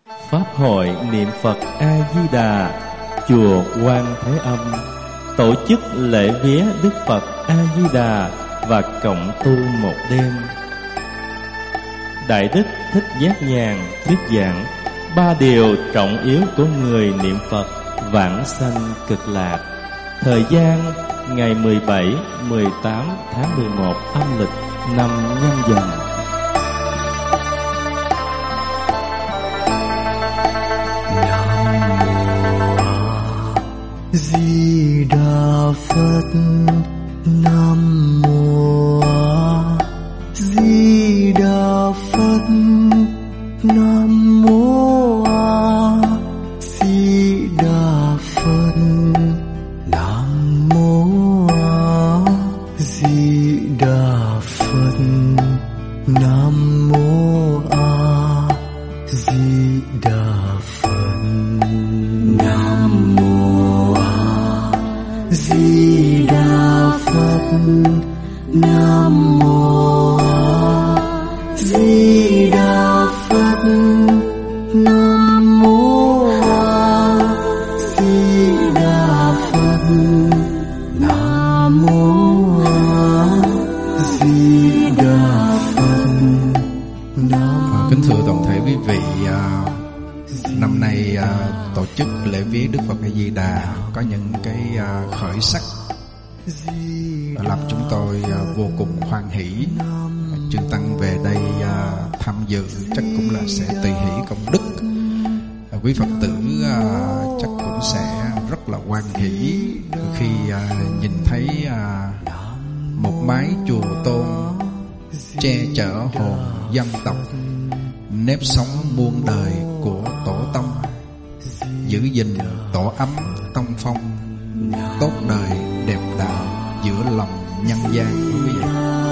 Pháp hội niệm Phật A Di Đà, chùa Quan Thế Âm tổ chức lễ vía Đức Phật A Di Đà và cộng tu một đêm. Đại đức Thích Giác Nhàn thuyết giảng 3 điều trọng yếu của người niệm Phật vãng sanh cực lạc. Thời gian ngày 17, 18 tháng 11 âm lịch năm Nhâm Dần. Di Đà Phật, Nam Mô A Di Đà Phật, Nam Mô A Di Đà Phật, Nam Mô A Di Đà Phật, Nam Mô A Di Đà Phật, Nam Mô A Di Đà Phật, Nam Mô A Di Đà Phật, Nam Mô A Di Đà Phật, Nam Mô A Di Đà Phật, Nam. Kính thưa toàn thể quý vị, năm nay tổ chức lễ viếng Đức Phật A Di Đà có những cái khởi sắc làm chúng tôi vô cùng hoan hỷ. Chư tăng về đây tham dự chắc cũng là sẽ tùy hỷ công đức. Quý Phật tử chắc cũng sẽ rất là hoan hỷ khi nhìn thấy một mái chùa tôn che chở hồn dân tộc, nếp sống muôn đời của tổ tông, giữ gìn tổ ấm tông phong, tốt đời đẹp đạo giữa lòng nhân gian. Quý vị,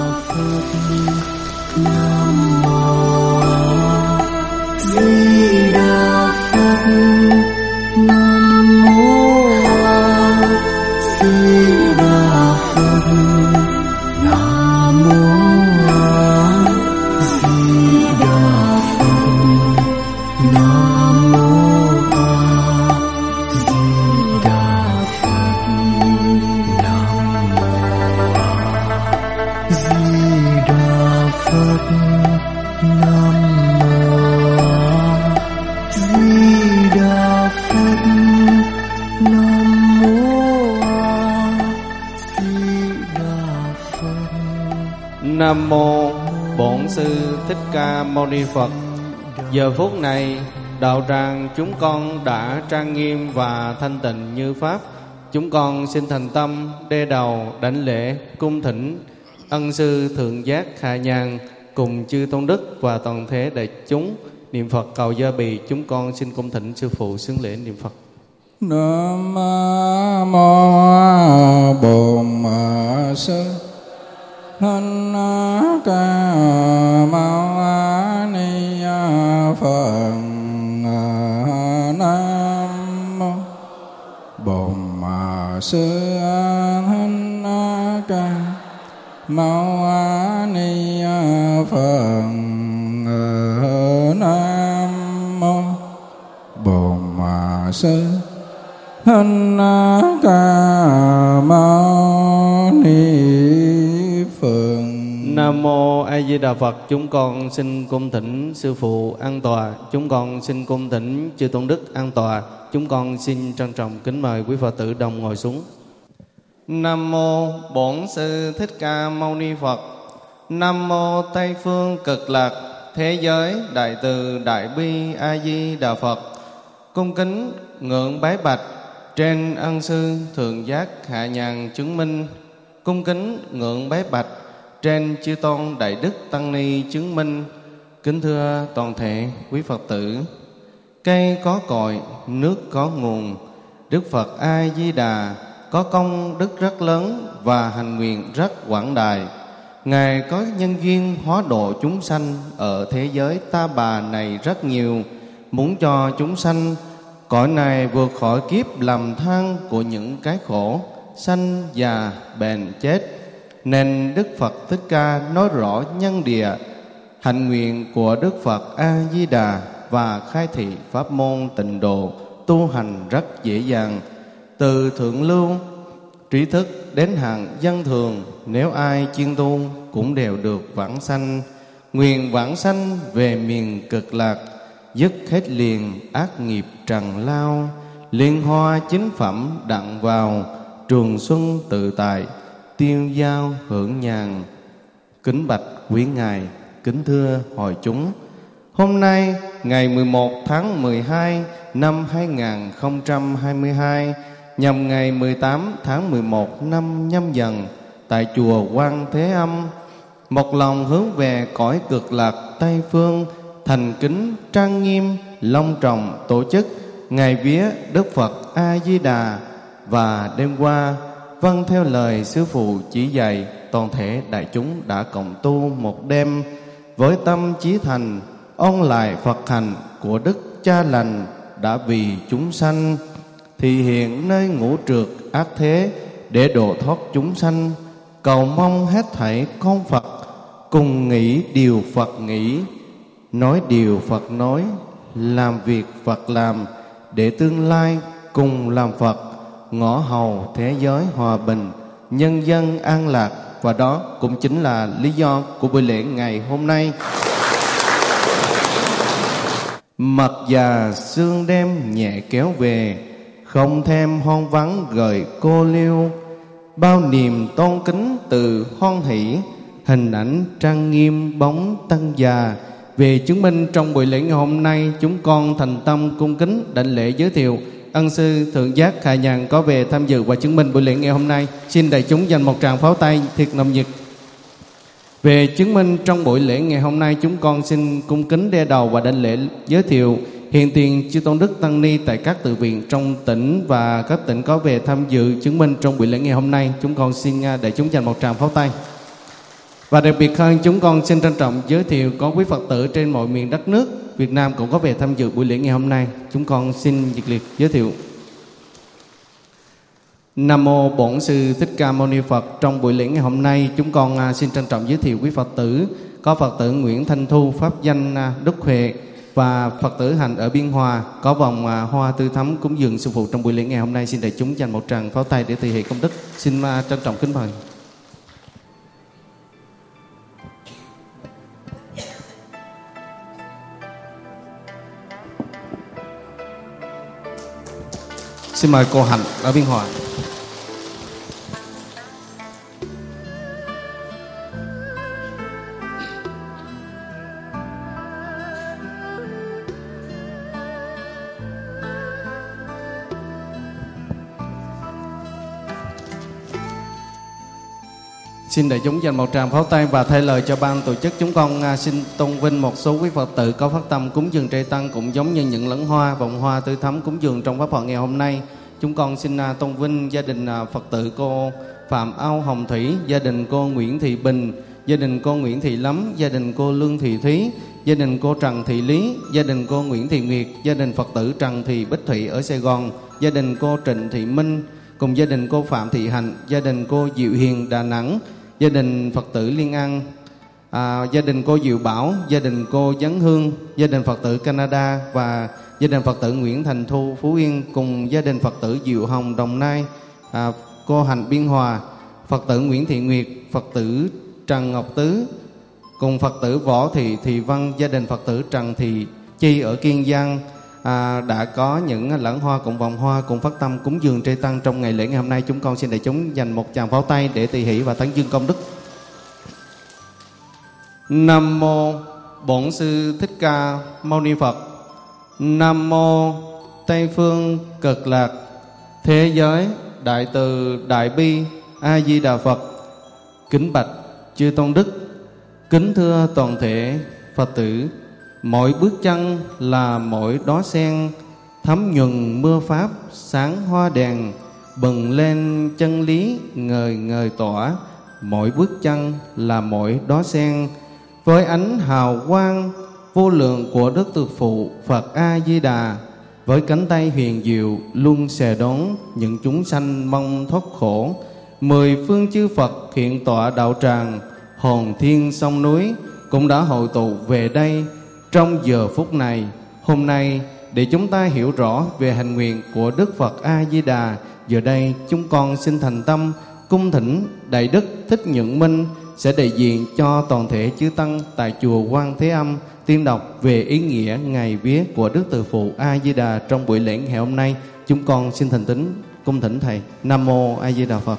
Nam Mô A Di Đà Phật, Nam Mô A Di Đà Phật, Nam Mô A Di Đà Phật, Nam Mô A Di Đà Phật, Nam Mô A Di Đà Phật, Nam Mô A Di Đà Phật, Nam Mô A Di Đà Phật. Nam Mô Bổn Sư Thích Ca Mâu Ni Phật. Giờ phút này đạo tràng chúng con đã trang nghiêm và thanh tịnh như pháp. Chúng con xin thành tâm đê đầu đảnh lễ cung thỉnh ân sư Thượng Giác Hạ Nhàn cùng chư tôn đức và toàn thể đại chúng niệm Phật cầu gia bì. Chúng con xin cung thỉnh sư phụ xướng lễ niệm Phật. Nam Mô Bổn Sư Thích Ca Mâu Ni Phật. Nam Mô Bổn Sư Thích Ca Mâu Ni Phật. Nam Mô Bổn Sư Thích Ca Mâu Ni Phật. Nam Mô A Di Đà Phật. Chúng con xin cung thỉnh sư phụ an tọa. Chúng con xin cung thỉnh chư tôn đức an tọa. Chúng con xin trân trọng kính mời quý Phật tử đồng ngồi xuống. Nam Mô Bổn Sư Thích Ca Mâu Ni Phật. Nam Mô Tây Phương Cực Lạc Thế Giới Đại Từ Đại Bi A Di Đà Phật. Cung kính ngưỡng bái bạch trên ân sư Thượng Giác Hạ Nhàn chứng minh. Cung kính ngưỡng bái bạch trên chư tôn đại đức tăng ni chứng minh. Kính thưa toàn thể quý Phật tử, cây có cội, nước có nguồn. Đức Phật A Di Đà có công đức rất lớn và hành nguyện rất quảng đại. Ngài có nhân duyên hóa độ chúng sanh ở thế giới ta bà này rất nhiều, muốn cho chúng sanh cõi này vượt khỏi kiếp lầm than của những cái khổ sanh già bền chết. Nên Đức Phật Thích Ca nói rõ nhân địa hạnh nguyện của Đức Phật A Di Đà và khai thị pháp môn tịnh độ, tu hành rất dễ dàng. Từ thượng lưu trí thức đến hạng dân thường, nếu ai chuyên tu cũng đều được vãng sanh. Nguyện vãng sanh về miền cực lạc, dứt hết liền ác nghiệp trần lao. Liên hoa chính phẩm đặng vào, trường xuân tự tại, tiêu dao hưởng nhàn. Kính bạch quý ngài, kính thưa hội chúng, hôm nay ngày 11 tháng 12 năm 2022, nhằm ngày 18 tháng 11 năm Nhâm Dần, tại chùa Quan Thế Âm, một lòng hướng về cõi cực lạc Tây Phương, thành kính trang nghiêm long trọng tổ chức ngày vía Đức Phật A Di Đà. Và đêm qua, vâng theo lời sư phụ chỉ dạy, toàn thể đại chúng đã cộng tu một đêm với tâm chí thành, ôn lại Phật hành của Đức Cha Lành đã vì chúng sanh, thì hiện nơi ngũ trượt ác thế để độ thoát chúng sanh. Cầu mong hết thảy con Phật cùng nghĩ điều Phật nghĩ, nói điều Phật nói, làm việc Phật làm, để tương lai cùng làm Phật, ngõ hầu thế giới hòa bình, nhân dân an lạc. Và đó cũng chính là lý do của buổi lễ ngày hôm nay. Mật già sương đêm nhẹ kéo về, không thêm hoang vắng gợi cô liêu. Bao niềm tôn kính từ hoan hỷ, hình ảnh trang nghiêm bóng tăng già. Về chứng minh trong buổi lễ ngày hôm nay, chúng con thành tâm cung kính đảnh lễ giới thiệu ân sư Thượng Giác Hà Nhàn có về tham dự và chứng minh buổi lễ ngày hôm nay. Xin đại chúng dành một tràng pháo tay thiệt nồng nhiệt. Về chứng minh trong buổi lễ ngày hôm nay, chúng con xin cung kính đe đầu và đảnh lễ giới thiệu hiện tiền chư tôn đức tăng ni tại các tự viện trong tỉnh và các tỉnh có về tham dự chứng minh trong buổi lễ ngày hôm nay. Chúng con xin đại chúng dành một tràng pháo tay. Và đặc biệt hơn, chúng con xin trân trọng giới thiệu có quý Phật tử trên mọi miền đất nước Việt Nam cũng có về tham dự buổi lễ ngày hôm nay. Chúng con xin nhiệt liệt giới thiệu. Nam mô Bổn Sư Thích Ca Mâu Ni Phật. Trong buổi lễ ngày hôm nay, chúng con xin trân trọng giới thiệu quý Phật tử. Có Phật tử Nguyễn Thanh Thu, pháp danh Đức Huệ, và Phật tử hành ở Biên Hòa có vòng hoa tươi thắm cúng dường sư phụ trong buổi lễ ngày hôm nay. Xin đại chúng dành một tràng pháo tay để thể hiện công đức. Xin trân trọng kính mời. Xin mời cô Hạnh ở Biên Hòa. Xin đại chúng dành một tràng pháo tay và thay lời cho ban tổ chức. Chúng con xin tôn vinh một số quý Phật tử có phát tâm cúng dường trai tăng cũng giống như những lẫn hoa, vòng hoa tươi thắm cúng dường trong pháp hội ngày hôm nay. Chúng con xin tôn vinh gia đình Phật tử cô Phạm Ao Hồng Thủy, gia đình cô Nguyễn Thị Bình, gia đình cô Nguyễn Thị Lắm, gia đình cô Lương Thị Thúy, gia đình cô Trần Thị Lý, gia đình cô Nguyễn Thị Nguyệt, gia đình Phật tử Trần Thị Bích Thủy ở Sài Gòn, gia đình cô Trịnh Thị Minh, cùng gia đình cô Phạm Thị Hạnh, gia đình cô Diệu Hiền Đà Nẵng, gia đình Phật tử Liên An, gia đình cô Diệu Bảo, gia đình cô Dấn Hương, gia đình Phật tử Canada và gia đình Phật tử Nguyễn Thành Thu Phú Yên, cùng gia đình Phật tử Diệu Hồng Đồng Nai, cô Hạnh Biên Hòa, Phật tử Nguyễn Thị Nguyệt, Phật tử Trần Ngọc Tứ, cùng Phật tử Võ Thị Văn, gia đình Phật tử Trần Thị Chi ở Kiên Giang đã có những lẵng hoa cùng vòng hoa cùng phát tâm cúng dường trai tăng trong ngày lễ ngày hôm nay. Chúng con xin đại chúng dành một tràng pháo tay để tỳ hỷ và tán dương công đức. Nam mô Bổn Sư Thích Ca Mâu Ni Phật. Nam mô Tây Phương Cực Lạc Thế Giới Đại Từ Đại Bi A Di Đà Phật. Kính bạch chư tôn đức, kính thưa toàn thể Phật tử. Mỗi bước chân là mỗi đóa sen, thấm nhuần mưa pháp sáng hoa đèn, bừng lên chân lý ngời ngời tỏa. Mỗi bước chân là mỗi đóa sen, với ánh hào quang vô lượng của Đức Từ Phụ Phật A Di Đà, với cánh tay huyền diệu luôn xè đón những chúng sanh mong thoát khổ. Mười phương chư Phật hiện tọa đạo tràng, hồn thiên sông núi cũng đã hội tụ về đây. Trong giờ phút này, Hôm nay, để chúng ta hiểu rõ về hành nguyện của Đức Phật A-di-đà, giờ đây chúng con xin thành tâm cung thỉnh Đại Đức Thích Nhuận Minh sẽ đại diện cho toàn thể chư tăng tại chùa Quan Thế Âm tuyên đọc về ý nghĩa ngày vía của Đức Từ Phụ A-di-đà trong buổi lễ ngày hôm nay. Chúng con xin thành tín cung thỉnh thầy. Nam mô A Di Đà Phật.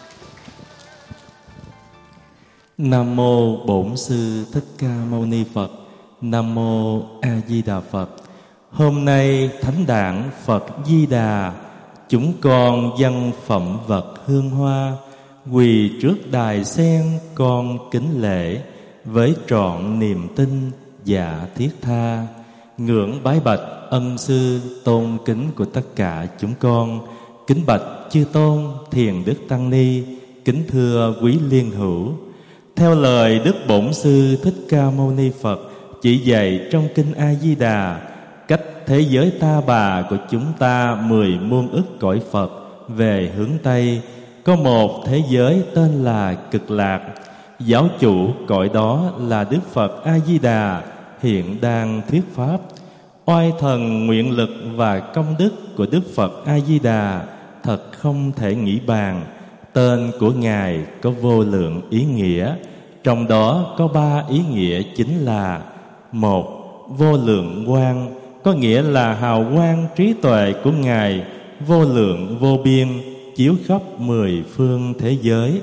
Nam mô Bổn Sư Thích Ca Mâu Ni Phật. Nam mô A Di Đà Phật. Hôm nay thánh đản Phật Di Đà, chúng con dâng phẩm vật hương hoa, quỳ trước đài sen con kính lễ, với trọn niềm tin dạ thiết tha, ngưỡng bái bạch ân sư tôn kính của tất cả chúng con. Kính bạch chư tôn Thiền Đức Tăng Ni, kính thưa quý liên hữu. Theo lời Đức Bổn Sư Thích Ca Mâu Ni Phật chỉ dạy trong kinh A Di Đà, cách thế giới ta bà của chúng ta 10 muôn ức cõi Phật về hướng Tây, có một thế giới tên là Cực Lạc. Giáo chủ cõi đó là Đức Phật A Di Đà hiện đang thuyết pháp. Oai thần nguyện lực và công đức của Đức Phật A Di Đà thật không thể nghĩ bàn. Tên của Ngài có vô lượng ý nghĩa, trong đó có 3 ý nghĩa chính là: 1. Vô lượng quang, có nghĩa là hào quang trí tuệ của Ngài vô lượng vô biên, chiếu khắp 10 phương thế giới.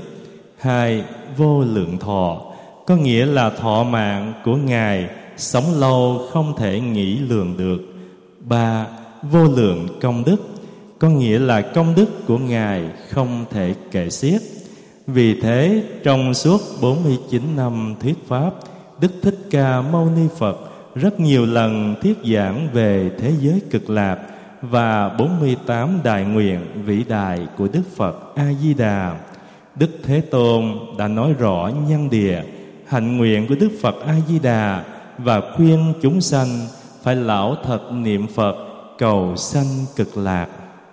2. Vô lượng thọ, có nghĩa là thọ mạng của Ngài sống lâu không thể nghĩ lường được. 3. Vô lượng công đức, có nghĩa là công đức của Ngài không thể kể xiết. Vì thế, trong suốt 49 năm thuyết pháp, Đức Thích Ca Mâu Ni Phật rất nhiều lần thuyết giảng về thế giới Cực Lạc và 48 đại nguyện vĩ đại của Đức Phật A Di Đà. Đức Thế Tôn đã nói rõ nhân địa, hạnh nguyện của Đức Phật A Di Đà và khuyên chúng sanh phải lão thật niệm Phật cầu sanh Cực Lạc.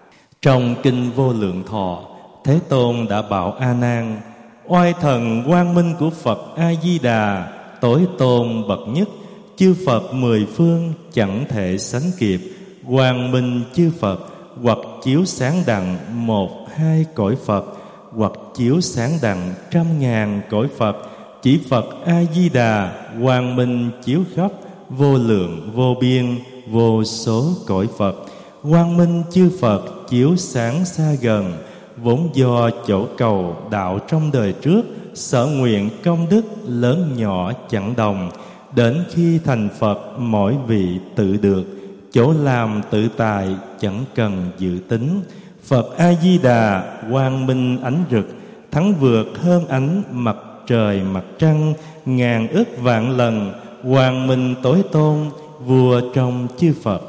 Trong kinh Vô Lượng Thọ, Thế Tôn đã bảo A Nan: oai thần quang minh của Phật A Di Đà tối tôn bậc nhất, chư Phật 10 phương chẳng thể sánh kịp. Quang minh chư Phật, hoặc chiếu sáng đặng 1-2 cõi Phật, hoặc chiếu sáng đặng 100.000 cõi Phật. Chỉ Phật A Di Đà quang minh chiếu khắp vô lượng vô biên vô số cõi Phật. Quang minh chư Phật chiếu sáng xa gần, vốn do chỗ cầu đạo trong đời trước, sở nguyện công đức lớn nhỏ chẳng đồng. Đến khi thành Phật mỗi vị tự được, chỗ làm tự tại chẳng cần dự tính. Phật A Di Đà quang minh ánh rực, thắng vượt hơn ánh mặt trời mặt trăng ngàn ức vạn lần. Quang minh tối tôn, vua trong chư Phật.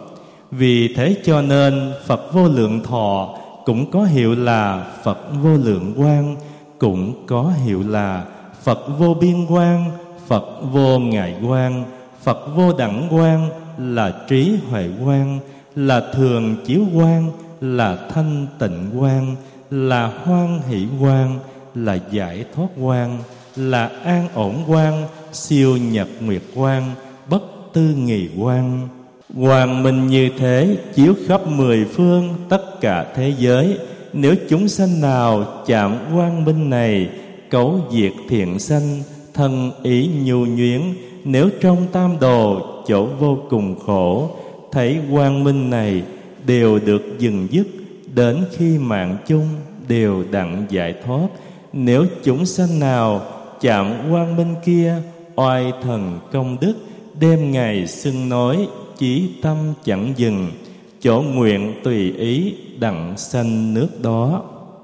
Vì thế cho nên Phật Vô Lượng Thọ cũng có hiệu là Phật Vô Lượng Quang, cũng có hiệu là Phật Vô Biên Quang, Phật Vô Ngại Quang, Phật Vô Đẳng Quang, là trí huệ quang, là thường chiếu quang, là thanh tịnh quang, là hoan hỷ quang, là giải thoát quang, là an ổn quang, siêu nhật nguyệt quang, bất tư nghì quang. Quang minh như thế chiếu khắp 10 phương tất cả thế giới. Nếu chúng sanh nào chạm quang minh này, cấu diệt thiện sanh, thân ý nhu nhuyến. Nếu trong tam đồ chỗ vô cùng khổ, thấy quang minh này đều được dừng dứt, đến khi mạng chung đều đặng giải thoát. Nếu chúng sanh nào chạm quang minh kia, oai thần công đức, đêm ngày xưng nói, chí tâm chẳng dừng, chỗ nguyện tùy ý đặng sanh nước đó.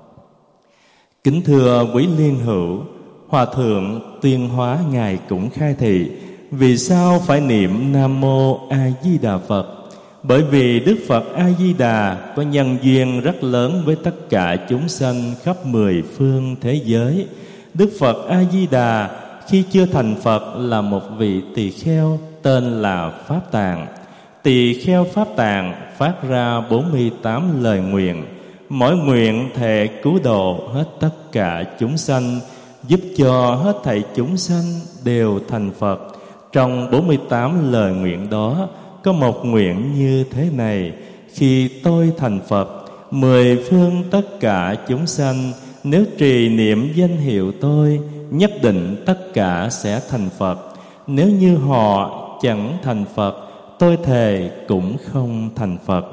Kính thưa quý liên hữu, Hòa Thượng Tuyên Hóa Ngài cũng khai thị: vì sao phải niệm Nam Mô A Di Đà Phật? Bởi vì Đức Phật A Di Đà có nhân duyên rất lớn với tất cả chúng sanh khắp 10 phương thế giới. Đức Phật A Di Đà khi chưa thành Phật là một vị tỳ kheo tên là Pháp Tạng. Tỳ kheo Pháp Tạng phát ra 48 lời nguyện, mỗi nguyện thệ cứu độ hết tất cả chúng sanh, giúp cho hết thảy chúng sanh đều thành Phật. Trong 48 lời nguyện đó, có một nguyện như thế này: khi tôi thành Phật, 10 phương tất cả chúng sanh nếu trì niệm danh hiệu tôi, nhất định tất cả sẽ thành Phật. Nếu như họ chẳng thành Phật, tôi thề cũng không thành Phật.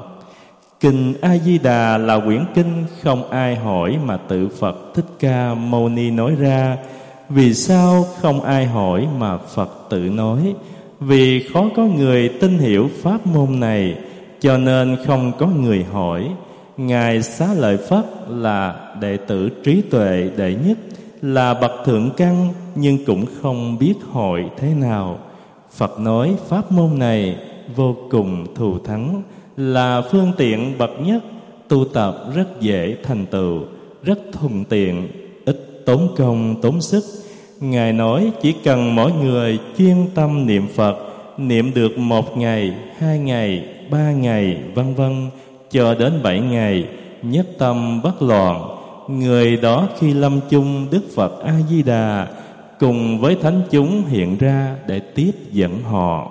Kinh A Di Đà là quyển kinh không ai hỏi mà tự Phật Thích Ca Mâu Ni nói ra. Vì sao không ai hỏi mà Phật tự nói? Vì khó có người tin hiểu pháp môn này, cho nên không có người hỏi. Ngài Xá Lợi Phất là đệ tử trí tuệ đệ nhất, là bậc thượng căn, nhưng cũng không biết hỏi thế nào. Phật nói pháp môn này vô cùng thù thắng, là phương tiện bậc nhất, tu tập rất dễ thành tựu, rất thuận tiện, ít tốn công tốn sức. Ngài nói chỉ cần mỗi người chuyên tâm niệm Phật, niệm được 1 ngày, 2 ngày, 3 ngày, vân vân, cho đến 7 ngày, nhất tâm bất loạn, người đó khi lâm chung Đức Phật A Di Đà cùng với thánh chúng hiện ra để tiếp dẫn họ.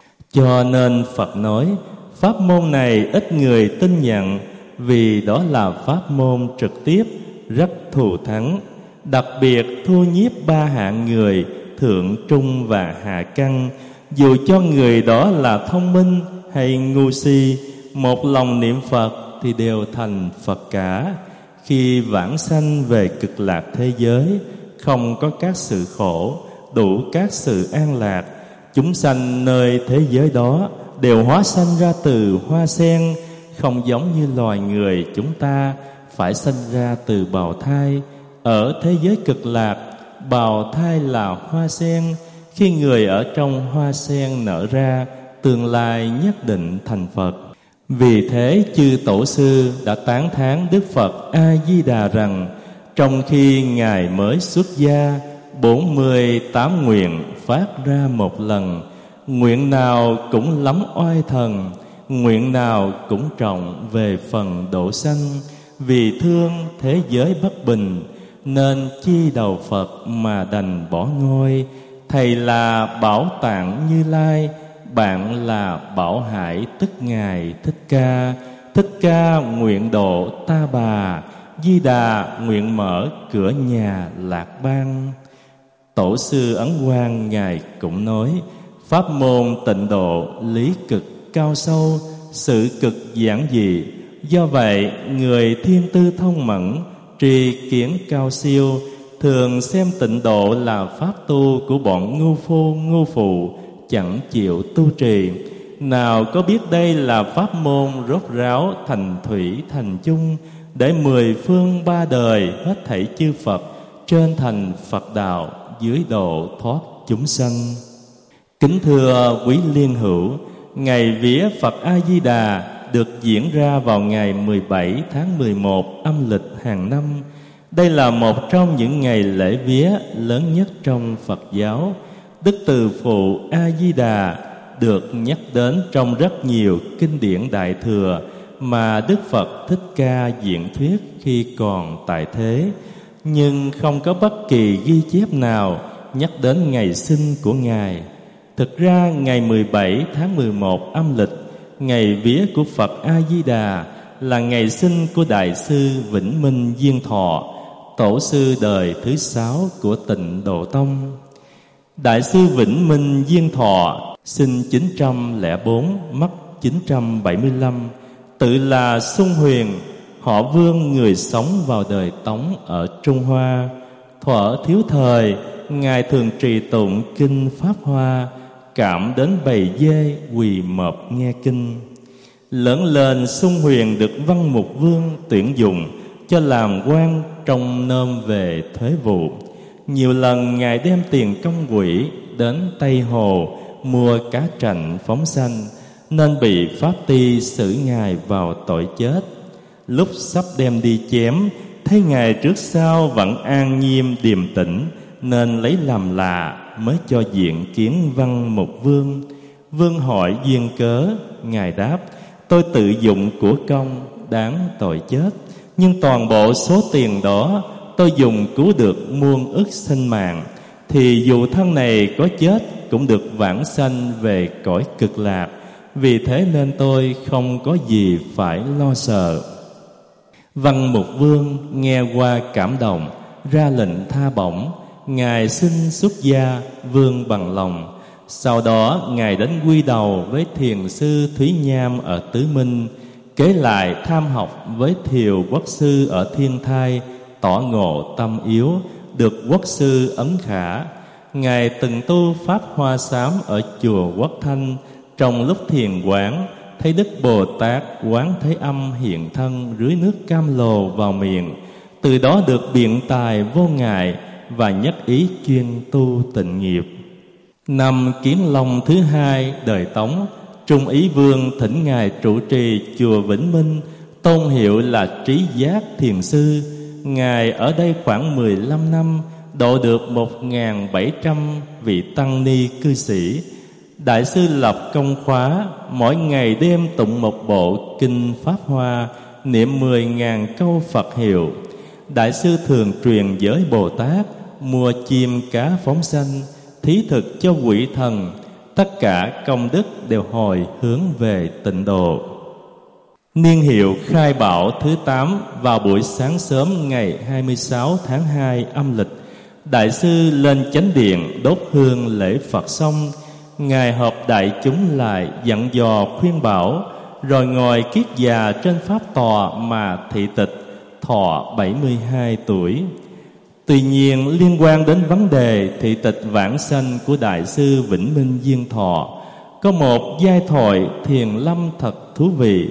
Cho nên Phật nói pháp môn này ít người tin nhận, vì đó là pháp môn trực tiếp, rất thù thắng, đặc biệt thu nhiếp 3 hạng người, thượng, trung và hạ căn. Dù cho người đó là thông minh hay ngu si, một lòng niệm Phật thì đều thành Phật cả. Khi vãng sanh về cực lạc thế giới, không có các sự khổ, đủ các sự an lạc. Chúng sanh nơi thế giới đó đều hóa sanh ra từ hoa sen, không giống như loài người chúng ta phải sanh ra từ bào thai. Ở thế giới cực lạc, bào thai là hoa sen. Khi người ở trong hoa sen nở ra, tương lai nhất định thành Phật. Vì thế chư tổ sư đã tán thán Đức Phật A Di Đà rằng, trong khi Ngài mới xuất gia, 48 nguyện phát ra một lần. Nguyện nào cũng lắm oai thần, nguyện nào cũng trọng về phần độ sanh. Vì thương thế giới bất bình, nên chi đầu Phật mà đành bỏ ngôi. Thầy là Bảo Tạng Như Lai, bạn là Bảo Hải tức Ngài Thích Ca. Thích Ca nguyện độ Ta Bà, Di Đà nguyện mở cửa nhà Lạc Bang. Tổ sư Ấn Quang Ngài cũng nói, pháp môn tịnh độ lý cực cao sâu, sự cực giản dị. Do vậy người thiên tư thông mẫn, tri kiến cao siêu, thường xem tịnh độ là pháp tu của bọn ngu phu ngu phụ, chẳng chịu tu trì. Nào có biết đây là pháp môn rốt ráo thành thủy thành chung, để 10 phương 3 đời hết thảy chư Phật trên thành Phật đạo, dưới độ thoát chúng sanh. Kính thưa quý liên hữu, ngày vía Phật A Di Đà được diễn ra vào ngày 17 tháng 11 âm lịch hàng năm. Đây là một trong những ngày lễ vía lớn nhất trong Phật giáo. Đức Từ Phụ A Di Đà được nhắc đến trong rất nhiều kinh điển Đại Thừa mà Đức Phật Thích Ca diễn thuyết khi còn tại thế, nhưng không có bất kỳ ghi chép nào nhắc đến ngày sinh của Ngài. Thực ra ngày 17 tháng 11 âm lịch, ngày vía của Phật A Di Đà, là ngày sinh của Đại sư Vĩnh Minh Diên Thọ, tổ sư đời thứ 6 của Tịnh Độ Tông. Đại sư Vĩnh Minh Diên Thọ sinh 904, mất 975, tự là Xuân Huyền, họ Vương, người sống vào đời Tống ở Trung Hoa. Thuở thiếu thời, Ngài thường trì tụng kinh Pháp Hoa, cảm đến bầy dê quỳ mọp nghe kinh. Lớn lên, Xuân Huyền được Văn Mục Vương tuyển dụng cho làm quan trông nom về thuế vụ. Nhiều lần Ngài đem tiền công quỹ đến Tây Hồ mua cá trạnh phóng sanh, nên bị Pháp Ty xử Ngài vào tội chết. Lúc sắp đem đi chém, thấy Ngài trước sau vẫn an nghiêm điềm tĩnh, nên lấy làm lạ, mới cho diện kiến Văn Mục Vương. Vương hỏi duyên cớ, Ngài đáp: tôi tự dụng của công, đáng tội chết, nhưng toàn bộ số tiền đó tôi dùng cứu được muôn ức sinh mạng, thì dù thân này có chết cũng được vãng sanh về cõi cực lạc. vì thế nên tôi không có gì phải lo sợ. Văn Mục Vương nghe qua cảm động, ra lệnh tha bổng. Ngài xin xuất gia, vương bằng lòng. Sau đó Ngài đến quy đầu với thiền sư Thúy Nham ở Tứ Minh, kế lại tham học với Thiều Quốc sư ở Thiên Thai, tỏ ngộ tâm yếu, được Quốc sư ấn khả. Ngài từng tu Pháp Hoa Sám ở chùa Quốc Thanh. Trong lúc thiền quán, thấy Đức Bồ Tát Quán Thế Âm hiện thân rưới nước cam lồ vào miệng. Từ đó được biện tài vô ngại và nhất ý chuyên tu tịnh nghiệp. Năm Kiến Long thứ 2 đời Tống, Trung Ý Vương thỉnh Ngài trụ trì chùa Vĩnh Minh, tôn hiệu là Trí Giác Thiền Sư. Ngài ở đây khoảng 15 năm, độ được 1.700 vị tăng ni cư sĩ. Đại sư lập công khóa, mỗi ngày đêm tụng một bộ kinh Pháp Hoa, niệm 10.000 câu Phật hiệu. Đại sư thường truyền giới Bồ Tát, mua chim cá phóng sanh, thí thực cho quỷ thần. Tất cả công đức đều hồi hướng về tịnh độ. Niên hiệu Khai Bảo thứ 8, vào buổi sáng sớm ngày 26 tháng 2 âm lịch, đại sư lên chánh điện đốt hương lễ Phật xong. Ngài họp đại chúng lại dặn dò khuyên bảo, rồi ngồi kiết già trên pháp tòa mà thị tịch, thọ 72 tuổi. Tuy nhiên liên quan đến vấn đề thị tịch vãng sanh của đại sư Vĩnh Minh Diên Thọ, có một giai thoại thiền lâm thật thú vị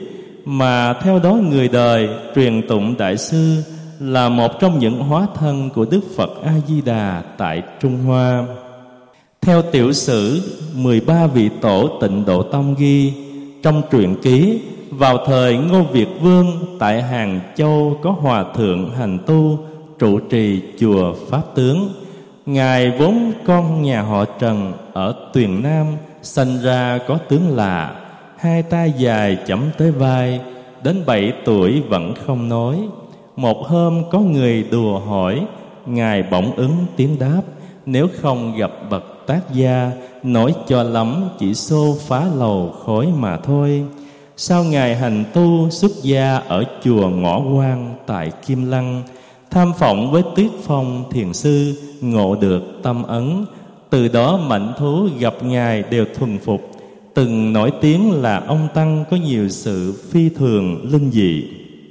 mà theo đó người đời truyền tụng đại sư là một trong những hóa thân của Đức Phật A Di Đà tại Trung Hoa. Theo tiểu sử 13 vị tổ Tịnh Độ Tông ghi, trong truyện ký, vào thời Ngô Việt Vương tại Hàng Châu có hòa thượng hành tu trụ trì chùa Pháp Tướng. Ngài vốn con nhà họ Trần ở Tuyền Nam, sanh ra có tướng lạ, hai tay dài chấm tới vai, đến 7 tuổi vẫn không nói. Một hôm có người đùa hỏi, Ngài bỗng ứng tiếng đáp, nếu không gặp bậc tác gia, nói cho lắm chỉ xô phá lầu khói mà thôi. Sau Ngài hành tu xuất gia ở chùa Ngõ Quan tại Kim Lăng, tham phỏng với Tuyết Phong thiền sư, ngộ được tâm ấn. Từ đó mãnh thú gặp Ngài đều thuần phục, từng nổi tiếng là ông tăng có nhiều sự phi thường linh dị.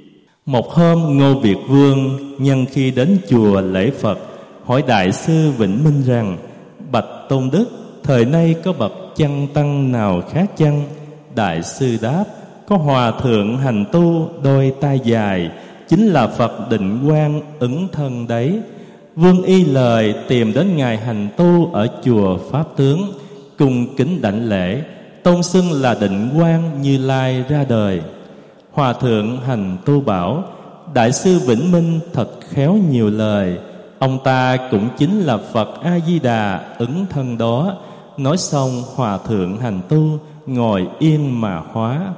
Một hôm Ngô Việt Vương nhân khi đến chùa lễ Phật, hỏi đại sư Vĩnh Minh rằng: bạch tôn đức, thời nay có bậc chăng tăng nào khác chăng? Đại sư đáp: có hòa thượng hành tu đôi tay dài, chính là Phật Định Quang ứng thân đấy. Vương y lời tìm đến Ngài hành tu ở chùa Pháp Tướng, cung kính đảnh lễ, tôn xưng là Định Quang Như Lai ra đời. Hòa thượng hành tu bảo: đại sư Vĩnh Minh thật khéo nhiều lời, ông ta cũng chính là Phật A Di Đà ứng thân đó. Nói xong hòa thượng hành tu ngồi yên mà hóa.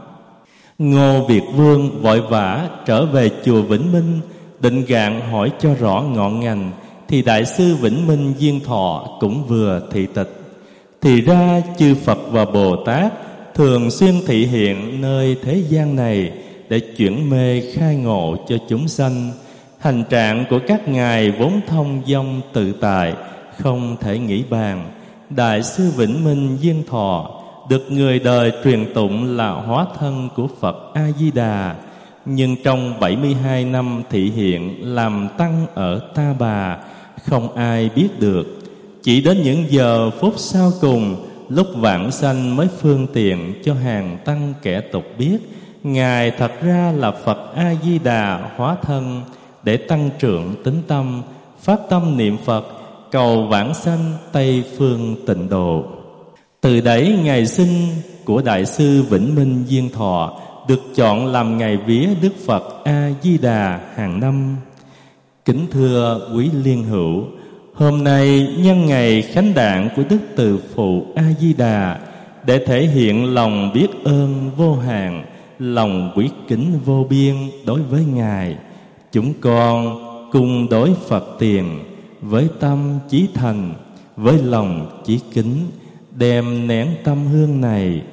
Ngô Việt Vương vội vã trở về chùa Vĩnh Minh, định gạn hỏi cho rõ ngọn ngành, thì đại sư Vĩnh Minh Diên Thọ cũng vừa thị tịch. Thì ra chư Phật và Bồ Tát thường xuyên thị hiện nơi thế gian này để chuyển mê khai ngộ cho chúng sanh. Hành trạng của các ngài vốn thông dong tự tại, không thể nghĩ bàn. Đại sư Vĩnh Minh Diên Thọ được người đời truyền tụng là hóa thân của Phật A Di Đà, nhưng trong 72 năm thị hiện làm tăng ở Ta Bà, không ai biết được. Chỉ đến những giờ phút sau cùng, lúc vãng sanh mới phương tiện cho hàng tăng kẻ tục biết Ngài thật ra là Phật A Di Đà hóa thân, để tăng trưởng tín tâm, phát tâm niệm Phật, cầu vãng sanh Tây phương tịnh độ. Từ đấy ngày sinh của đại sư Vĩnh Minh Diên Thọ được chọn làm ngày vía Đức Phật A Di Đà hàng năm. Kính thưa quý liên hữu, hôm nay nhân ngày khánh đản của Đức Từ Phụ A Di Đà, để thể hiện lòng biết ơn vô hạn, lòng quý kính vô biên đối với Ngài, chúng con cùng đối Phật tiền với tâm chí thành, với lòng chí kính, đem nén tâm hương này kính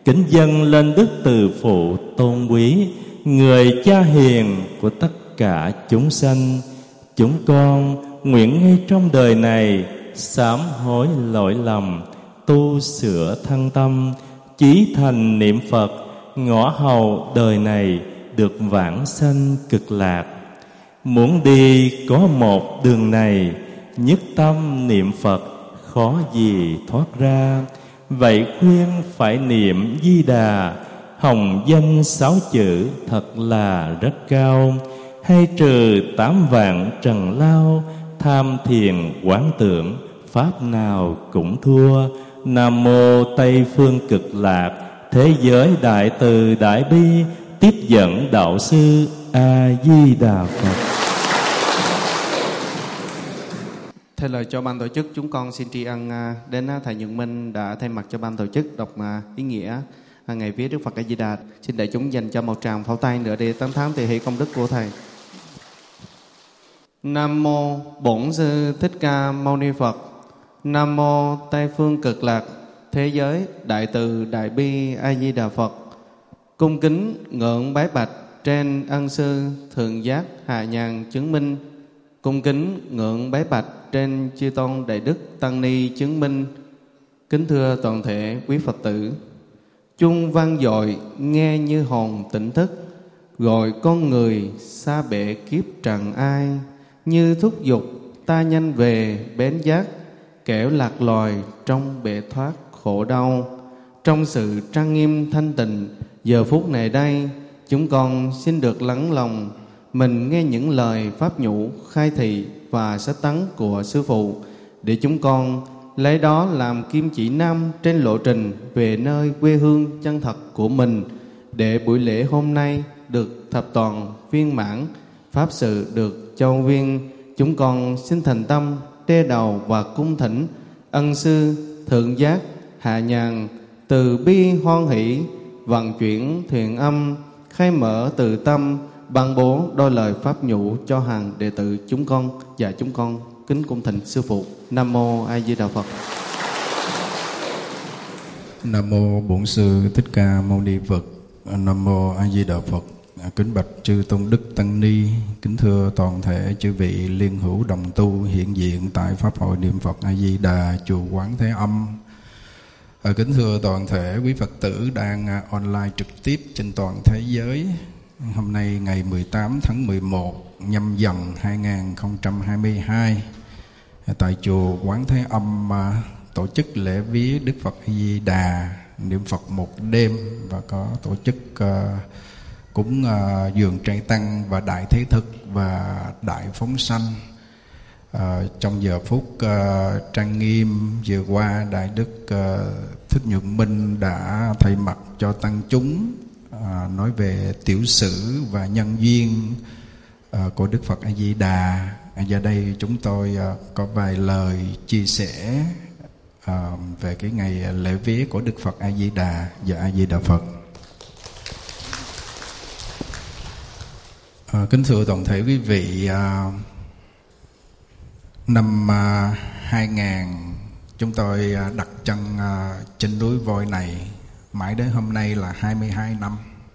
kính dâng lên Đức Từ Phụ tôn quý, người cha hiền của tất cả chúng sanh. Chúng con nguyện ngay trong đời này sám hối lỗi lầm, tu sửa thân tâm, chí thành niệm Phật, ngõ hầu đời này được vãng sanh cực lạc. Muốn đi có một đường này, nhất tâm niệm Phật khó gì thoát ra. Vậy khuyên phải niệm Di Đà, hồng danh 6 chữ thật là rất cao. Hay trừ 8 vạn trần lao, tham thiền quán tưởng, pháp nào cũng thua. Nam mô Tây Phương Cực Lạc, thế giới đại từ đại bi, tiếp dẫn đạo sư A Di Đà Phật. Thay lời cho ban tổ chức, chúng con xin tri ân đến thầy Nhuận Minh đã thay mặt cho ban tổ chức đọc ý nghĩa ngày viết Đức Phật A Di Đà. Xin đại chúng dành cho một tràng pháo tay nữa để tán thán thể hiện công đức của thầy. Nam mô Bổn Sư Thích Ca Mâu Ni Phật. Nam mô Tây Phương Cực Lạc, thế giới đại từ đại bi A Di Đà Phật. Cung kính ngưỡng bái bạch trên ân sư thượng giác hạ nhàn chứng minh. Cung kính ngưỡng bái bạch trên chư tôn đại đức tăng ni chứng minh. Kính thưa toàn thể quý Phật tử, chung vang dội nghe như hồn tỉnh thức, gọi con người xa bể kiếp trần ai. Như thúc giục ta nhanh về bến giác, kẻo lạc loài trong bể thoát khổ đau. Trong sự trang nghiêm thanh tịnh giờ phút này đây, chúng con xin được lắng lòng mình nghe những lời pháp nhũ khai thị và sách tấn của Sư Phụ, để chúng con lấy đó làm kim chỉ nam trên lộ trình về nơi quê hương chân thật của mình, để buổi lễ hôm nay được thập toàn viên mãn, pháp sự được châu viên. Chúng con xin thành tâm đe đầu và cung thỉnh ân sư thượng giác hạ nhàn từ bi hoan hỷ, vận chuyển thuyền âm, khai mở từ tâm, ban bố đôi lời pháp nhũ cho hàng đệ tử chúng con. Và chúng con kính cung thỉnh Sư Phụ. Nam mô A Di Đà Phật. Nam mô Bổn Sư Thích Ca Mâu Ni Phật. Nam mô A Di Đà Phật. Kính bạch chư tôn đức tăng ni, kính thưa toàn thể chư vị liên hữu đồng tu hiện diện tại pháp hội niệm Phật A Di Đà chùa Quán Thế Âm. Kính thưa toàn thể quý Phật tử đang online trực tiếp trên toàn thế giới. Hôm nay ngày 18 tháng 11 Nhâm Dần 2022, tại chùa Quán Thế Âm tổ chức lễ vía Đức Phật A Di Đà niệm Phật một đêm, và có tổ chức cúng dường trai tăng và đại thế thực và đại phóng sanh. Trong giờ phút trang nghiêm vừa qua, Đại Đức Thích Nhuận Minh đã thay mặt cho tăng chúng nói về tiểu sử và nhân duyên của Đức Phật A Di Đà. Giờ đây chúng tôi có vài lời chia sẻ về cái ngày lễ vía của Đức Phật A Di Đà và A Di Đà Phật. Kính thưa toàn thể quý vị, năm 2000 chúng tôi đặt chân trên núi Voi này, mãi đến hôm nay là 22 năm.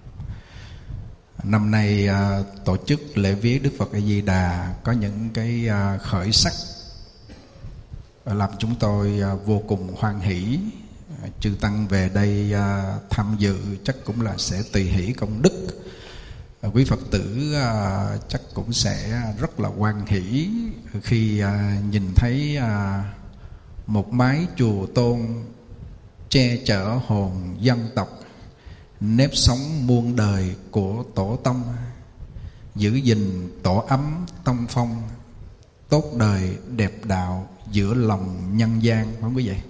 Năm nay tổ chức lễ viếng Đức Phật A Di Đà có những cái khởi sắc làm chúng tôi vô cùng hoan hỷ. Chư tăng về đây tham dự chắc cũng là sẽ tùy hỷ công đức. Quý Phật tử chắc cũng sẽ rất là hoan hỷ khi nhìn thấy một mái chùa tôn che chở hồn dân tộc, nếp sống muôn đời của tổ tông, giữ gìn tổ ấm tông phong, tốt đời đẹp đạo giữa lòng nhân gian, phải không quý vị?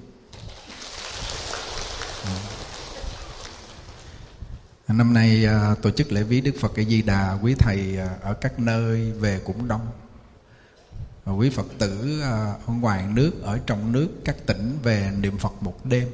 Năm nay tổ chức lễ viếng Đức Phật A Di Đà, quý thầy ở các nơi về cũng đông. Quý Phật tử ở ngoài nước, ở trong nước, các tỉnh về niệm Phật một đêm.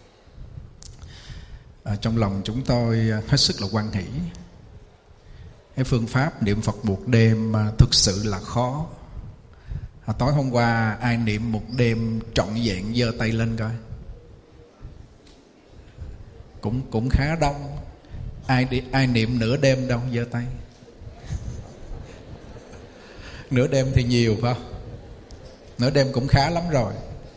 Trong lòng chúng tôi hết sức là hoan hỷ. Cái phương pháp niệm Phật một đêm thực sự là khó. Tối hôm qua ai niệm một đêm trọn vẹn giơ tay lên coi. cũng khá đông. Ai niệm nửa đêm đâu, giơ tay. Nửa đêm thì nhiều phải không? Nửa đêm cũng khá lắm rồi.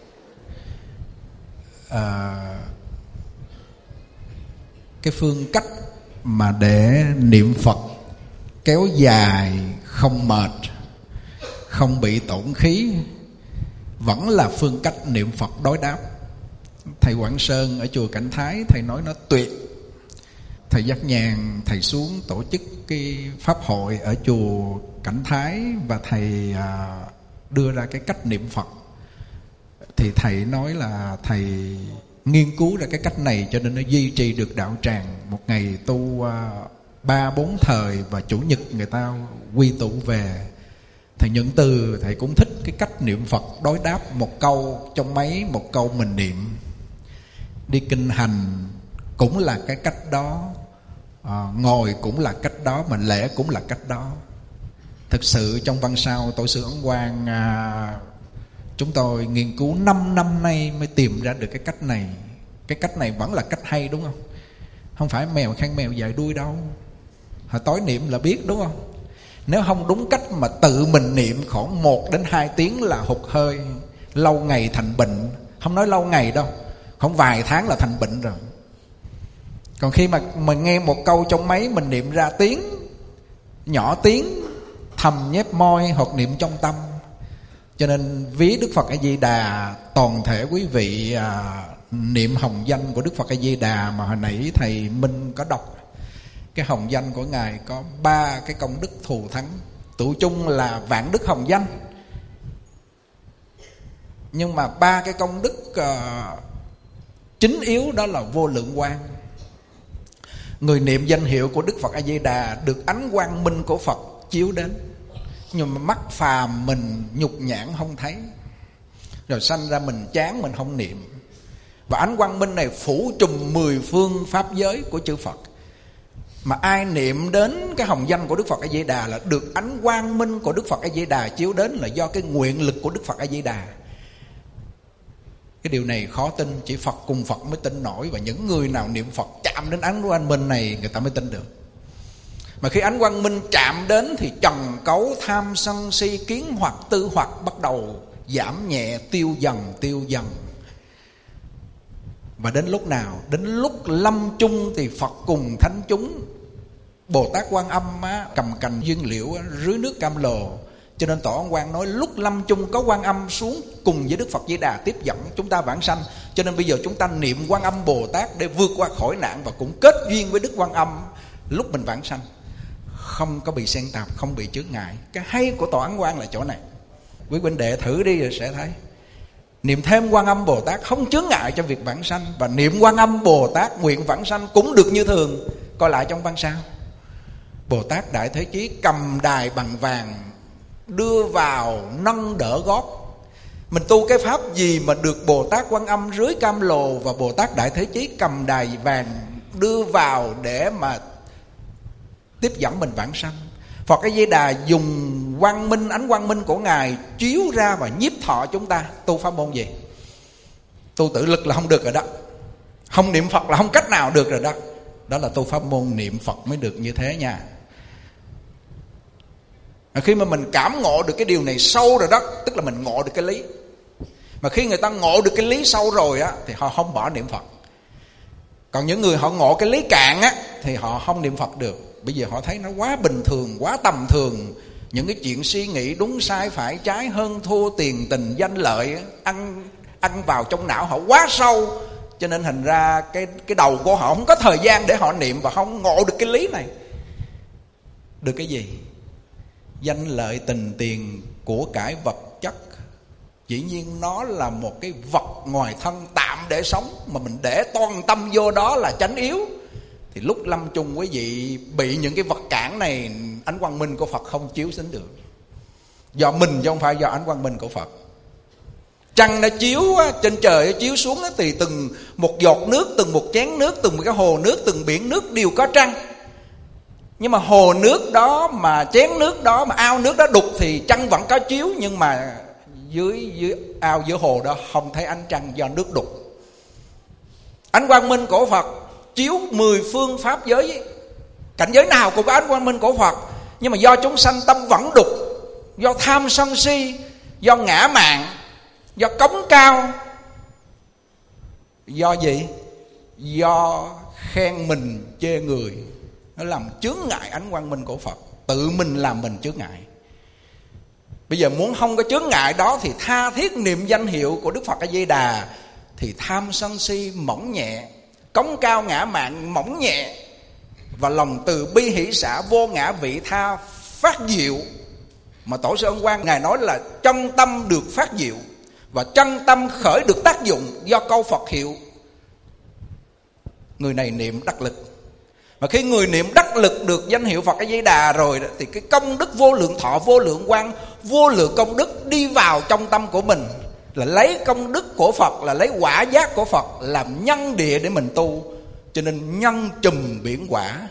Cái phương cách mà để niệm Phật kéo dài, không mệt, không bị tổn khí, vẫn là phương cách niệm Phật đối đáp. Thầy Quảng Sơn ở chùa Cảnh Thái, thầy nói nó tuyệt. Thầy Giác Nhàn, thầy xuống tổ chức cái pháp hội ở chùa Cảnh Thái, và thầy đưa ra cái cách niệm Phật. Thì thầy nói là thầy nghiên cứu ra cái cách này, cho nên nó duy trì được đạo tràng. Một ngày tu 3-4 thời, và chủ nhật người ta quy tụ về. Thầy Nhuận Từ, thầy cũng thích cái cách niệm Phật đối đáp, một câu trong máy, một câu mình niệm. Đi kinh hành cũng là cái cách đó, ngồi cũng là cách đó, mà lễ cũng là cách đó. Thực sự trong văn sao Tổ sư Ấn Quang, chúng tôi nghiên cứu 5 năm nay mới tìm ra được cái cách này. Cái cách này vẫn là cách hay, đúng không? Không phải mèo khen mèo dài đuôi đâu. Hồi tối niệm là biết, đúng không? Nếu không đúng cách mà tự mình niệm khoảng 1 đến 2 tiếng là hụt hơi, lâu ngày thành bệnh. Không nói lâu ngày đâu, không vài tháng là thành bệnh rồi. Còn khi mà mình nghe một câu trong máy, mình niệm ra tiếng, nhỏ tiếng, thầm nhép môi hoặc niệm trong tâm. Cho nên ví Đức Phật A Di Đà, toàn thể quý vị niệm hồng danh của Đức Phật A Di Đà. Mà hồi nãy thầy Minh có đọc cái hồng danh của Ngài có 3 cái công đức thù thắng, tụ chung là vạn đức hồng danh. Nhưng mà 3 cái công đức chính yếu đó là vô lượng quang. Người niệm danh hiệu của Đức Phật A Di Đà được ánh quang minh của Phật chiếu đến, nhưng mà mắt phàm mình nhục nhãn không thấy, rồi sanh ra mình chán, mình không niệm. Và ánh quang minh này phủ trùm 10 phương pháp giới của chư Phật. Mà ai niệm đến cái hồng danh của Đức Phật A Di Đà là được ánh quang minh của Đức Phật A Di Đà chiếu đến, là do cái nguyện lực của Đức Phật A Di Đà. Cái điều này khó tin, chỉ Phật cùng Phật mới tin nổi. Và những người nào niệm Phật chạm đến ánh quang minh này, người ta mới tin được. Mà khi ánh quang minh chạm đến thì trần cấu tham sân si kiến hoặc tư hoặc bắt đầu giảm nhẹ, tiêu dần. Và đến lúc nào? Đến lúc lâm chung thì Phật cùng thánh chúng, Bồ Tát Quan Âm cầm cành dương liễu rưới nước cam lồ. Cho nên Tổ Ấn Quang nói lúc lâm chung có Quan Âm xuống cùng với Đức Phật Di Đà tiếp dẫn chúng ta vãng sanh. Cho nên bây giờ chúng ta niệm Quan Âm Bồ Tát để vượt qua khỏi nạn, và cũng kết duyên với Đức Quan Âm lúc mình vãng sanh, không có bị xen tạp, không bị chướng ngại. Cái hay của Tổ Ấn Quang là chỗ này. Quý huynh đệ thử đi rồi sẽ thấy. Niệm thêm Quan Âm Bồ Tát không chướng ngại cho việc vãng sanh, và niệm Quan Âm Bồ Tát nguyện vãng sanh cũng được như thường. Coi lại trong văn sao, Bồ Tát Đại Thế Chí cầm đài bằng vàng đưa vào nâng đỡ gót. Mình tu cái pháp gì mà được Bồ Tát Quan Âm rưới cam lồ và Bồ Tát Đại Thế Chí cầm đài vàng đưa vào để mà tiếp dẫn mình vãng sanh. Phật A Di Đà dùng quang minh, ánh quang minh của Ngài chiếu ra và nhiếp thọ chúng ta. Tu pháp môn gì? Tu tự lực là không được rồi đó, không niệm Phật là không cách nào được rồi đó. Đó là tu pháp môn niệm Phật mới được như thế nha. Khi mà mình cảm ngộ được cái điều này sâu rồi đó, tức là mình ngộ được cái lý. Mà khi người ta ngộ được cái lý sâu rồi á, thì họ không bỏ niệm Phật. Còn những người họ ngộ cái lý cạn á, thì họ không niệm Phật được. Bây giờ họ thấy nó quá bình thường, quá tầm thường. Những cái chuyện suy nghĩ đúng sai phải trái, hơn thua, tiền tình danh lợi ăn vào trong não họ quá sâu. Cho nên thành ra cái đầu của họ không có thời gian để họ niệm, và không ngộ được cái lý này. Được cái gì? Danh lợi tình tiền của cải vật chất. Dĩ nhiên nó là một cái vật ngoài thân tạm để sống, mà mình để toàn tâm vô đó là chánh yếu. Thì lúc lâm chung quý vị bị những cái vật cản này, ánh quang minh của Phật không chiếu xuống được. Do mình chứ không phải do ánh quang minh của Phật. Trăng nó chiếu trên trời, nó chiếu xuống thì từng một giọt nước, từng một chén nước, từng một cái hồ nước, từng biển nước đều có trăng. Nhưng mà hồ nước đó, mà chén nước đó, mà ao nước đó đục thì trăng vẫn có chiếu. Nhưng mà dưới ao, giữa hồ đó không thấy ánh trăng do nước đục. Ánh quang minh của Phật chiếu 10 phương pháp giới, cảnh giới nào cũng có ánh quang minh của Phật. Nhưng mà do chúng sanh tâm vẫn đục, do tham sân si, do ngã mạn, do cống cao, do gì? Do khen mình chê người, nó làm chướng ngại ánh quang minh của Phật. Tự mình làm mình chướng ngại. Bây giờ muốn không có chướng ngại đó thì tha thiết niệm danh hiệu của Đức Phật A Di Đà, thì tham sân si mỏng nhẹ, cống cao ngã mạn mỏng nhẹ, và lòng từ bi hỷ xả vô ngã vị tha phát diệu. Mà Tổ sư Ân Quang Ngài nói là chân tâm được phát diệu, và chân tâm khởi được tác dụng do câu Phật hiệu. Người này niệm đắc lực. Và khi người niệm đắc lực được danh hiệu Phật A Di Đà rồi thì cái công đức vô lượng thọ, vô lượng quang, vô lượng công đức đi vào trong tâm của mình, là lấy công đức của Phật, là lấy quả giác của Phật làm nhân địa để mình tu. Cho nên nhân trùm biển quả,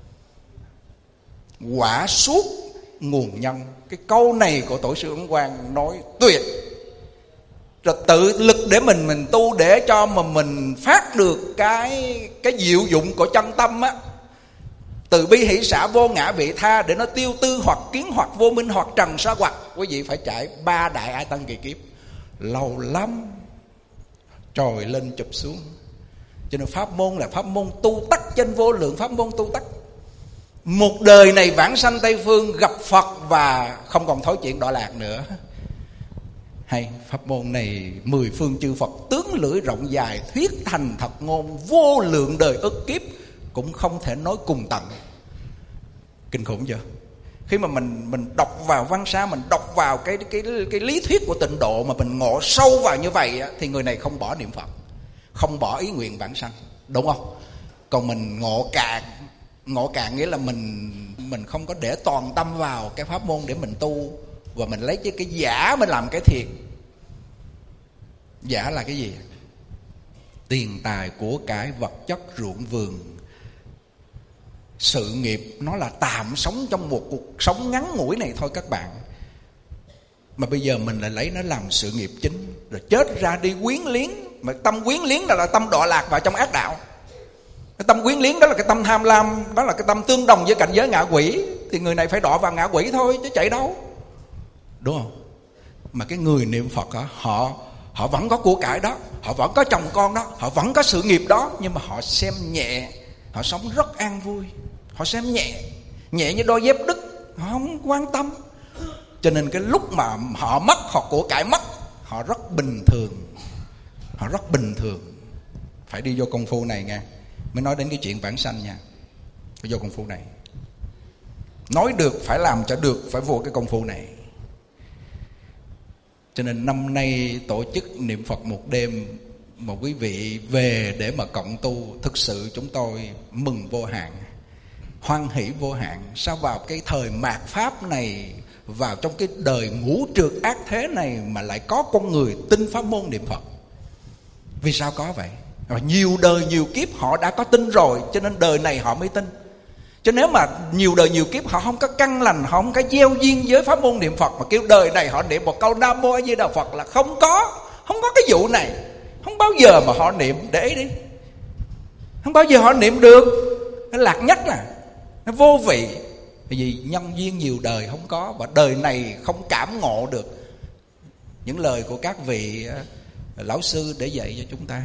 quả suốt nguồn nhân. Cái câu này của Tổ sư Ấn Quang nói tuyệt. Rồi tự lực để mình tu, để cho mà mình phát được cái diệu dụng của chân tâm á, từ bi hỷ xả vô ngã vị tha, để nó tiêu tư hoặc kiến hoặc vô minh hoặc trần sa hoặc. Quý vị phải trải 3 đại a tăng kỳ kiếp, lâu lắm, trồi lên chụp xuống. Cho nên pháp môn là pháp môn tu tắc, trên vô lượng pháp môn tu tắc. Một đời này vãng sanh Tây Phương gặp Phật và không còn thối chuyện đọa lạc nữa. Hay pháp môn này 10 phương chư Phật tướng lưỡi rộng dài, thuyết thành thật ngôn, vô lượng đời ức kiếp cũng không thể nói cùng tận. Kinh khủng chưa? Khi mà mình đọc vào văn sa, mình đọc vào cái lý thuyết của tịnh độ mà mình ngộ sâu vào như vậy á, thì người này không bỏ niệm Phật, không bỏ ý nguyện vãng sanh, đúng không? Còn mình ngộ cạn nghĩa là mình không có để toàn tâm vào cái pháp môn để mình tu, và mình lấy cái giả mình làm cái thiệt. Giả là cái gì? Tiền tài của cải vật chất ruộng vườn. Sự nghiệp nó là tạm sống trong một cuộc sống ngắn ngủi này thôi các bạn. Mà bây giờ mình lại lấy nó làm sự nghiệp chính, rồi chết ra đi quyến liếng. Mà tâm quyến liếng là tâm đọa lạc vào trong ác đạo. Cái tâm quyến liếng đó là cái tâm tham lam, đó là cái tâm tương đồng với cảnh giới ngạ quỷ. Thì người này phải đọa vào ngạ quỷ thôi chứ chạy đâu, đúng không? Mà cái người niệm Phật đó, họ vẫn có của cải đó, họ vẫn có chồng con đó, họ vẫn có sự nghiệp đó, nhưng mà họ xem nhẹ, họ sống rất an vui. Họ xem nhẹ như đôi dép đứt, họ không quan tâm. Cho nên cái lúc mà họ mất, họ của cải mất, họ rất bình thường. Họ rất bình thường. Phải đi vô công phu này nha, mới nói đến cái chuyện vãng sanh nha. Phải vô công phu này. Nói được phải làm cho được, phải vô cái công phu này. Cho nên năm nay tổ chức niệm Phật một đêm, mà quý vị về để mà cộng tu, thực sự chúng tôi mừng vô hạn, hoan hỷ vô hạn. Sao vào cái thời mạt Pháp này, vào trong cái đời ngũ trượt ác thế này mà lại có con người tin pháp môn niệm Phật? Vì sao có vậy? Và nhiều đời nhiều kiếp họ đã có tin rồi, cho nên đời này họ mới tin. Chứ nếu mà nhiều đời nhiều kiếp họ không có căn lành, họ không có gieo duyên với pháp môn niệm Phật, mà kêu đời này họ niệm một câu Nam Mô A Di Đà Phật là không có cái vụ này. Không bao giờ mà họ niệm, để ý đi, không bao giờ họ niệm được. Nó lạc nhất nè, nó vô vị. Bởi vì nhân duyên nhiều đời không có, và đời này không cảm ngộ được những lời của các vị lão sư để dạy cho chúng ta.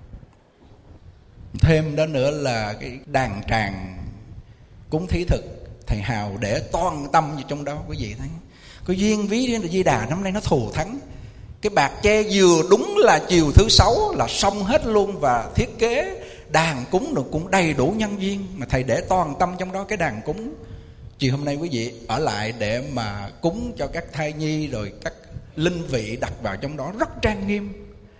Thêm đó nữa là cái đàn tràng cúng thí thực, thầy Hào để toàn tâm vào trong đó. Quý vị thấy có duyên ví đến Di Đà năm nay nó thù thắng. Cái bạc tre vừa đúng là chiều thứ 6 là xong hết luôn, và thiết kế đàn cúng được cũng đầy đủ nhân duyên, mà thầy để toàn tâm trong đó. Cái đàn cúng chiều hôm nay quý vị ở lại để mà cúng cho các thai nhi, rồi các linh vị đặt vào trong đó rất trang nghiêm.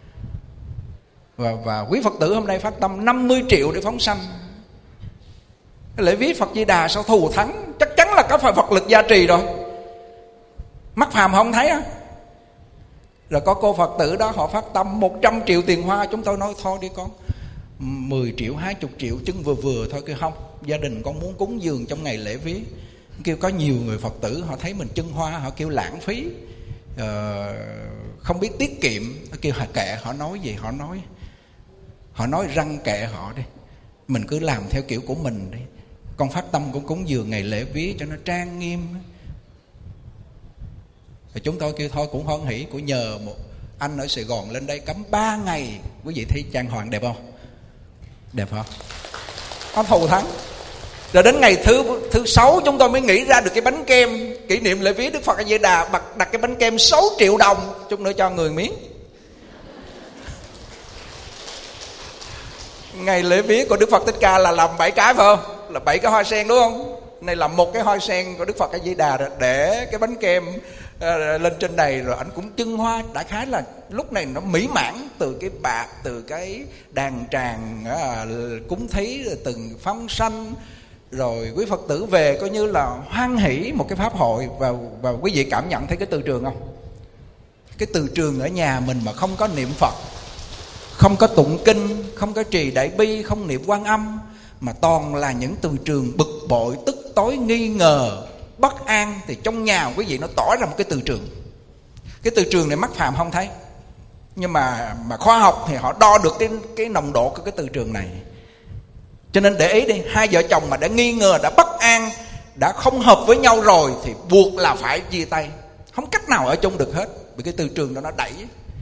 Và quý Phật tử hôm nay phát tâm 50 triệu để phóng sanh. Cái lễ viết Phật Di Đà sao thù thắng, chắc chắn là có phải Phật lực gia trì rồi, mắt phàm không thấy á. Rồi có cô Phật tử đó họ phát tâm 100 triệu tiền hoa. Chúng tôi nói thôi đi con, 10 triệu 20 triệu chứng vừa vừa thôi. Kêu không, gia đình con muốn cúng dường trong ngày lễ viết. Kêu có nhiều người Phật tử họ thấy mình trưng hoa, họ kêu lãng phí, không biết tiết kiệm. Kêu kệ họ nói gì họ nói răng kệ họ đi. Mình cứ làm theo kiểu của mình đi. Con phát tâm cũng cúng dường ngày lễ vía cho nó trang nghiêm. Rồi chúng tôi kêu thôi cũng hoan hỷ, cũng nhờ một anh ở Sài Gòn lên đây cấm 3 ngày. Quý vị thấy trang hoàng đẹp không? Đẹp không? Có thù thắng. Rồi đến ngày thứ 6 chúng tôi mới nghĩ ra được cái bánh kem kỷ niệm lễ viếng Đức Phật A Di Đà. Đặt cái bánh kem 6 triệu đồng, chút nữa cho người miếng. Ngày lễ viếng của Đức Phật Thích Ca là làm 7 cái phải không? Là 7 cái hoa sen đúng không? Này là một cái hoa sen của Đức Phật A Di Đà, để cái bánh kem lên trên này. Rồi anh cũng trưng hoa. Đại khái là lúc này nó mỹ mãn, từ cái bạc, từ cái đàn tràng cúng thí, từng phóng sanh. Rồi quý Phật tử về coi như là hoan hỷ một cái pháp hội. Và quý vị cảm nhận thấy cái từ trường không? Cái từ trường ở nhà mình mà không có niệm Phật, không có tụng kinh, không có trì đại bi, không niệm Quan Âm, mà toàn là những từ trường bực bội, tức tối, nghi ngờ, bất an, thì trong nhà quý vị nó tỏ ra một cái từ trường. Cái từ trường này mắt phàm không thấy, nhưng mà khoa học thì họ đo được cái nồng độ của cái từ trường này. Cho nên để ý đi, hai vợ chồng mà đã nghi ngờ, đã bất an, đã không hợp với nhau rồi thì buộc là phải chia tay, không cách nào ở chung được hết, vì cái từ trường đó nó đẩy.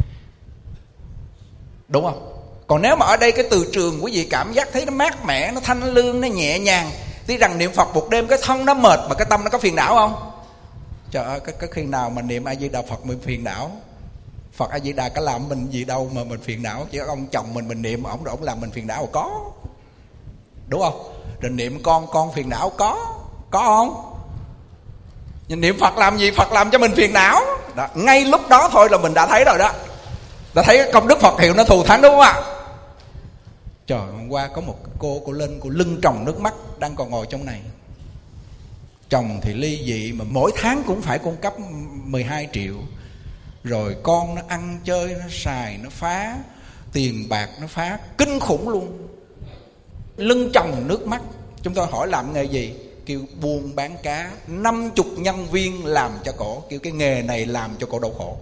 Đúng không? Còn nếu mà ở đây cái từ trường quý vị cảm giác thấy nó mát mẻ, nó thanh lương, nó nhẹ nhàng. Tuy rằng niệm Phật một đêm cái thân nó mệt, mà cái tâm nó có phiền não không? Trời ơi, cái khi nào mà niệm A Di Đà Phật mình phiền não? Phật A Di Đà có làm mình gì đâu mà mình phiền não. Chỉ ông chồng mình niệm ổng làm mình phiền não có. Đúng không? Rồi niệm con phiền não có không? Nhưng niệm Phật làm gì? Phật làm cho mình phiền não đó. Ngay lúc đó thôi là mình đã thấy rồi đó, đã thấy công đức Phật hiệu nó thù thắng, đúng không ạ? Trời, hôm qua có một cô lên, cô lưng tròng nước mắt, đang còn ngồi trong này. Chồng thì ly dị mà mỗi tháng cũng phải cung cấp 12 triệu. Rồi con nó ăn chơi, nó xài, nó phá, tiền bạc nó phá, kinh khủng luôn. Lưng tròng nước mắt. Chúng tôi hỏi làm nghề gì? Kêu buôn bán cá, 50 nhân viên làm cho cổ. Kêu cái nghề này làm cho cổ đau khổ.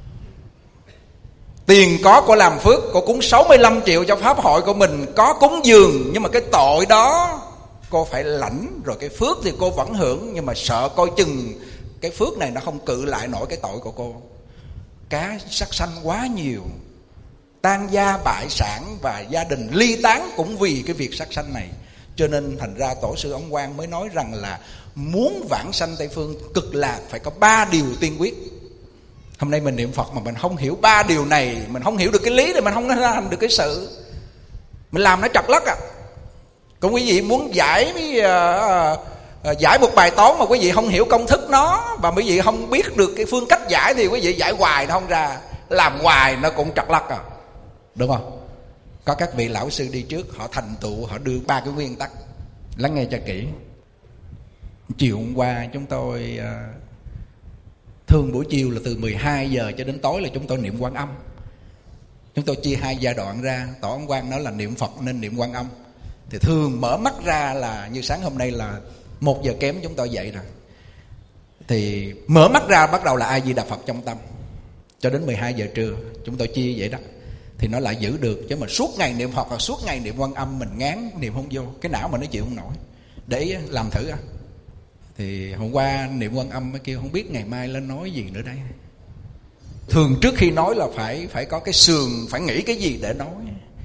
Tiền có cô làm phước, cô cúng 65 triệu cho pháp hội của mình, có cúng dường, nhưng mà cái tội đó cô phải lãnh. Rồi cái phước thì cô vẫn hưởng, nhưng mà sợ coi chừng cái phước này nó không cự lại nổi cái tội của cô. Cá sát sanh quá nhiều, tan gia bại sản, và gia đình ly tán cũng vì cái việc sát sanh này. Cho nên thành ra Tổ sư Ấn Quang mới nói rằng là muốn vãng sanh Tây Phương cực lạc phải có 3 điều tiên quyết. Hôm nay mình niệm Phật mà mình không hiểu 3 điều này, mình không hiểu được cái lý, thì mình không làm được cái sự. Mình làm nó trật lất à. Còn quý vị muốn giải một bài toán mà quý vị không hiểu công thức nó, và quý vị không biết được cái phương cách giải, thì quý vị giải hoài nó không ra, làm hoài nó cũng trật lất à. Đúng không? Có các vị lão sư đi trước, họ thành tựu, họ đưa 3 cái nguyên tắc. Lắng nghe cho kỹ. Chiều hôm qua chúng tôi thường buổi chiều là từ 12 giờ cho đến tối là chúng tôi niệm Quan Âm. Chúng tôi chia 2 giai đoạn ra. Tổ Ấn Quang nói là niệm Phật nên niệm Quan Âm. Thì thường mở mắt ra là như sáng hôm nay là 1 giờ kém chúng tôi dậy rồi. Thì mở mắt ra bắt đầu là A Di Đà Phật trong tâm, cho đến 12 giờ trưa. Chúng tôi chia vậy đó. Thì nó lại giữ được. Chứ mà suốt ngày niệm Phật hoặc suốt ngày niệm Quan Âm, mình ngán niệm không vô, cái não mình nó chịu không nổi. Để làm thử à. Thì hôm qua niệm Quan Âm mới kêu không biết ngày mai lên nói gì nữa đây. Thường trước khi nói là phải có cái sườn, phải nghĩ cái gì để nói.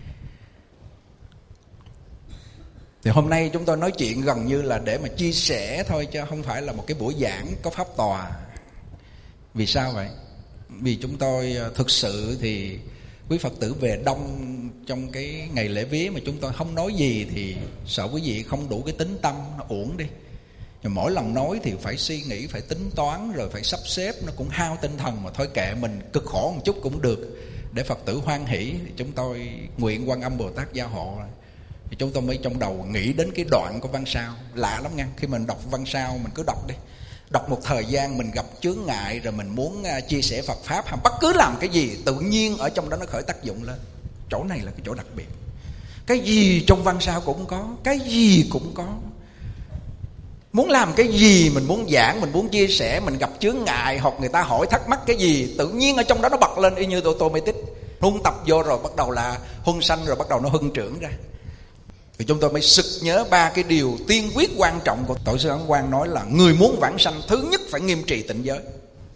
Thì hôm nay chúng tôi nói chuyện gần như là để mà chia sẻ thôi, chứ không phải là một cái buổi giảng có pháp tòa. Vì sao vậy? Vì chúng tôi thực sự thì quý Phật tử về đông trong cái ngày lễ vía mà chúng tôi không nói gì thì sợ quý vị không đủ cái tính tâm, nó uổng đi. Rồi mỗi lần nói thì phải suy nghĩ, phải tính toán, rồi phải sắp xếp, nó cũng hao tinh thần. Mà thôi kệ, mình cực khổ một chút cũng được, để Phật tử hoan hỷ. Thì chúng tôi nguyện Quan Âm Bồ Tát gia hộ. Thì chúng tôi mới trong đầu nghĩ đến cái đoạn của văn sao. Lạ lắm nha, khi mình đọc văn sao mình cứ đọc đi. Đọc một thời gian mình gặp chướng ngại, rồi mình muốn chia sẻ Phật Pháp, hay bất cứ làm cái gì, tự nhiên ở trong đó nó khởi tác dụng lên. Chỗ này là cái chỗ đặc biệt. Cái gì trong văn sao cũng có, cái gì cũng có. Muốn làm cái gì, mình muốn giảng, mình muốn chia sẻ, mình gặp chướng ngại hoặc người ta hỏi thắc mắc cái gì, tự nhiên ở trong đó nó bật lên y như automatic. Huân tập vô rồi bắt đầu là huân sanh, rồi bắt đầu nó huân trưởng ra. Thì chúng tôi mới sực nhớ 3 cái điều tiên quyết quan trọng của Tổ sư Ấn Quang nói là người muốn vãng sanh, thứ nhất phải nghiêm trì tịnh giới,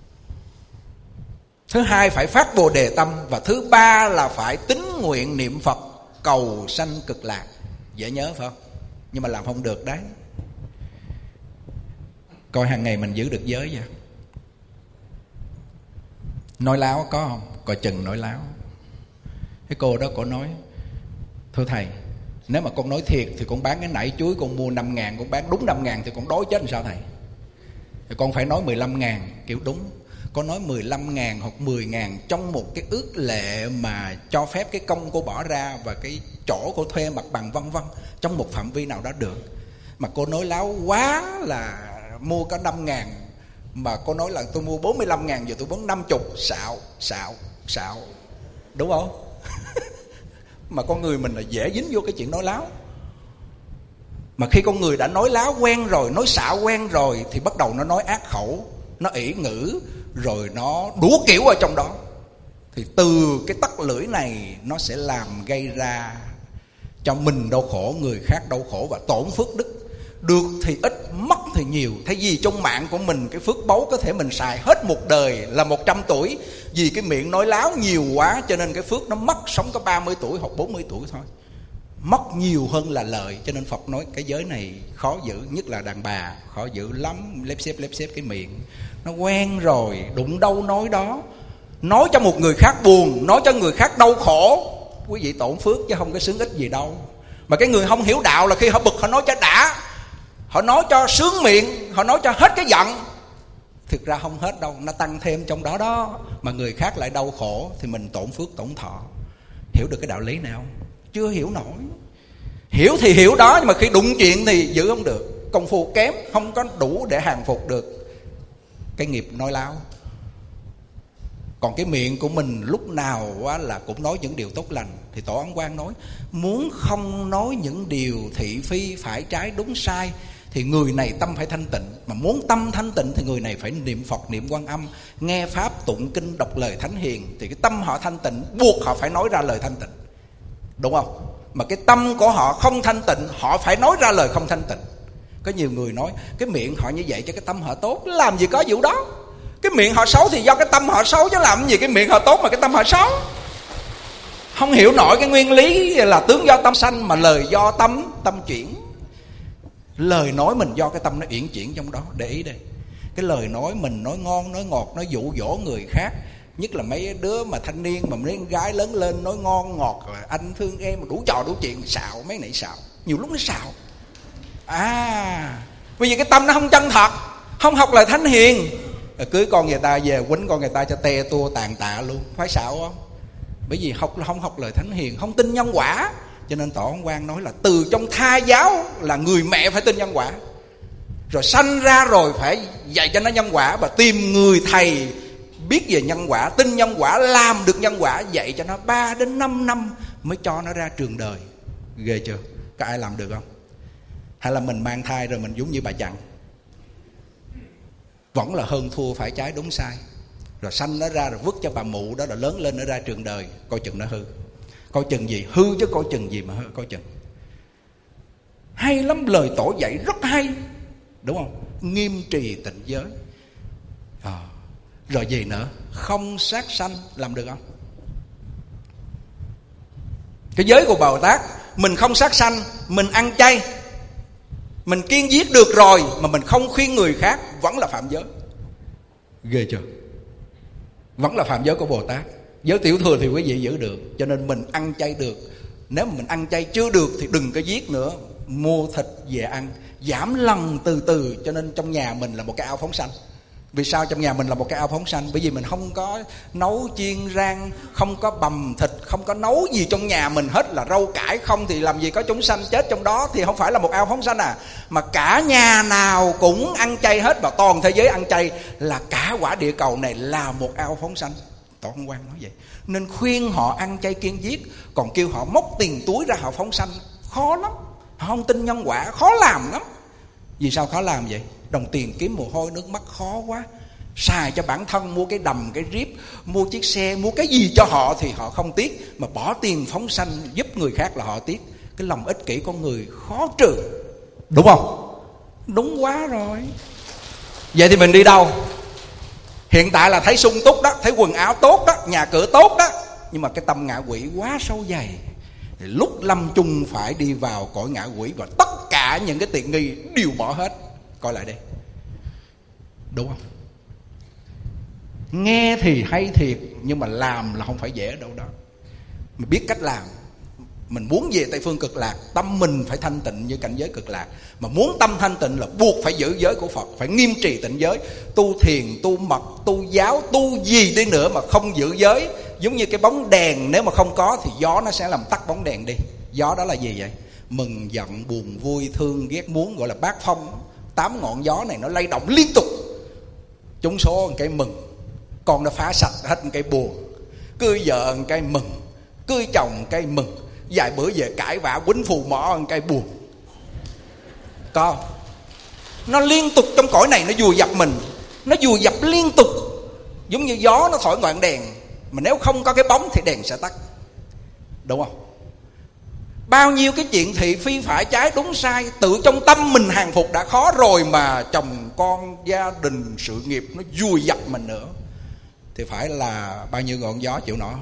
thứ hai phải phát Bồ Đề tâm, và thứ ba là phải tín nguyện niệm Phật cầu sanh cực lạc. Dễ nhớ phải không? Nhưng mà làm không được đấy. Coi hàng ngày mình giữ được giới vậy. Nói láo có không? Coi chừng nói láo. Cái cô đó cổ nói: thưa thầy, nếu mà con nói thiệt thì con bán cái nải chuối con mua 5.000, con bán đúng 5.000 thì con đói chết làm sao thầy? Thì con phải nói 15.000 kiểu đúng. Con nói 15.000 hoặc 10.000 trong một cái ước lệ mà cho phép cái công cô bỏ ra và cái chỗ cô thuê mặt bằng vân vân, trong một phạm vi nào đó được. Mà cô nói láo quá là mua có 5.000, mà cô nói là tôi mua 45.000 giờ tôi muốn 50. Xạo đúng không? Mà con người mình là dễ dính vô cái chuyện nói láo. Mà khi con người đã nói láo quen rồi, nói xạo quen rồi, thì bắt đầu nó nói ác khẩu, nó ỷ ngữ, rồi nó đủ kiểu ở trong đó. Thì từ cái tắc lưỡi này nó sẽ làm gây ra cho mình đau khổ, người khác đau khổ và tổn phước đức. Được thì ít, mất thì nhiều. Thay vì trong mạng của mình cái phước báu có thể mình xài hết một đời là 100 tuổi, vì cái miệng nói láo nhiều quá cho nên cái phước nó mất, sống có 30 tuổi hoặc 40 tuổi thôi. Mất nhiều hơn là lợi. Cho nên Phật nói cái giới này khó giữ, nhất là đàn bà khó giữ lắm. Lép xếp cái miệng, nó quen rồi, đụng đâu nói đó. Nói cho một người khác buồn, nói cho người khác đau khổ, quý vị tổn phước chứ không có xứng ích gì đâu. Mà cái người không hiểu đạo là khi họ bực họ nói cho đã, họ nói cho sướng miệng, họ nói cho hết cái giận. Thực ra không hết đâu, nó tăng thêm trong đó đó. Mà người khác lại đau khổ thì mình tổn phước tổn thọ. Hiểu được cái đạo lý này không? Chưa hiểu nổi. Hiểu thì hiểu đó, nhưng mà khi đụng chuyện thì giữ không được. Công phu kém, không có đủ để hàng phục được cái nghiệp nói láo. Còn cái miệng của mình lúc nào là cũng nói những điều tốt lành. Thì Tổ Ấn Quang nói, muốn không nói những điều thị phi phải trái đúng sai thì người này tâm phải thanh tịnh. Mà muốn tâm thanh tịnh thì người này phải niệm Phật, niệm Quan Âm, nghe Pháp, tụng kinh, đọc lời Thánh Hiền. Thì cái tâm họ thanh tịnh, buộc họ phải nói ra lời thanh tịnh. Đúng không? Mà cái tâm của họ không thanh tịnh, họ phải nói ra lời không thanh tịnh. Có nhiều người nói cái miệng họ như vậy cho cái tâm họ tốt. Làm gì có vụ đó. Cái miệng họ xấu thì do cái tâm họ xấu, chứ làm gì cái miệng họ tốt mà cái tâm họ xấu. Không hiểu nổi cái nguyên lý là tướng do tâm sanh, mà lời do tâm chuyển. Lời nói mình do cái tâm nó uyển chuyển trong đó. Để ý đây, cái lời nói mình nói ngon, nói ngọt, nói dụ dỗ người khác. Nhất là mấy đứa mà thanh niên mà mấy gái lớn lên nói ngon ngọt, anh thương em, đủ trò đủ chuyện, xạo. Mấy này xạo, nhiều lúc nó xạo. Bởi vì cái tâm nó không chân thật, không học lời Thánh Hiền. Cưới con người ta về quýnh con người ta cho te tua tàn tạ luôn. Phải xạo không? Bởi vì không học lời Thánh Hiền, không tin nhân quả. Cho nên Tổ Ấn Quang nói là từ trong tha giáo là người mẹ phải tin nhân quả, rồi sanh ra rồi phải dạy cho nó nhân quả, và tìm người thầy biết về nhân quả, tin nhân quả, làm được nhân quả, dạy cho nó 3 đến 5 năm mới cho nó ra trường đời. Ghê chưa? Có ai làm được không? Hay là mình mang thai rồi mình giống như bà Chằn, vẫn là hơn thua phải trái đúng sai, rồi sanh nó ra rồi vứt cho bà mụ đó, rồi lớn lên nó ra trường đời, coi chừng nó hư. Coi chừng gì? Hư chứ coi chừng gì mà hư. Coi chừng. Hay lắm, lời Tổ dạy rất hay, đúng không? Nghiêm trì tịnh giới. Rồi gì nữa? Không sát sanh. Làm được không? Cái giới của Bồ Tát, mình không sát sanh, mình ăn chay, mình kiêng giết được rồi mà mình không khuyên người khác, vẫn là phạm giới. Ghê chưa? Vẫn là phạm giới của Bồ Tát. Giới tiểu thừa thì quý vị giữ được, cho nên mình ăn chay được. Nếu mà mình ăn chay chưa được thì đừng có giết nữa, mua thịt về ăn, giảm lần từ từ. Cho nên trong nhà mình là một cái ao phóng sanh. Vì sao trong nhà mình là một cái ao phóng sanh? Bởi vì mình không có nấu chiên rang, không có bằm thịt, không có nấu gì trong nhà mình hết, là rau cải không, thì làm gì có chúng sanh chết trong đó. Thì không phải là một ao phóng sanh à. Mà cả nhà nào cũng ăn chay hết, và toàn thế giới ăn chay, là cả quả địa cầu này là một ao phóng sanh. Tổ Ấn Quang nói vậy. Nên khuyên họ ăn chay kiêng giết, còn kêu họ móc tiền túi ra họ phóng sanh khó lắm. Họ không tin nhân quả, khó làm lắm. Vì sao khó làm vậy? Đồng tiền kiếm mồ hôi nước mắt khó quá. Xài cho bản thân, mua cái đầm, cái ríp, mua chiếc xe, mua cái gì cho họ thì họ không tiếc. Mà bỏ tiền phóng sanh giúp người khác là họ tiếc. Cái lòng ích kỷ con người khó trừ, đúng không? Đúng quá rồi. Vậy thì mình đi đâu? Hiện tại là thấy sung túc đó, thấy quần áo tốt đó, nhà cửa tốt đó, nhưng mà cái tâm ngạ quỷ quá sâu dày. Thì lúc lâm chung phải đi vào cõi ngạ quỷ, và tất cả những cái tiện nghi đều bỏ hết. Coi lại đi, đúng không? Nghe thì hay thiệt, nhưng mà làm là không phải dễ đâu đó. Mình biết cách làm. Mình muốn về Tây Phương Cực Lạc, tâm mình phải thanh tịnh như cảnh giới Cực Lạc. Mà muốn tâm thanh tịnh là buộc phải giữ giới của Phật, phải nghiêm trì tịnh giới. Tu thiền, tu mật, tu giáo, tu gì đi nữa mà không giữ giới, giống như cái bóng đèn, nếu mà không có thì gió nó sẽ làm tắt bóng đèn đi. Gió đó là gì vậy? Mừng, giận, buồn, vui, thương, ghét, muốn, gọi là bát phong. 8 ngọn gió này nó lay động liên tục. Trúng số một cái mừng, con nó phá sạch hết một cái buồn. Cưới vợ một cái mừng, cưới chồng một cái mừng, vài bữa về cãi vã quýnh phù mỏ một cái buồn. Con nó liên tục trong cõi này, nó vùi dập mình, nó vùi dập liên tục, giống như gió nó thổi ngọn đèn, mà nếu không có cái bóng thì đèn sẽ tắt, đúng không? Bao nhiêu cái chuyện thị phi phải trái đúng sai, tự trong tâm mình hàng phục đã khó rồi, mà chồng con, gia đình, sự nghiệp nó vùi dập mình nữa, thì phải là bao nhiêu ngọn gió chịu nổi.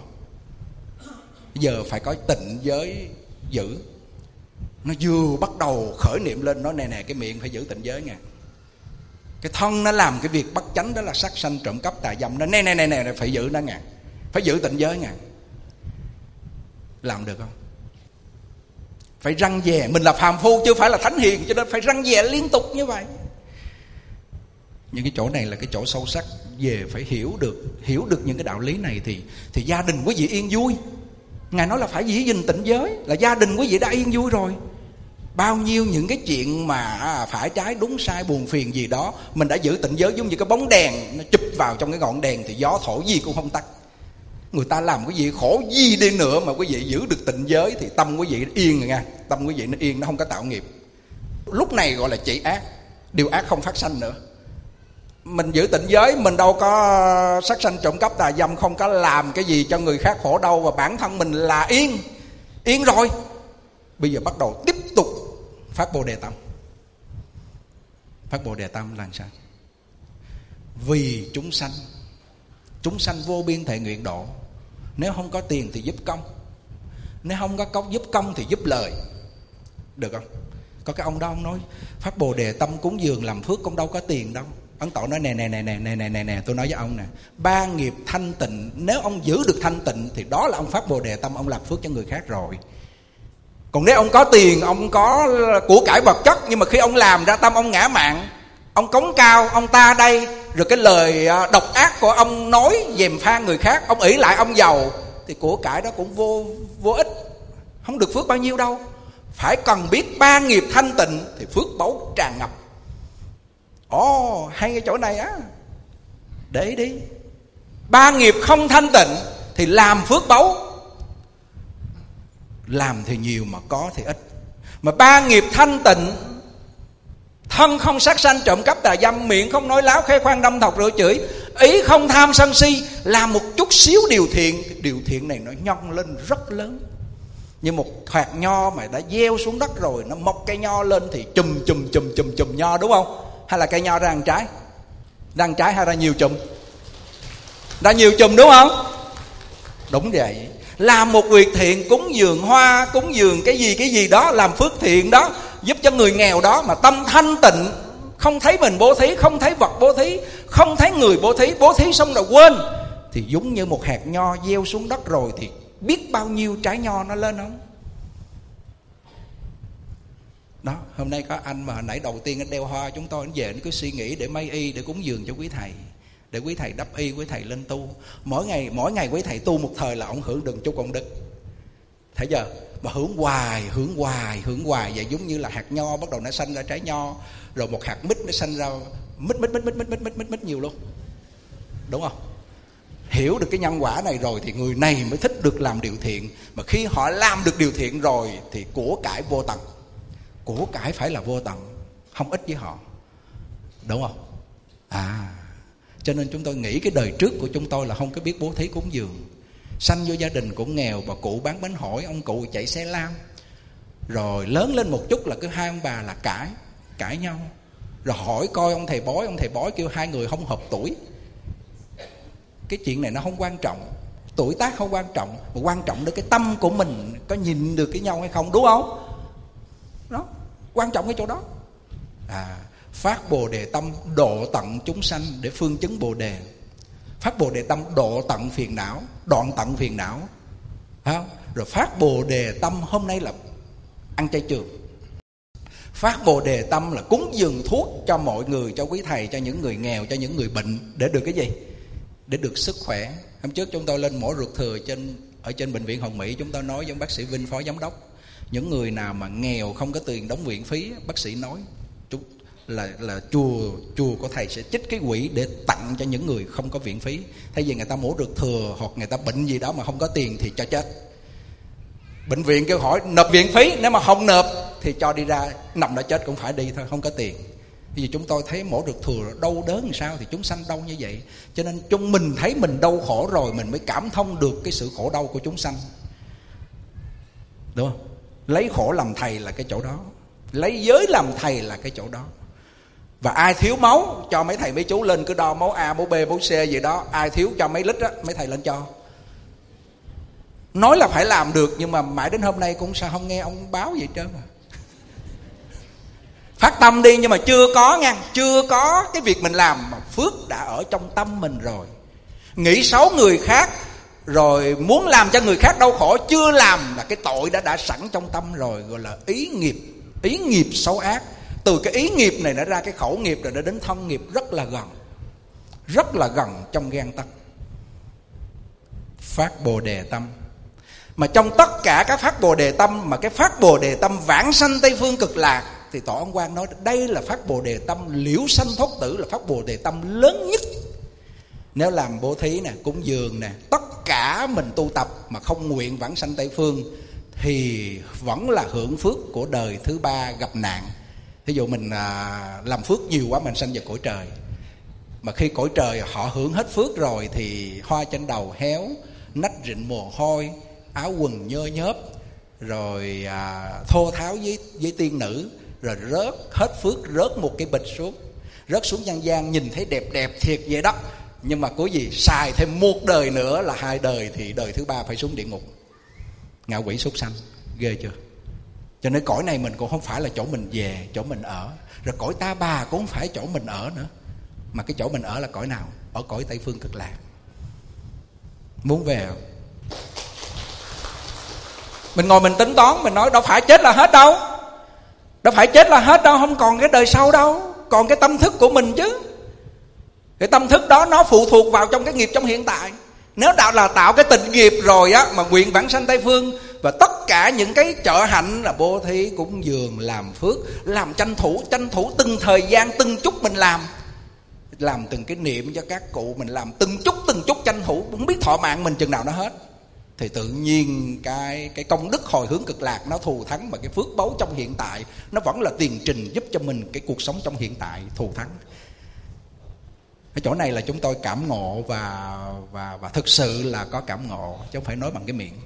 Giờ phải có tịnh giới giữ. Nó vừa bắt đầu khởi niệm lên, nó nè cái miệng phải giữ tịnh giới nha. Cái thân nó làm cái việc bất chánh, đó là sát sanh, trộm cắp, tà dâm, nó nè phải giữ nó nha, phải giữ tịnh giới nha. Làm được không? Phải răn dè. Mình là phàm phu chứ phải là thánh hiền, cho nên phải răn dè liên tục như vậy. Những cái chỗ này là cái chỗ sâu sắc. Về phải hiểu được những cái đạo lý này thì gia đình quý vị yên vui. Ngài nói là phải giữ gìn tịnh giới, là gia đình quý vị đã yên vui rồi. Bao nhiêu những cái chuyện mà phải trái đúng sai buồn phiền gì đó, mình đã giữ tịnh giới, giống như cái bóng đèn nó chụp vào trong cái ngọn đèn thì gió thổi gì cũng không tắt. Người ta làm cái gì khổ gì đi nữa mà quý vị giữ được tịnh giới thì tâm quý vị yên rồi nha. Tâm quý vị nó yên, nó không có tạo nghiệp. Lúc này gọi là chỉ ác, điều ác không phát sanh nữa. Mình giữ tịnh giới, mình đâu có sát sanh trộm cắp tà dâm, không có làm cái gì cho người khác khổ đâu, và bản thân mình là yên rồi. Bây giờ bắt đầu tiếp tục phát Bồ Đề Tâm. Phát Bồ Đề Tâm là sao? Vì chúng sanh vô biên thệ nguyện độ. Nếu không có tiền thì giúp công, nếu không có công giúp công thì giúp lời, được không? Có cái ông đó ông nói phát Bồ Đề Tâm cúng dường làm phước, cũng đâu có tiền đâu. Ấn Tổ nói nè, tôi nói với ông nè, 3 nghiệp thanh tịnh, nếu ông giữ được thanh tịnh thì đó là ông phát Bồ Đề Tâm, ông làm phước cho người khác rồi. Còn nếu ông có tiền, ông có của cải vật chất, nhưng mà khi ông làm ra tâm ông ngã mạn, ông cống cao ông ta đây, rồi cái lời độc ác của ông nói dèm pha người khác, ông ỷ lại ông giàu, thì của cải đó cũng vô ích, không được phước bao nhiêu đâu. Phải cần biết 3 nghiệp thanh tịnh thì phước báu tràn ngập. Ồ, hay cái chỗ này á, để đi. 3 nghiệp không thanh tịnh thì làm phước báu, làm thì nhiều mà có thì ít. Mà 3 nghiệp thanh tịnh, thân không sát sanh trộm cắp tà dâm, miệng không nói láo khoe khoang đâm thọc rửa chửi, ý không tham sân si, làm một chút xíu điều thiện, thì điều thiện này nó nhân lên rất lớn. Như một hạt nho mà đã gieo xuống đất rồi, nó mọc cây nho lên thì chùm nho, đúng không? Hay là cây nho ra ăn trái? Ra ăn trái hay ra nhiều chùm? Ra nhiều chùm, đúng không? Đúng vậy. Làm một việc thiện, cúng dường hoa, cúng dường cái gì đó, làm phước thiện đó, giúp cho người nghèo đó, mà tâm thanh tịnh, không thấy mình bố thí, không thấy vật bố thí, không thấy người bố thí xong rồi quên, thì giống như một hạt nho gieo xuống đất rồi thì biết bao nhiêu trái nho nó lên không? Đó, hôm nay có anh mà hồi nãy đầu tiên anh đeo hoa, chúng tôi anh về anh cứ suy nghĩ để may y, để cúng dường cho quý thầy, để quý thầy đắp y, quý thầy lên tu. Mỗi ngày quý thầy tu một thời là ông hưởng được chút công đức. Thấy giờ mà hưởng hoài vậy, giống như là hạt nho bắt đầu nó sanh ra trái nho, rồi một hạt mít nó sanh ra mít nhiều luôn, đúng không? Hiểu được cái nhân quả này rồi thì người này mới thích được làm điều thiện. Mà khi họ làm được điều thiện rồi thì của cải vô tận. Của cải phải là vô tận, không ít với họ, đúng không? Cho nên chúng tôi nghĩ cái đời trước của chúng tôi là không có biết bố thí cúng dường. Sanh vô gia đình cũng nghèo, bà cụ bán bánh hỏi, ông cụ chạy xe lam, Rồi lớn lên một chút là cứ hai ông bà là cãi nhau. Rồi hỏi coi ông thầy bói kêu hai người không hợp tuổi. Cái chuyện này nó không quan trọng, tuổi tác không quan trọng, mà quan trọng đến cái tâm của mình có nhìn được cái nhau hay không, đúng không? Đó, quan trọng cái chỗ đó. Phát Bồ Đề tâm độ tận chúng sanh để phương chứng Bồ Đề. Phát Bồ Đề tâm độ tận phiền não, đoạn tận phiền não. Rồi phát Bồ Đề tâm hôm nay là ăn chay trường. Phát Bồ Đề tâm là cúng dường thuốc cho mọi người, cho quý thầy, cho những người nghèo, cho những người bệnh, để được cái gì? Để được sức khỏe. Hôm trước chúng tôi lên mổ ruột thừa ở trên bệnh viện Hồng Mỹ, chúng tôi nói với bác sĩ Vinh, phó giám đốc, những người nào mà nghèo không có tiền đóng viện phí, bác sĩ nói là chùa của thầy sẽ trích cái quỹ để tặng cho những người không có viện phí. Thay vì người ta mổ ruột thừa hoặc người ta bệnh gì đó mà không có tiền thì cho chết. Bệnh viện kêu hỏi nộp viện phí, nếu mà không nộp thì cho đi ra nằm đã chết cũng phải đi thôi, không có tiền. Vì chúng tôi thấy mổ ruột thừa đau đớn làm sao thì chúng sanh đau như vậy. Cho nên chúng mình thấy mình đau khổ rồi mình mới cảm thông được cái sự khổ đau của chúng sanh, đúng không? Lấy khổ làm thầy là cái chỗ đó, lấy giới làm thầy là cái chỗ đó. Và ai thiếu máu cho mấy thầy mấy chú lên cứ đo máu A, máu B, máu C gì đó. Ai thiếu cho mấy lít á, mấy thầy lên cho. Nói là phải làm được, nhưng mà mãi đến hôm nay cũng sao không nghe ông báo vậy trơn mà. Phát tâm đi, nhưng mà chưa có nha, chưa có cái việc mình làm mà phước đã ở trong tâm mình rồi. Nghĩ xấu người khác rồi muốn làm cho người khác đau khổ chưa làm là cái tội đã sẵn trong tâm rồi, gọi là ý nghiệp xấu ác. Từ cái ý nghiệp này nó ra cái khẩu nghiệp, rồi nó đến thân nghiệp rất là gần trong gan tấc. Phát Bồ Đề tâm. Mà trong tất cả các phát Bồ Đề tâm, mà cái phát Bồ Đề tâm vãng sanh Tây Phương Cực Lạc thì Tổ Ấn Quang nói đây là phát Bồ Đề tâm liễu sanh thoát tử, là phát Bồ Đề tâm lớn nhất. Nếu làm bố thí nè, cúng dường nè, tất cả mình tu tập mà không nguyện vãng sanh Tây Phương thì vẫn là hưởng phước của đời thứ ba gặp nạn. Ví dụ mình làm phước nhiều quá mình sanh vào cõi trời, mà khi cõi trời họ hưởng hết phước rồi thì hoa trên đầu héo, nách rịn mồ hôi, áo quần nhơ nhớp, rồi thô tháo với tiên nữ, rồi rớt hết phước, rớt một cái bịch xuống, rớt xuống nhân gian nhìn thấy đẹp đẹp thiệt vậy đó. Nhưng mà có gì xài thêm một đời nữa là 2 đời thì đời thứ ba phải xuống địa ngục, ngạ quỷ súc sanh. Ghê chưa? Cho nên cõi này mình cũng không phải là chỗ mình về, chỗ mình ở. Rồi cõi Ta Bà cũng không phải chỗ mình ở nữa. Mà cái chỗ mình ở là cõi nào? Ở cõi Tây Phương Cực Lạc. Muốn về không? Mình ngồi mình tính toán, mình nói đâu phải chết là hết đâu. Đâu phải chết là hết đâu, không còn cái đời sau đâu. Còn cái tâm thức của mình chứ. Cái tâm thức đó nó phụ thuộc vào trong cái nghiệp trong hiện tại. Nếu là tạo cái tình nghiệp rồi á, mà nguyện vãng sanh Tây Phương, và tất cả những cái trợ hạnh là bố thí, cúng dường, làm phước, làm tranh thủ từng thời gian, từng chút mình làm từng cái niệm cho các cụ, mình làm từng chút tranh thủ, không biết thọ mạng mình chừng nào nó hết. Thì tự nhiên cái công đức hồi hướng cực lạc nó thù thắng, mà cái phước báu trong hiện tại nó vẫn là tiền trình giúp cho mình cái cuộc sống trong hiện tại thù thắng. Cái chỗ này là chúng tôi cảm ngộ và thực sự là có cảm ngộ, chứ không phải nói bằng cái miệng.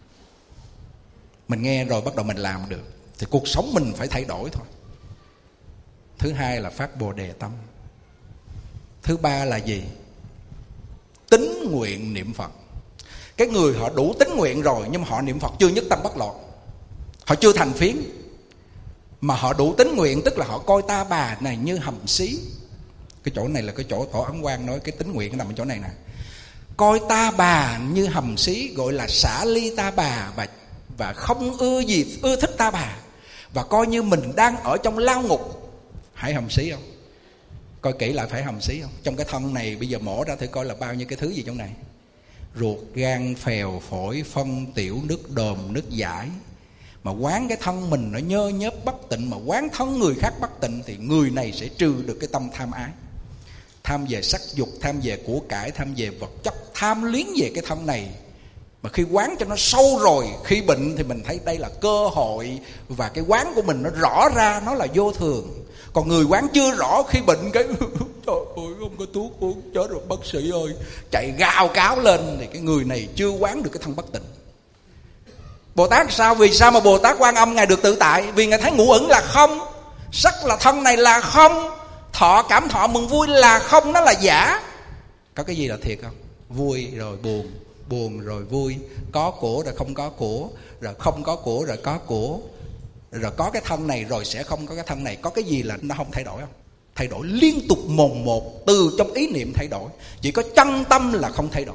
Mình nghe rồi bắt đầu mình làm được thì cuộc sống mình phải thay đổi thôi. Thứ hai là phát Bồ Đề tâm. Thứ ba là gì? Tín nguyện niệm Phật. Cái người họ đủ tín nguyện rồi, nhưng mà họ niệm Phật chưa nhất tâm bất loạn, họ chưa thành phiến, mà họ đủ tín nguyện, tức là họ coi Ta Bà này như hầm xí. Cái chỗ này là cái chỗ Tổ Ấn Quang nói cái tín nguyện nằm ở chỗ này nè. Coi Ta Bà như hầm xí, gọi là xả ly Ta Bà, và không ưa thích Ta Bà, và coi như mình đang ở trong lao ngục. Phải hầm xí không? Coi kỹ lại phải hầm xí không? Trong cái thân này bây giờ mổ ra thử coi là bao nhiêu cái thứ gì trong này: ruột, gan, phèo, phổi, phân, tiểu, nước đờm, nước giải. Mà quán cái thân mình nó nhơ nhớp bất tịnh, mà quán thân người khác bất tịnh, thì người này sẽ trừ được cái tâm tham ái, tham về sắc dục, tham về của cải, tham về vật chất, tham luyến về cái thân này. Mà khi quán cho nó sâu rồi, khi bệnh thì mình thấy đây là cơ hội, và cái quán của mình nó rõ ra nó là vô thường. Còn người quán chưa rõ, khi bệnh cái trời ơi không có thuốc uống, chết rồi bác sĩ ơi, chạy gào cáo lên, thì cái người này chưa quán được cái thân bất tịnh. Bồ Tát sao? Vì sao mà Bồ Tát Quan Âm Ngài được tự tại? Vì Ngài thấy ngũ uẩn là không, sắc là thân này là không, thọ cảm thọ mừng vui là không, nó là giả. Có cái gì là thiệt không? Vui rồi buồn, buồn rồi vui, có của rồi không có của, rồi không có của rồi có của, rồi có cái thân này rồi sẽ không có cái thân này. Có cái gì là nó không thay đổi không? Thay đổi liên tục mồn một, từ trong ý niệm thay đổi. Chỉ có chân tâm là không thay đổi.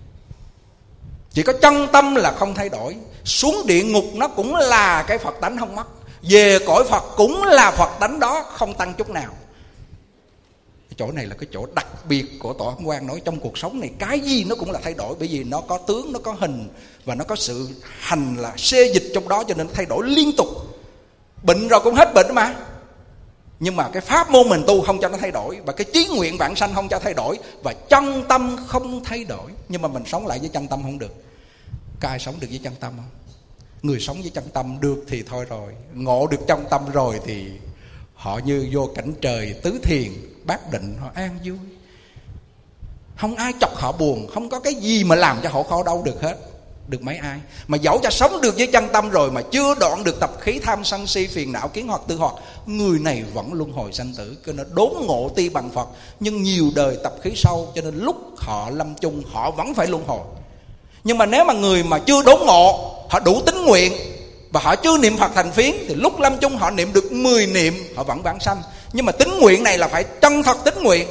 Chỉ có chân tâm là không thay đổi. Xuống địa ngục nó cũng là cái Phật tánh không mất, về cõi Phật cũng là Phật tánh đó, không tăng chút nào. Cái chỗ này là cái chỗ đặc biệt của Tổ Ấn Quang nói trong cuộc sống này cái gì nó cũng là thay đổi, bởi vì nó có tướng, nó có hình và nó có sự hành là xê dịch trong đó, cho nên nó thay đổi liên tục. Bệnh rồi cũng hết bệnh mà. Nhưng mà cái pháp môn mình tu không cho nó thay đổi, và cái chí nguyện vãng sanh không cho thay đổi, và chân tâm không thay đổi. Nhưng mà mình sống lại với chân tâm không được. Có ai sống được với chân tâm không? Người sống với chân tâm được thì thôi rồi, ngộ được chân tâm rồi thì họ như vô cảnh trời tứ thiền bát định, họ an vui. Không ai chọc họ buồn, không có cái gì mà làm cho họ khổ đau được hết. Được mấy ai. Mà dẫu cho sống được với chân tâm rồi mà chưa đoạn được tập khí tham sân si phiền não kiến hoặc tư hoặc, người này vẫn luân hồi sanh tử. Cho nên đốn ngộ tuy bằng Phật, nhưng nhiều đời tập khí sâu, cho nên lúc họ lâm chung họ vẫn phải luân hồi. Nhưng mà nếu mà người mà chưa đốn ngộ, họ đủ tín nguyện và họ chưa niệm Phật thành phiến, thì lúc lâm chung họ niệm được 10 niệm họ vẫn vãng sanh. Nhưng mà tín nguyện này là phải chân thật tín nguyện,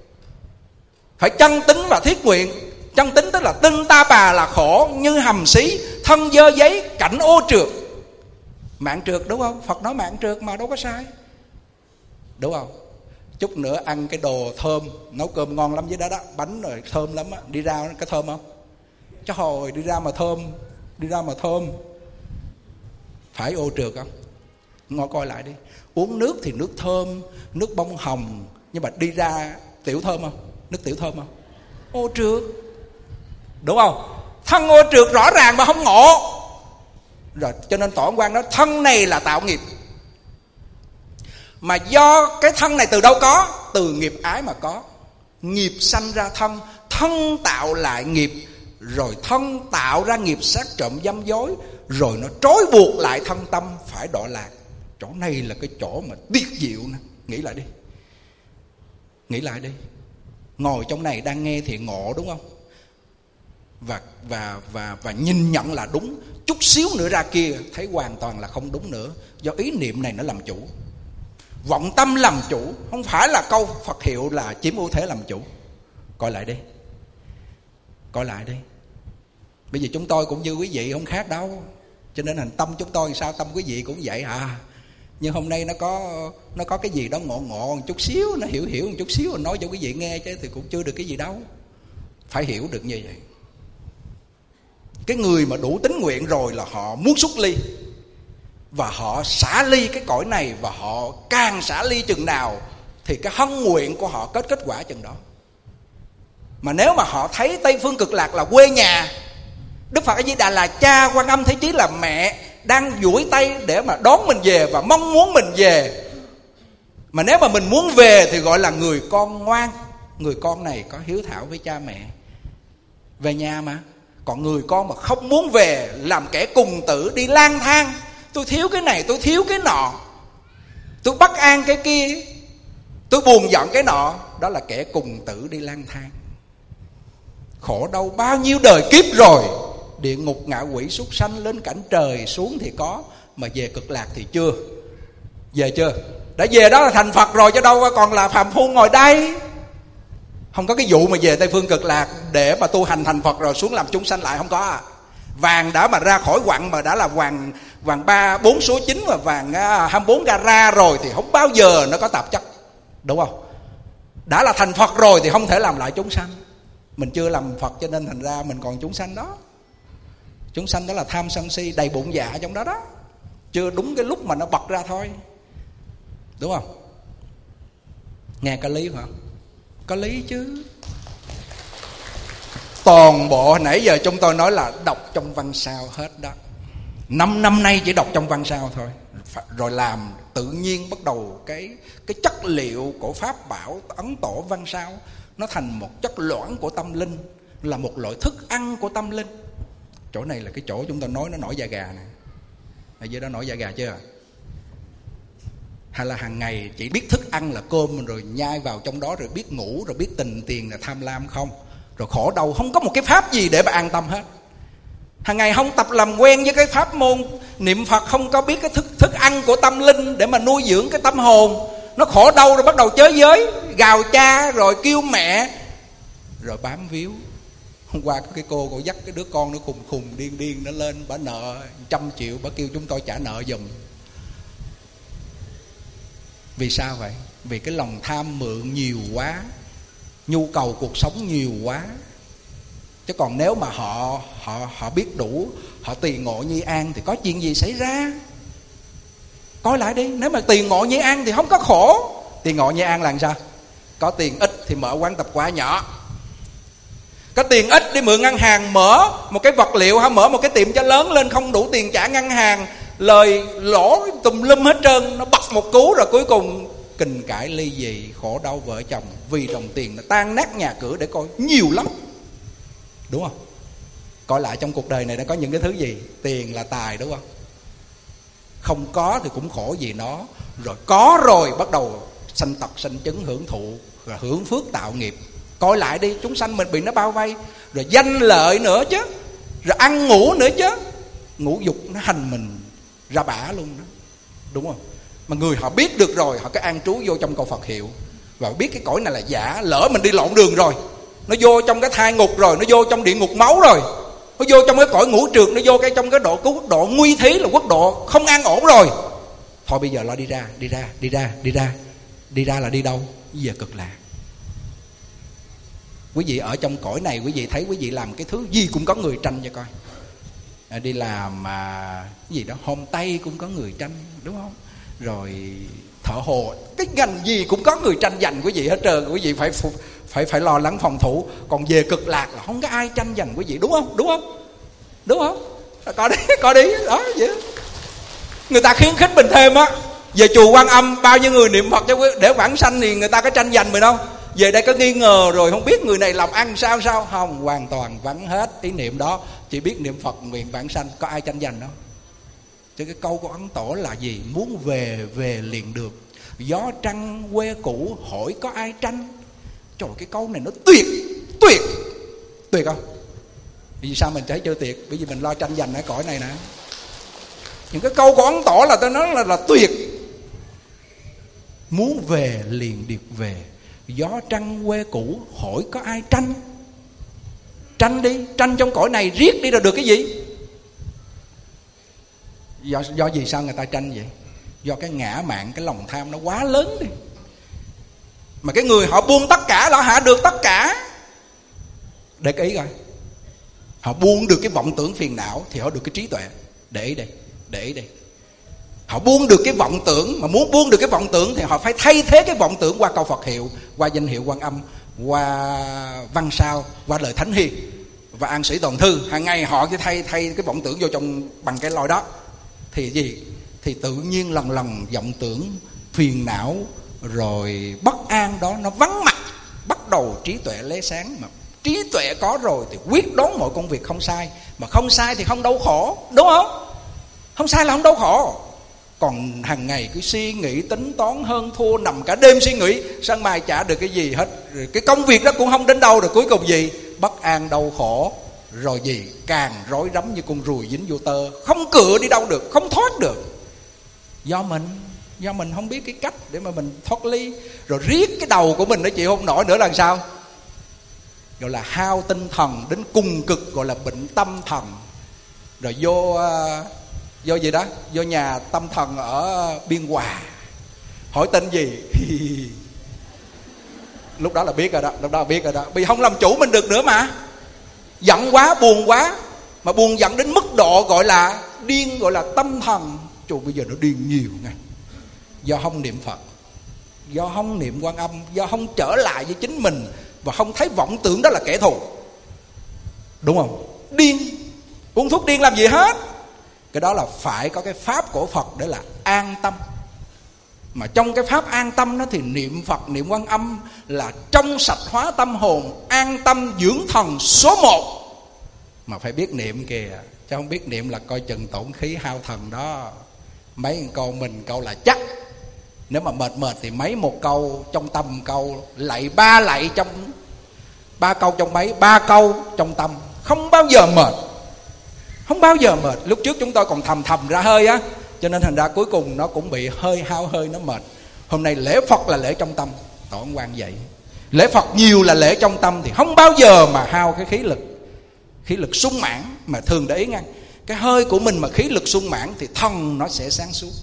phải chân tín và thiết nguyện. Chân tín tức là tin ta bà là khổ như hầm xí, thân dơ giấy, cảnh ô trượt. Mạng trượt đúng không? Phật nói mạng trượt mà đâu có sai, đúng không? Chút nữa ăn cái đồ thơm, nấu cơm ngon lắm với đó đó, bánh rồi thơm lắm á, đi ra cái thơm không? Trời ơi, đi ra mà thơm, phải ô trượt không? Ngồi coi lại đi. Uống nước thì nước thơm, nước bông hồng, nhưng mà đi ra tiểu thơm không? Nước tiểu thơm không? Ô trượt, đúng không? Thân ô trượt rõ ràng mà không ngộ. Rồi cho nên Tổ Ấn Quang nói thân này là tạo nghiệp. Mà do cái thân này từ đâu có? Từ nghiệp ái mà có. Nghiệp sanh ra thân, thân tạo lại nghiệp, rồi thân tạo ra nghiệp sát trộm dâm dối, rồi nó trói buộc lại thân tâm phải đọa lạc. Chỗ này là cái chỗ mà tuyệt diệu nè. Nghĩ lại đi. Nghĩ lại đi. Ngồi trong này đang nghe thì ngộ đúng không? Và nhìn nhận là đúng. Chút xíu nữa ra kia thấy hoàn toàn là không đúng nữa. Do ý niệm này nó làm chủ, vọng tâm làm chủ. Không phải là câu Phật hiệu là chiếm ưu thế làm chủ. Coi lại đi. Coi lại đi. Bây giờ chúng tôi cũng như quý vị không khác đâu. Cho nên hành tâm chúng tôi sao tâm quý vị cũng vậy à. Nhưng hôm nay nó có cái gì đó ngộ một chút xíu, nó hiểu một chút xíu, nói cho quý vị nghe chứ thì cũng chưa được cái gì đâu. Phải hiểu được như vậy. Cái người mà đủ tín nguyện rồi là họ muốn xuất ly, và họ xả ly cái cõi này, và họ càng xả ly chừng nào thì cái hân nguyện của họ kết quả chừng đó. Mà nếu mà họ thấy Tây Phương Cực Lạc là quê nhà, Đức Phật A Di Đà là cha, Quan Âm Thế Chí là mẹ, đang duỗi tay để mà đón mình về và mong muốn mình về. Mà nếu mà mình muốn về thì gọi là người con ngoan. Người con này có hiếu thảo với cha mẹ, về nhà mà. Còn người con mà không muốn về, làm kẻ cùng tử đi lang thang, tôi thiếu cái này, tôi thiếu cái nọ, tôi bất an cái kia, tôi buồn giận cái nọ, đó là kẻ cùng tử đi lang thang. Khổ đau bao nhiêu đời kiếp rồi. Địa ngục, ngạ quỷ, súc sanh, lên cảnh trời xuống thì có, mà về Cực Lạc thì chưa. Về chưa? Đã về đó là thành Phật rồi chứ đâu còn là phàm phu ngồi đây. Không có cái vụ mà về Tây Phương Cực Lạc để mà tu hành thành Phật rồi xuống làm chúng sanh lại, không có à. Vàng đã mà ra khỏi quặng mà đã là vàng 3-4 số 9 và vàng 24 carat rồi thì không bao giờ nó có tạp chất, đúng không? Đã là thành Phật rồi thì không thể làm lại chúng sanh. Mình chưa làm Phật cho nên thành ra mình còn chúng sanh đó. Chúng sanh đó là tham sân si đầy bụng dạ trong đó đó. Chưa đúng cái lúc mà nó bật ra thôi, đúng không? Nghe có lý phải không? Có lý chứ. Toàn bộ nãy giờ chúng tôi nói là đọc trong văn sao hết đó. 5 năm nay chỉ đọc trong văn sao thôi. Rồi làm tự nhiên bắt đầu cái chất liệu của Pháp Bảo Ấn Tổ văn sao nó thành một chất loãng của tâm linh, là một loại thức ăn của tâm linh. Chỗ này là cái chỗ chúng ta nói nó nổi da gà nè. Ở dưới đó nổi da gà chưa? Hay là hàng ngày chỉ biết thức ăn là cơm rồi nhai vào trong đó, rồi biết ngủ, rồi biết tình tiền là tham lam không? Rồi khổ đau, không có một cái pháp gì để mà an tâm hết. Hàng ngày không tập làm quen với cái pháp môn niệm Phật, không có biết cái thức ăn của tâm linh để mà nuôi dưỡng cái tâm hồn. Nó khổ đau rồi bắt đầu chới giới, gào cha rồi kêu mẹ, rồi bám víu. Hôm qua có cái cô dắt cái đứa con nó khùng điên nó lên, bả nợ 100 triệu, bả kêu chúng tôi trả nợ giùm. Vì sao vậy? Vì cái lòng tham mượn nhiều quá, nhu cầu cuộc sống nhiều quá. Chứ còn nếu mà họ biết đủ, họ tùy ngộ như an thì có chuyện gì xảy ra? Coi lại đi, nếu mà tùy ngộ như an thì không có khổ. Tùy ngộ như an là sao? Có tiền ít thì mở quán tạp hóa nhỏ, có tiền ít đi mượn ngân hàng mở một cái vật liệu, hay mở một cái tiệm cho lớn lên, không đủ tiền trả ngân hàng, lời lỗ tùm lum hết trơn. Nó bật một cú rồi cuối cùng kình cãi ly dị, khổ đau vợ chồng, vì đồng tiền nó tan nát nhà cửa. Để coi nhiều lắm, đúng không? Coi lại trong cuộc đời này đã có những cái thứ gì? Tiền là tài, đúng không? Không có thì cũng khổ vì nó, rồi có rồi bắt đầu sanh tật sanh chứng, hưởng thụ, rồi hưởng phước tạo nghiệp. Coi lại đi, chúng sanh mình bị nó bao vây, rồi danh lợi nữa chứ, rồi ăn ngủ nữa chứ. Ngũ dục nó hành mình ra bả luôn đó, đúng không? Mà người họ biết được rồi, họ cứ an trú vô trong câu Phật hiệu, và biết cái cõi này là giả. Lỡ mình đi lộn đường rồi, nó vô trong cái thai ngục rồi, nó vô trong địa ngục máu rồi, nó vô trong cái cõi ngũ trượt, nó vô trong cái độ nguy thí, là quốc độ không an ổn rồi. Thôi bây giờ lo đi ra là đi đâu? Về cực lạc. Quý vị ở trong cõi này, quý vị thấy quý vị làm cái thứ gì cũng có người tranh cho coi. Đi làm mà cái gì đó hôm tây cũng có người tranh, đúng không? Rồi thợ hồ, cái ngành gì cũng có người tranh giành quý vị hết trơn. Quý vị phải lo lắng phòng thủ. Còn về cực lạc là không có ai tranh giành quý vị, đúng không? Đúng không? Coi đi đó vậy. Người ta khuyến khích mình thêm á, về chùa Quan Âm bao nhiêu người niệm Phật để vãng sanh thì người ta có tranh giành mình không? Về đây có nghi ngờ rồi không biết người này làm ăn sao không, hoàn toàn vắng hết ý niệm đó, chỉ biết niệm Phật nguyện vãng sanh. Có ai tranh giành đâu. Chứ cái câu của Ấn Tổ là gì? Muốn về liền được, gió trăng quê cũ hỏi có ai tranh. Trời, cái câu này nó tuyệt không? Vì sao mình thấy chưa tuyệt? Bởi vì mình lo tranh giành ở cõi này nè. Những cái câu của Ấn Tổ là tôi nói là tuyệt. Muốn về liền được về, gió trăng quê cũ hỏi có ai tranh. Tranh đi, tranh trong cõi này riết đi rồi được cái gì? Do gì sao người ta tranh vậy? Do cái ngã mạn, cái lòng tham nó quá lớn đi. Mà cái người họ buông tất cả là họ được tất cả. Để cái ý coi, họ buông được cái vọng tưởng phiền não thì họ được cái trí tuệ. Để ý đây. Họ buông được cái vọng tưởng, mà muốn buông được cái vọng tưởng thì họ phải thay thế cái vọng tưởng qua câu Phật hiệu, qua danh hiệu Quan Âm, qua văn sao, qua lời Thánh Hiền và an sĩ toàn thư. Hàng ngày họ cứ thay cái vọng tưởng vô trong bằng cái lối đó. Thì gì? Thì tự nhiên lần vọng tưởng phiền não rồi bất an đó nó vắng mặt, bắt đầu trí tuệ lóe sáng. Mà trí tuệ có rồi thì quyết đoán mọi công việc không sai, mà không sai thì không đau khổ, đúng không? Không sai là không đau khổ. Còn hàng ngày cứ suy nghĩ tính toán hơn thua, nằm cả đêm suy nghĩ sáng mai chả được cái gì hết, rồi cái công việc đó cũng không đến đâu, rồi cuối cùng gì? Bất an đau khổ, rồi gì? Càng rối rắm như con ruồi dính vô tơ, không cựa đi đâu được, không thoát được. Do mình không biết cái cách để mà mình thoát ly. Rồi riết cái đầu của mình nó chịu không nổi nữa là sao? Gọi là hao tinh thần đến cùng cực, gọi là bệnh tâm thần. Rồi vô gì đó, vô nhà tâm thần ở Biên Hòa, hỏi tên gì lúc đó là biết rồi đó. Vì không làm chủ mình được nữa mà. Giận quá, buồn quá, mà buồn giận đến mức độ gọi là điên, gọi là tâm thần. Trời, bây giờ nó điên nhiều ngay. Do không niệm Phật, do không niệm Quan Âm, do không trở lại với chính mình, và không thấy vọng tưởng đó là kẻ thù, đúng không? Điên, uống thuốc điên làm gì hết. Cái đó là phải có cái pháp của Phật để là an tâm. Mà trong cái pháp an tâm đó thì niệm Phật, niệm Quan Âm là trong sạch hóa tâm hồn, an tâm dưỡng thần số 1. Mà phải biết niệm kìa, chứ không biết niệm là coi chừng tổn khí hao thần đó. Mấy con mình câu là chắc. Nếu mà mệt thì mấy một câu trong tâm câu, lạy 3 lạy trong 3 câu trong mấy, 3 câu trong tâm, không bao giờ mệt. Không bao giờ mệt. Lúc trước chúng tôi còn thầm ra hơi á, cho nên thành ra cuối cùng nó cũng bị hơi hao hơi, nó mệt. Hôm nay lễ Phật là lễ trong tâm, Tổ Ấn Quang vậy. Lễ Phật nhiều là lễ trong tâm thì không bao giờ mà hao cái khí lực sung mãn. Mà thường để ý nghe, cái hơi của mình mà khí lực sung mãn thì thân nó sẽ sáng suốt.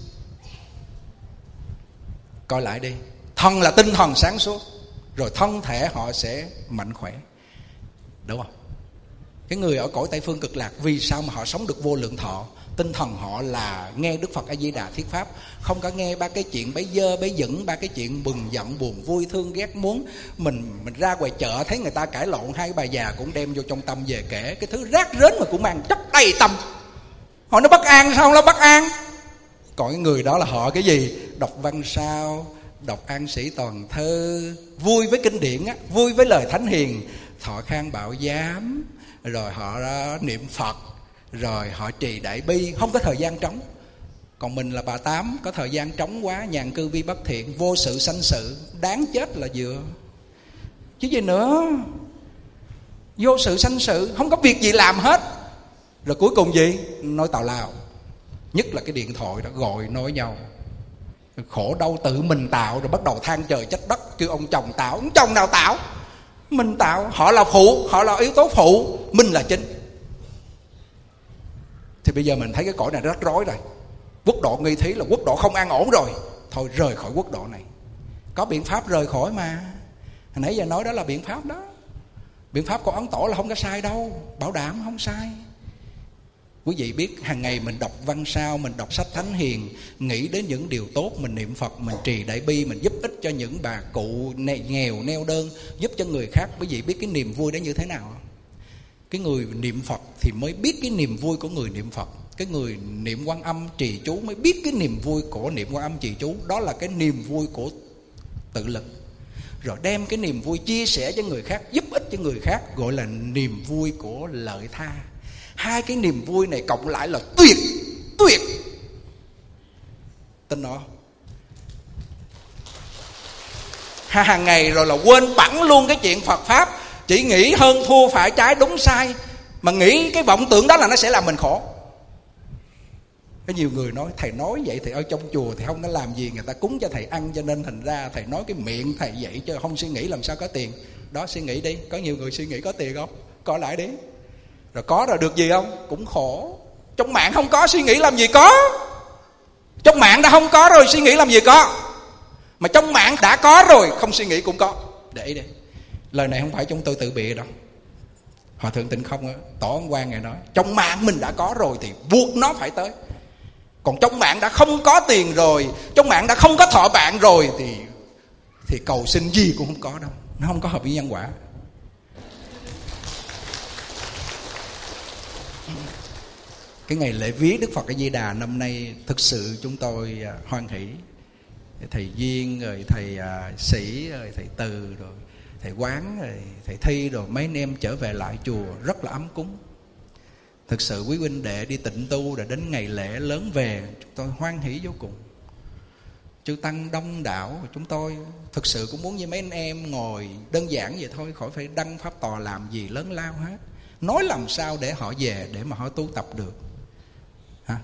Coi lại đi, thân là tinh thần sáng suốt, rồi thân thể họ sẽ mạnh khỏe, đúng không? Cái người ở cõi Tây Phương Cực Lạc vì sao mà họ sống được vô lượng thọ? Tinh thần họ là nghe Đức Phật A Di Đà thuyết pháp, không có nghe ba cái chuyện bấy dơ bấy dững, ba cái chuyện bừng giận buồn vui thương ghét muốn. Mình ra ngoài chợ thấy người ta cãi lộn, hai bà già cũng đem vô trong tâm về kể cái thứ rác rến mà cũng mang chất đầy tâm. Họ nó bất an, sao không nó bất an? Còn cái người đó là họ cái gì? Đọc văn sao, đọc An Sĩ Toàn Thơ, vui với kinh điển á, vui với lời thánh hiền, thọ khang bảo giám, rồi họ niệm Phật, rồi họ trì đại bi, không có thời gian trống. Còn mình là bà Tám, có thời gian trống quá, nhàn cư vi bất thiện, vô sự sanh sự, đáng chết là vừa. Chứ gì nữa. Vô sự sanh sự, không có việc gì làm hết. Rồi cuối cùng gì? Nói tào lao. Nhất là cái điện thoại đó, gọi nói nhau. Khổ đau tự mình tạo, rồi bắt đầu than trời trách đất, kêu ông chồng tạo. Ông chồng nào tạo? Mình tạo. Họ là phụ, họ là yếu tố phụ, mình là chính. Thì bây giờ mình thấy cái cõi này rất rối rồi. Quốc độ nghi thí là quốc độ không an ổn rồi, thôi rời khỏi quốc độ này. Có biện pháp rời khỏi mà. Hồi nãy giờ nói đó là biện pháp đó. Biện pháp của Ấn Tổ là không có sai đâu, bảo đảm không sai. Quý vị biết hàng ngày mình đọc văn sao, mình đọc sách thánh hiền, nghĩ đến những điều tốt, mình niệm Phật, mình trì đại bi, mình giúp ích cho những bà cụ nghèo neo đơn, giúp cho người khác. Quý vị biết cái niềm vui đó như thế nào? Cái người niệm Phật thì mới biết cái niềm vui của người niệm Phật. Cái người niệm Quan Âm trì chú mới biết cái niềm vui của niệm Quan Âm trì chú. Đó là cái niềm vui của tự lực. Rồi đem cái niềm vui chia sẻ cho người khác, giúp ích cho người khác, gọi là niềm vui của lợi tha. Hai cái niềm vui này cộng lại là tuyệt. Tin nó. Hàng ngày rồi là quên bẵng luôn cái chuyện Phật Pháp, chỉ nghĩ hơn thua phải trái đúng sai, mà nghĩ cái vọng tưởng đó là nó sẽ làm mình khổ. Có nhiều người nói thầy nói vậy thì ở trong chùa thì không có làm gì, người ta cúng cho thầy ăn, cho nên thành ra thầy nói cái miệng thầy vậy chứ không suy nghĩ làm sao có tiền. Đó, suy nghĩ đi. Có nhiều người suy nghĩ có tiền không? Coi lại đi. Rồi có rồi được gì không? Cũng khổ. Trong mạng không có, suy nghĩ làm gì có. Trong mạng đã không có rồi, suy nghĩ làm gì có. Mà trong mạng đã có rồi, không suy nghĩ cũng có. Để ý đi. Lời này không phải chúng tôi tự bịa đâu. Hòa Thượng Tịnh Không, Tổ Ấn Quang Ngài nói, trong mạng mình đã có rồi thì buộc nó phải tới. Còn trong mạng đã không có tiền rồi, trong mạng đã không có thọ bạn rồi thì cầu xin gì cũng không có đâu. Nó không có hợp với nhân quả. Cái ngày lễ viếng Đức Phật A Di Đà năm nay thực sự chúng tôi hoan hỷ. Thầy Duyên rồi thầy Sĩ rồi thầy Từ rồi thầy Quán rồi thầy Thi rồi mấy anh em trở về lại chùa rất là ấm cúng. Thực sự quý huynh đệ đi tịnh tu rồi đến ngày lễ lớn về, chúng tôi hoan hỷ vô cùng. Chư tăng đông đảo, chúng tôi thực sự cũng muốn như mấy anh em ngồi đơn giản vậy thôi, khỏi phải đăng pháp tòa làm gì lớn lao hết. Nói làm sao để họ về, để mà họ tu tập được. Hả?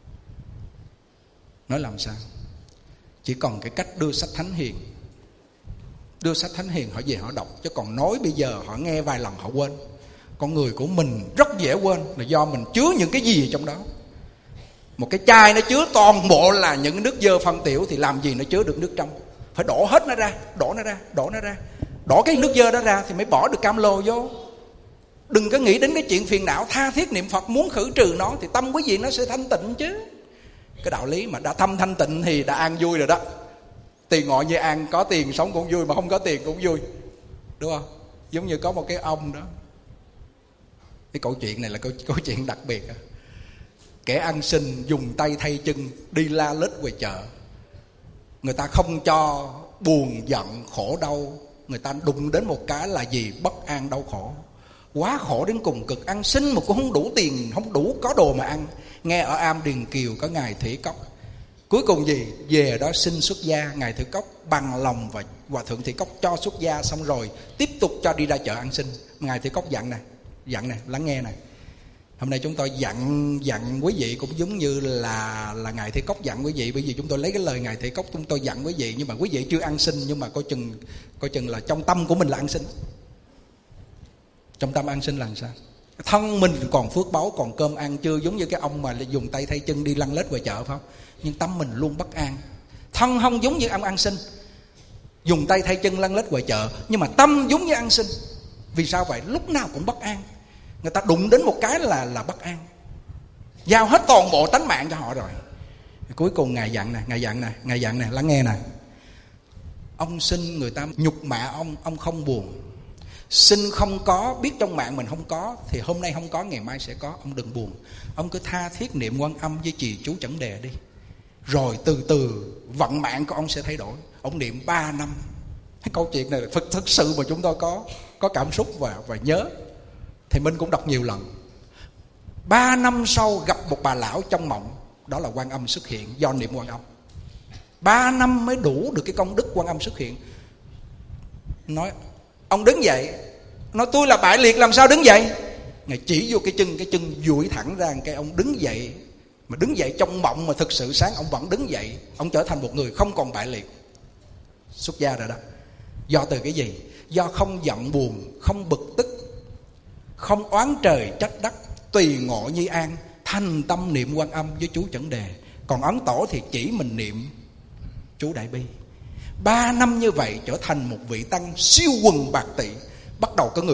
Nói làm sao? Chỉ còn cái cách đưa sách thánh hiền. Đưa sách thánh hiền họ về họ đọc. Chứ còn nói bây giờ họ nghe vài lần họ quên. Con người của mình rất dễ quên là do mình chứa những cái gì trong đó. Một cái chai nó chứa toàn bộ là những nước dơ phân tiểu thì làm gì nó chứa được nước trong. Phải đổ hết nó ra, đổ nó ra. Đổ cái nước dơ đó ra thì mới bỏ được cam lồ vô. Đừng có nghĩ đến cái chuyện phiền não, tha thiết niệm Phật muốn khử trừ nó thì tâm quý vị nó sẽ thanh tịnh chứ. Cái đạo lý mà đã tâm thanh tịnh thì đã an vui rồi đó. Tiền ngọ như an, có tiền sống cũng vui, mà không có tiền cũng vui, đúng không? Giống như có một cái ông đó. Cái câu chuyện này là câu chuyện đặc biệt. Kẻ ăn xin dùng tay thay chân đi la lết ngoài chợ. Người ta không cho buồn giận khổ đau, người ta đụng đến một cái là gì? Bất an đau khổ. quá khổ đến cùng cực, ăn xin mà cũng không đủ tiền, không đủ có đồ mà ăn. Nghe ở Am Điền Kiều có ngài Thủy Cốc, cuối cùng gì? Về đó xin xuất gia. Ngài Thủy Cốc bằng lòng và Hòa Thượng Thủy Cốc cho xuất gia, xong rồi tiếp tục cho đi ra chợ ăn xin. Ngài Thủy Cốc dặn nè, lắng nghe nè. Hôm nay chúng tôi dặn quý vị cũng giống như là ngài Thủy Cốc dặn quý vị, bởi vì chúng tôi lấy cái lời ngài Thủy Cốc chúng tôi dặn quý vị, nhưng mà quý vị chưa ăn xin, nhưng mà coi chừng là trong tâm của mình là ăn xin. Trong tâm ăn xin là sao? Thân mình còn phước báu, còn cơm ăn chưa, giống như cái ông mà dùng tay thay chân đi lăn lết ngoài chợ phải không? Nhưng tâm mình luôn bất an. Thân không giống như ông ăn xin, dùng tay thay chân lăn lết ngoài chợ, nhưng mà tâm giống như ăn xin. Vì sao vậy? Lúc nào cũng bất an. Người ta đụng đến một cái là bất an, giao hết toàn bộ tánh mạng cho họ rồi. Cuối cùng ngài dặn nè, lắng nghe nè. Ông xin người ta nhục mạ ông không buồn. Xin không có, biết trong mạng mình không có, thì hôm nay không có, ngày mai sẽ có. Ông đừng buồn. Ông cứ tha thiết niệm Quan Âm với trì chú Chẩn Đề đi, rồi từ từ vận mạng của ông sẽ thay đổi. Ông niệm 3 năm. Cái câu chuyện này thực sự mà chúng tôi có cảm xúc và nhớ. Thầy Minh cũng đọc nhiều lần. 3 năm sau gặp một bà lão trong mộng, đó là Quan Âm xuất hiện do niệm Quan Âm. 3 năm mới đủ được cái công đức Quan Âm xuất hiện. Nói ông đứng dậy. Nói tôi là bại liệt làm sao đứng dậy? Ngài chỉ vô cái chân duỗi thẳng ra, cái ông đứng dậy. Mà đứng dậy trong mộng mà thực sự sáng, ông vẫn đứng dậy. Ông trở thành một người không còn bại liệt, xuất gia rồi đó. Do từ cái gì? Do không giận buồn, không bực tức, không oán trời trách đất, tùy ngộ nhi an, thành tâm niệm Quan Âm với chú Chẩn Đề. Còn Ấn Tổ thì chỉ mình niệm chú Đại Bi. 3 năm như vậy trở thành một vị tăng siêu quần bạc tỷ. Bắt đầu có người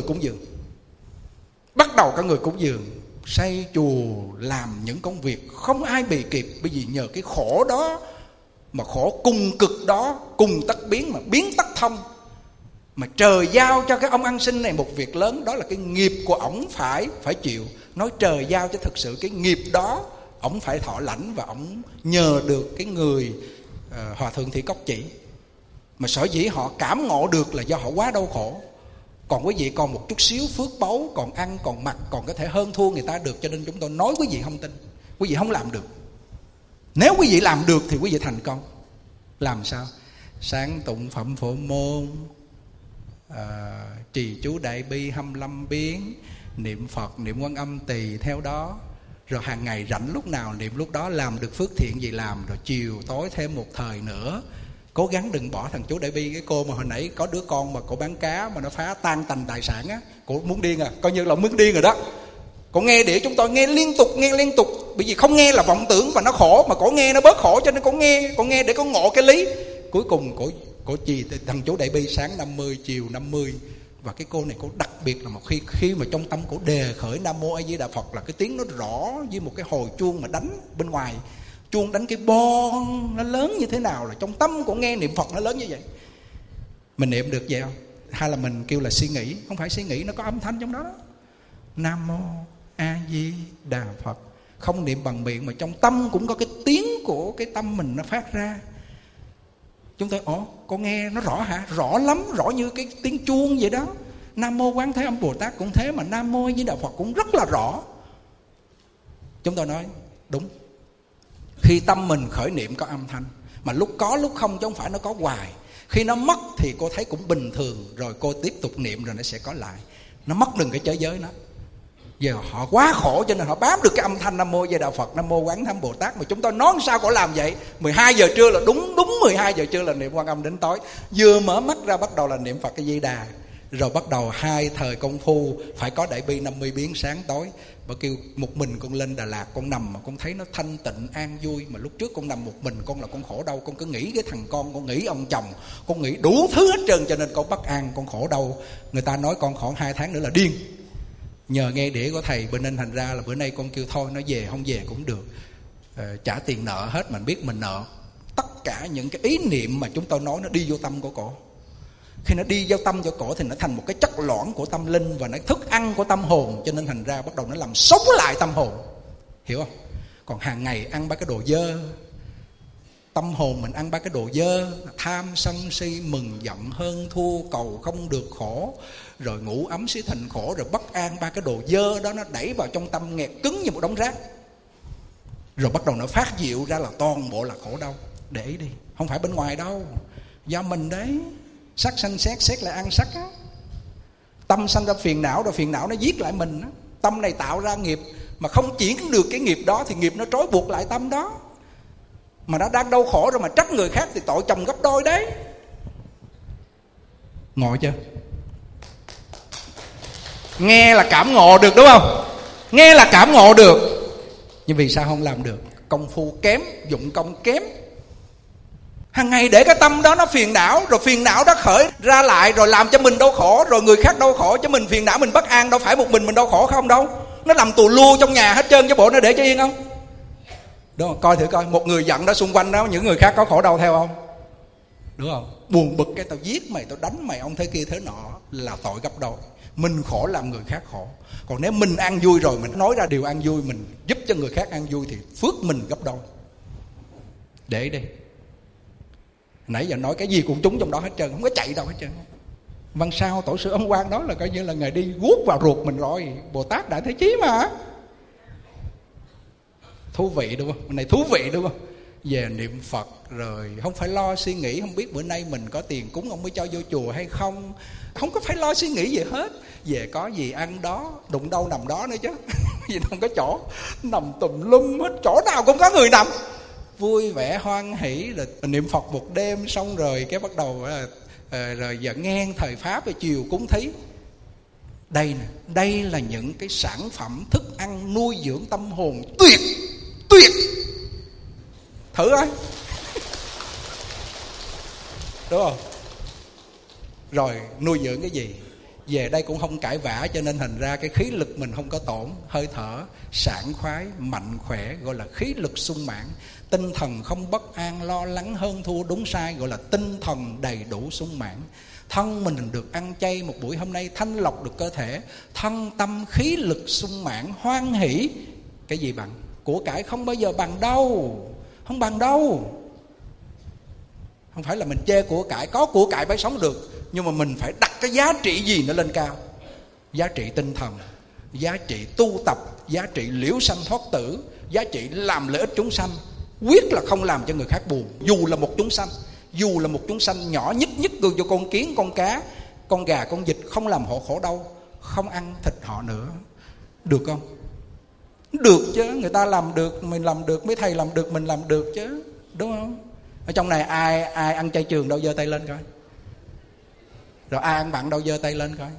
cúng dường, xây chùa, làm những công việc không ai bì kịp. Bởi vì nhờ cái khổ đó, mà khổ cùng cực đó, cùng tắc biến mà biến tắc thông, mà trời giao cho cái ông ăn xin này một việc lớn. Đó là cái nghiệp của ổng phải chịu. Nói trời giao cho thực sự cái nghiệp đó ổng phải thọ lãnh, và ổng nhờ được cái người Hòa Thượng Thủy Cốc chỉ. Mà sở dĩ họ cảm ngộ được là do họ quá đau khổ. Còn quý vị còn một chút xíu phước báu, còn ăn, còn mặc, còn có thể hơn thua người ta được. Cho nên chúng tôi nói quý vị không tin, quý vị không làm được. Nếu quý vị làm được thì quý vị thành công. Làm sao? Sáng tụng phẩm Phổ Môn, trì chú Đại Bi 25 biến, niệm Phật, niệm Quan Âm tùy theo đó. Rồi hàng ngày rảnh lúc nào niệm lúc đó, làm được phước thiện gì làm. Rồi chiều tối thêm một thời nữa. Cố gắng đừng bỏ thằng chú Đại Bi. Cái cô mà hồi nãy có đứa con mà cổ bán cá mà nó phá tan tành tài sản á, cổ muốn điên à, coi như là muốn điên rồi đó. Cổ nghe để chúng tôi nghe liên tục. Bởi vì không nghe là vọng tưởng và nó khổ, mà cổ nghe nó bớt khổ, cho nên cổ nghe để cổ ngộ cái lý. Cuối cùng cổ trì thằng chú Đại Bi sáng 50, chiều 50. Và cái cô này cô đặc biệt là một khi mà trong tâm cổ đề khởi Nam Mô A Di Đà Phật, là cái tiếng nó rõ như một cái hồi chuông mà đánh bên ngoài. Chuông đánh cái bon nó lớn như thế nào, là trong tâm của nghe niệm Phật nó lớn như vậy. Mình niệm được vậy không? Hay là mình kêu là suy nghĩ? Không phải suy nghĩ, nó có âm thanh trong đó. Nam Mô A Di Đà Phật. Không niệm bằng miệng mà trong tâm cũng có cái tiếng của cái tâm mình nó phát ra. Chúng tôi con nghe nó rõ hả? Rõ lắm, rõ như cái tiếng chuông vậy đó. Nam Mô Quán Thế Âm Bồ Tát cũng thế, mà Nam Mô A Di Đà Phật cũng rất là rõ. Chúng tôi nói đúng. Khi tâm mình khởi niệm có âm thanh, mà lúc có lúc không, chứ không phải nó có hoài. Khi nó mất thì cô thấy cũng bình thường, rồi cô tiếp tục niệm rồi nó sẽ có lại. Nó mất đừng cái chới giới nó. Giờ họ quá khổ cho nên họ bám được cái âm thanh Nam Mô A Di Đà Phật, Nam Mô Quán Thế Âm Bồ Tát. Mà chúng tôi nói sao có làm vậy? 12 giờ trưa là đúng 12 giờ trưa là niệm Quan Âm đến tối. Vừa mở mắt ra bắt đầu là niệm Phật A Di Đà. Rồi bắt đầu 2 thời công phu phải có Đại Bi 50 biến sáng tối. Bà kêu một mình con lên Đà Lạt, con nằm mà con thấy nó thanh tịnh an vui. Mà lúc trước con nằm một mình, con là con khổ đau. Con cứ nghĩ cái thằng con nghĩ ông chồng, con nghĩ đủ thứ hết trơn, cho nên con bất an, con khổ đau. Người ta nói con khoảng 2 tháng nữa là điên. Nhờ nghe đĩa của thầy bên nên thành ra là bữa nay con kêu thôi nó về, không về cũng được, trả tiền nợ hết, mình biết mình nợ. Tất cả những cái ý niệm mà chúng tôi nói nó đi vô tâm của cổ. Khi nó đi vô tâm cho cổ thì nó thành một cái chất lõn của tâm linh và nó thức ăn của tâm hồn, cho nên thành ra bắt đầu nó làm sống lại tâm hồn. Hiểu không? Còn hàng ngày ăn ba cái đồ dơ, Tâm hồn mình ăn ba cái đồ dơ: tham sân si, mừng giận hơn thua, cầu không được khổ, rồi ngủ ấm xí thành khổ, rồi bất an. Ba cái đồ dơ đó nó đẩy vào trong tâm, nghẹt cứng như một đống rác. Rồi bắt đầu nó phát diệu ra là toàn bộ là khổ đau. Để ý đi, không phải bên ngoài đâu, do mình đấy. Sắc sanh xét, xét lại ăn sắc á. Tâm sanh ra phiền não, rồi phiền não nó giết lại mình á. Tâm này tạo ra nghiệp, mà không chuyển được cái nghiệp đó thì nghiệp nó trói buộc lại tâm đó. Mà nó đang đau khổ rồi mà trách người khác thì tội chồng gấp đôi đấy. Ngộ chưa? Nghe là cảm ngộ được đúng không? Nghe là cảm ngộ được, nhưng vì sao không làm được? Công phu kém, dụng công kém. Hàng ngày để cái tâm đó nó phiền não, rồi phiền não đó khởi ra lại, rồi làm cho mình đau khổ, rồi người khác đau khổ, cho mình phiền não, mình bất an. Đâu phải một mình đau khổ không đâu. Nó làm tù lu trong nhà hết trơn, chứ bộ nó để cho yên không? Đúng không? Coi thử coi, một người giận đó xung quanh đó, những người khác có khổ đau theo không? Đúng không? Buồn bực cái tao giết mày, tao đánh mày, ông thế kia thế nọ, là tội gấp đôi. Mình khổ làm người khác khổ. Còn nếu mình an vui rồi, mình nói ra điều an vui, mình giúp cho người khác an vui, thì phước mình gấp đôi. Để ý đi, nãy giờ nói cái gì cũng trúng trong đó hết trơn, không có chạy đâu hết trơn. Văn sao tổ sư Ấn Quang đó là coi như là Ngài đi guốc vào ruột mình rồi. Bồ Tát Đại Thế Chí mà. Thú vị đúng không? Cái này thú vị đúng không? Về niệm Phật rồi không phải lo suy nghĩ không biết bữa nay mình có tiền cúng ông mới cho vô chùa hay không. Không có phải lo suy nghĩ gì hết. Về có gì ăn đó, đụng đâu nằm đó nữa chứ. Vì không có chỗ, nằm tùm lum hết, chỗ nào cũng có người nằm. Vui vẻ hoan hỷ, rồi niệm Phật một đêm xong rồi cái bắt đầu rồi giờ nghe thời Pháp rồi chiều cúng thí. Đây nè, đây là những cái sản phẩm thức ăn nuôi dưỡng tâm hồn tuyệt, tuyệt. Thử coi. Đúng không? Rồi nuôi dưỡng cái gì? Về đây cũng không cãi vã, cho nên thành ra cái khí lực mình không có tổn. Hơi thở sảng khoái, mạnh khỏe, gọi là khí lực sung mãn. Tinh thần không bất an, lo lắng hơn thua đúng sai, gọi là tinh thần đầy đủ sung mãn. Thân mình được ăn chay một buổi hôm nay, thanh lọc được cơ thể. Thân tâm khí lực sung mãn, hoan hỷ. Cái gì bằng? Của cải không bao giờ bằng đâu. Không bằng đâu. Không phải là mình chê của cải, có của cải phải sống được, nhưng mà mình phải đặt cái giá trị gì nó lên cao. Giá trị tinh thần, giá trị tu tập, giá trị liễu sanh thoát tử, giá trị làm lợi ích chúng sanh. Quyết là không làm cho người khác buồn. Dù là một chúng sanh, dù là một chúng sanh nhỏ nhất nhất, gương cho con kiến, con cá, con gà, con vịt, không làm họ khổ đau, không ăn thịt họ nữa. Được không? Được chứ, người ta làm được, mình làm được, mấy thầy làm được, mình làm được chứ. Đúng không? Ở trong này ai ăn chay trường đâu giơ tay lên coi. Rồi ai ăn mặn đâu giơ tay lên coi.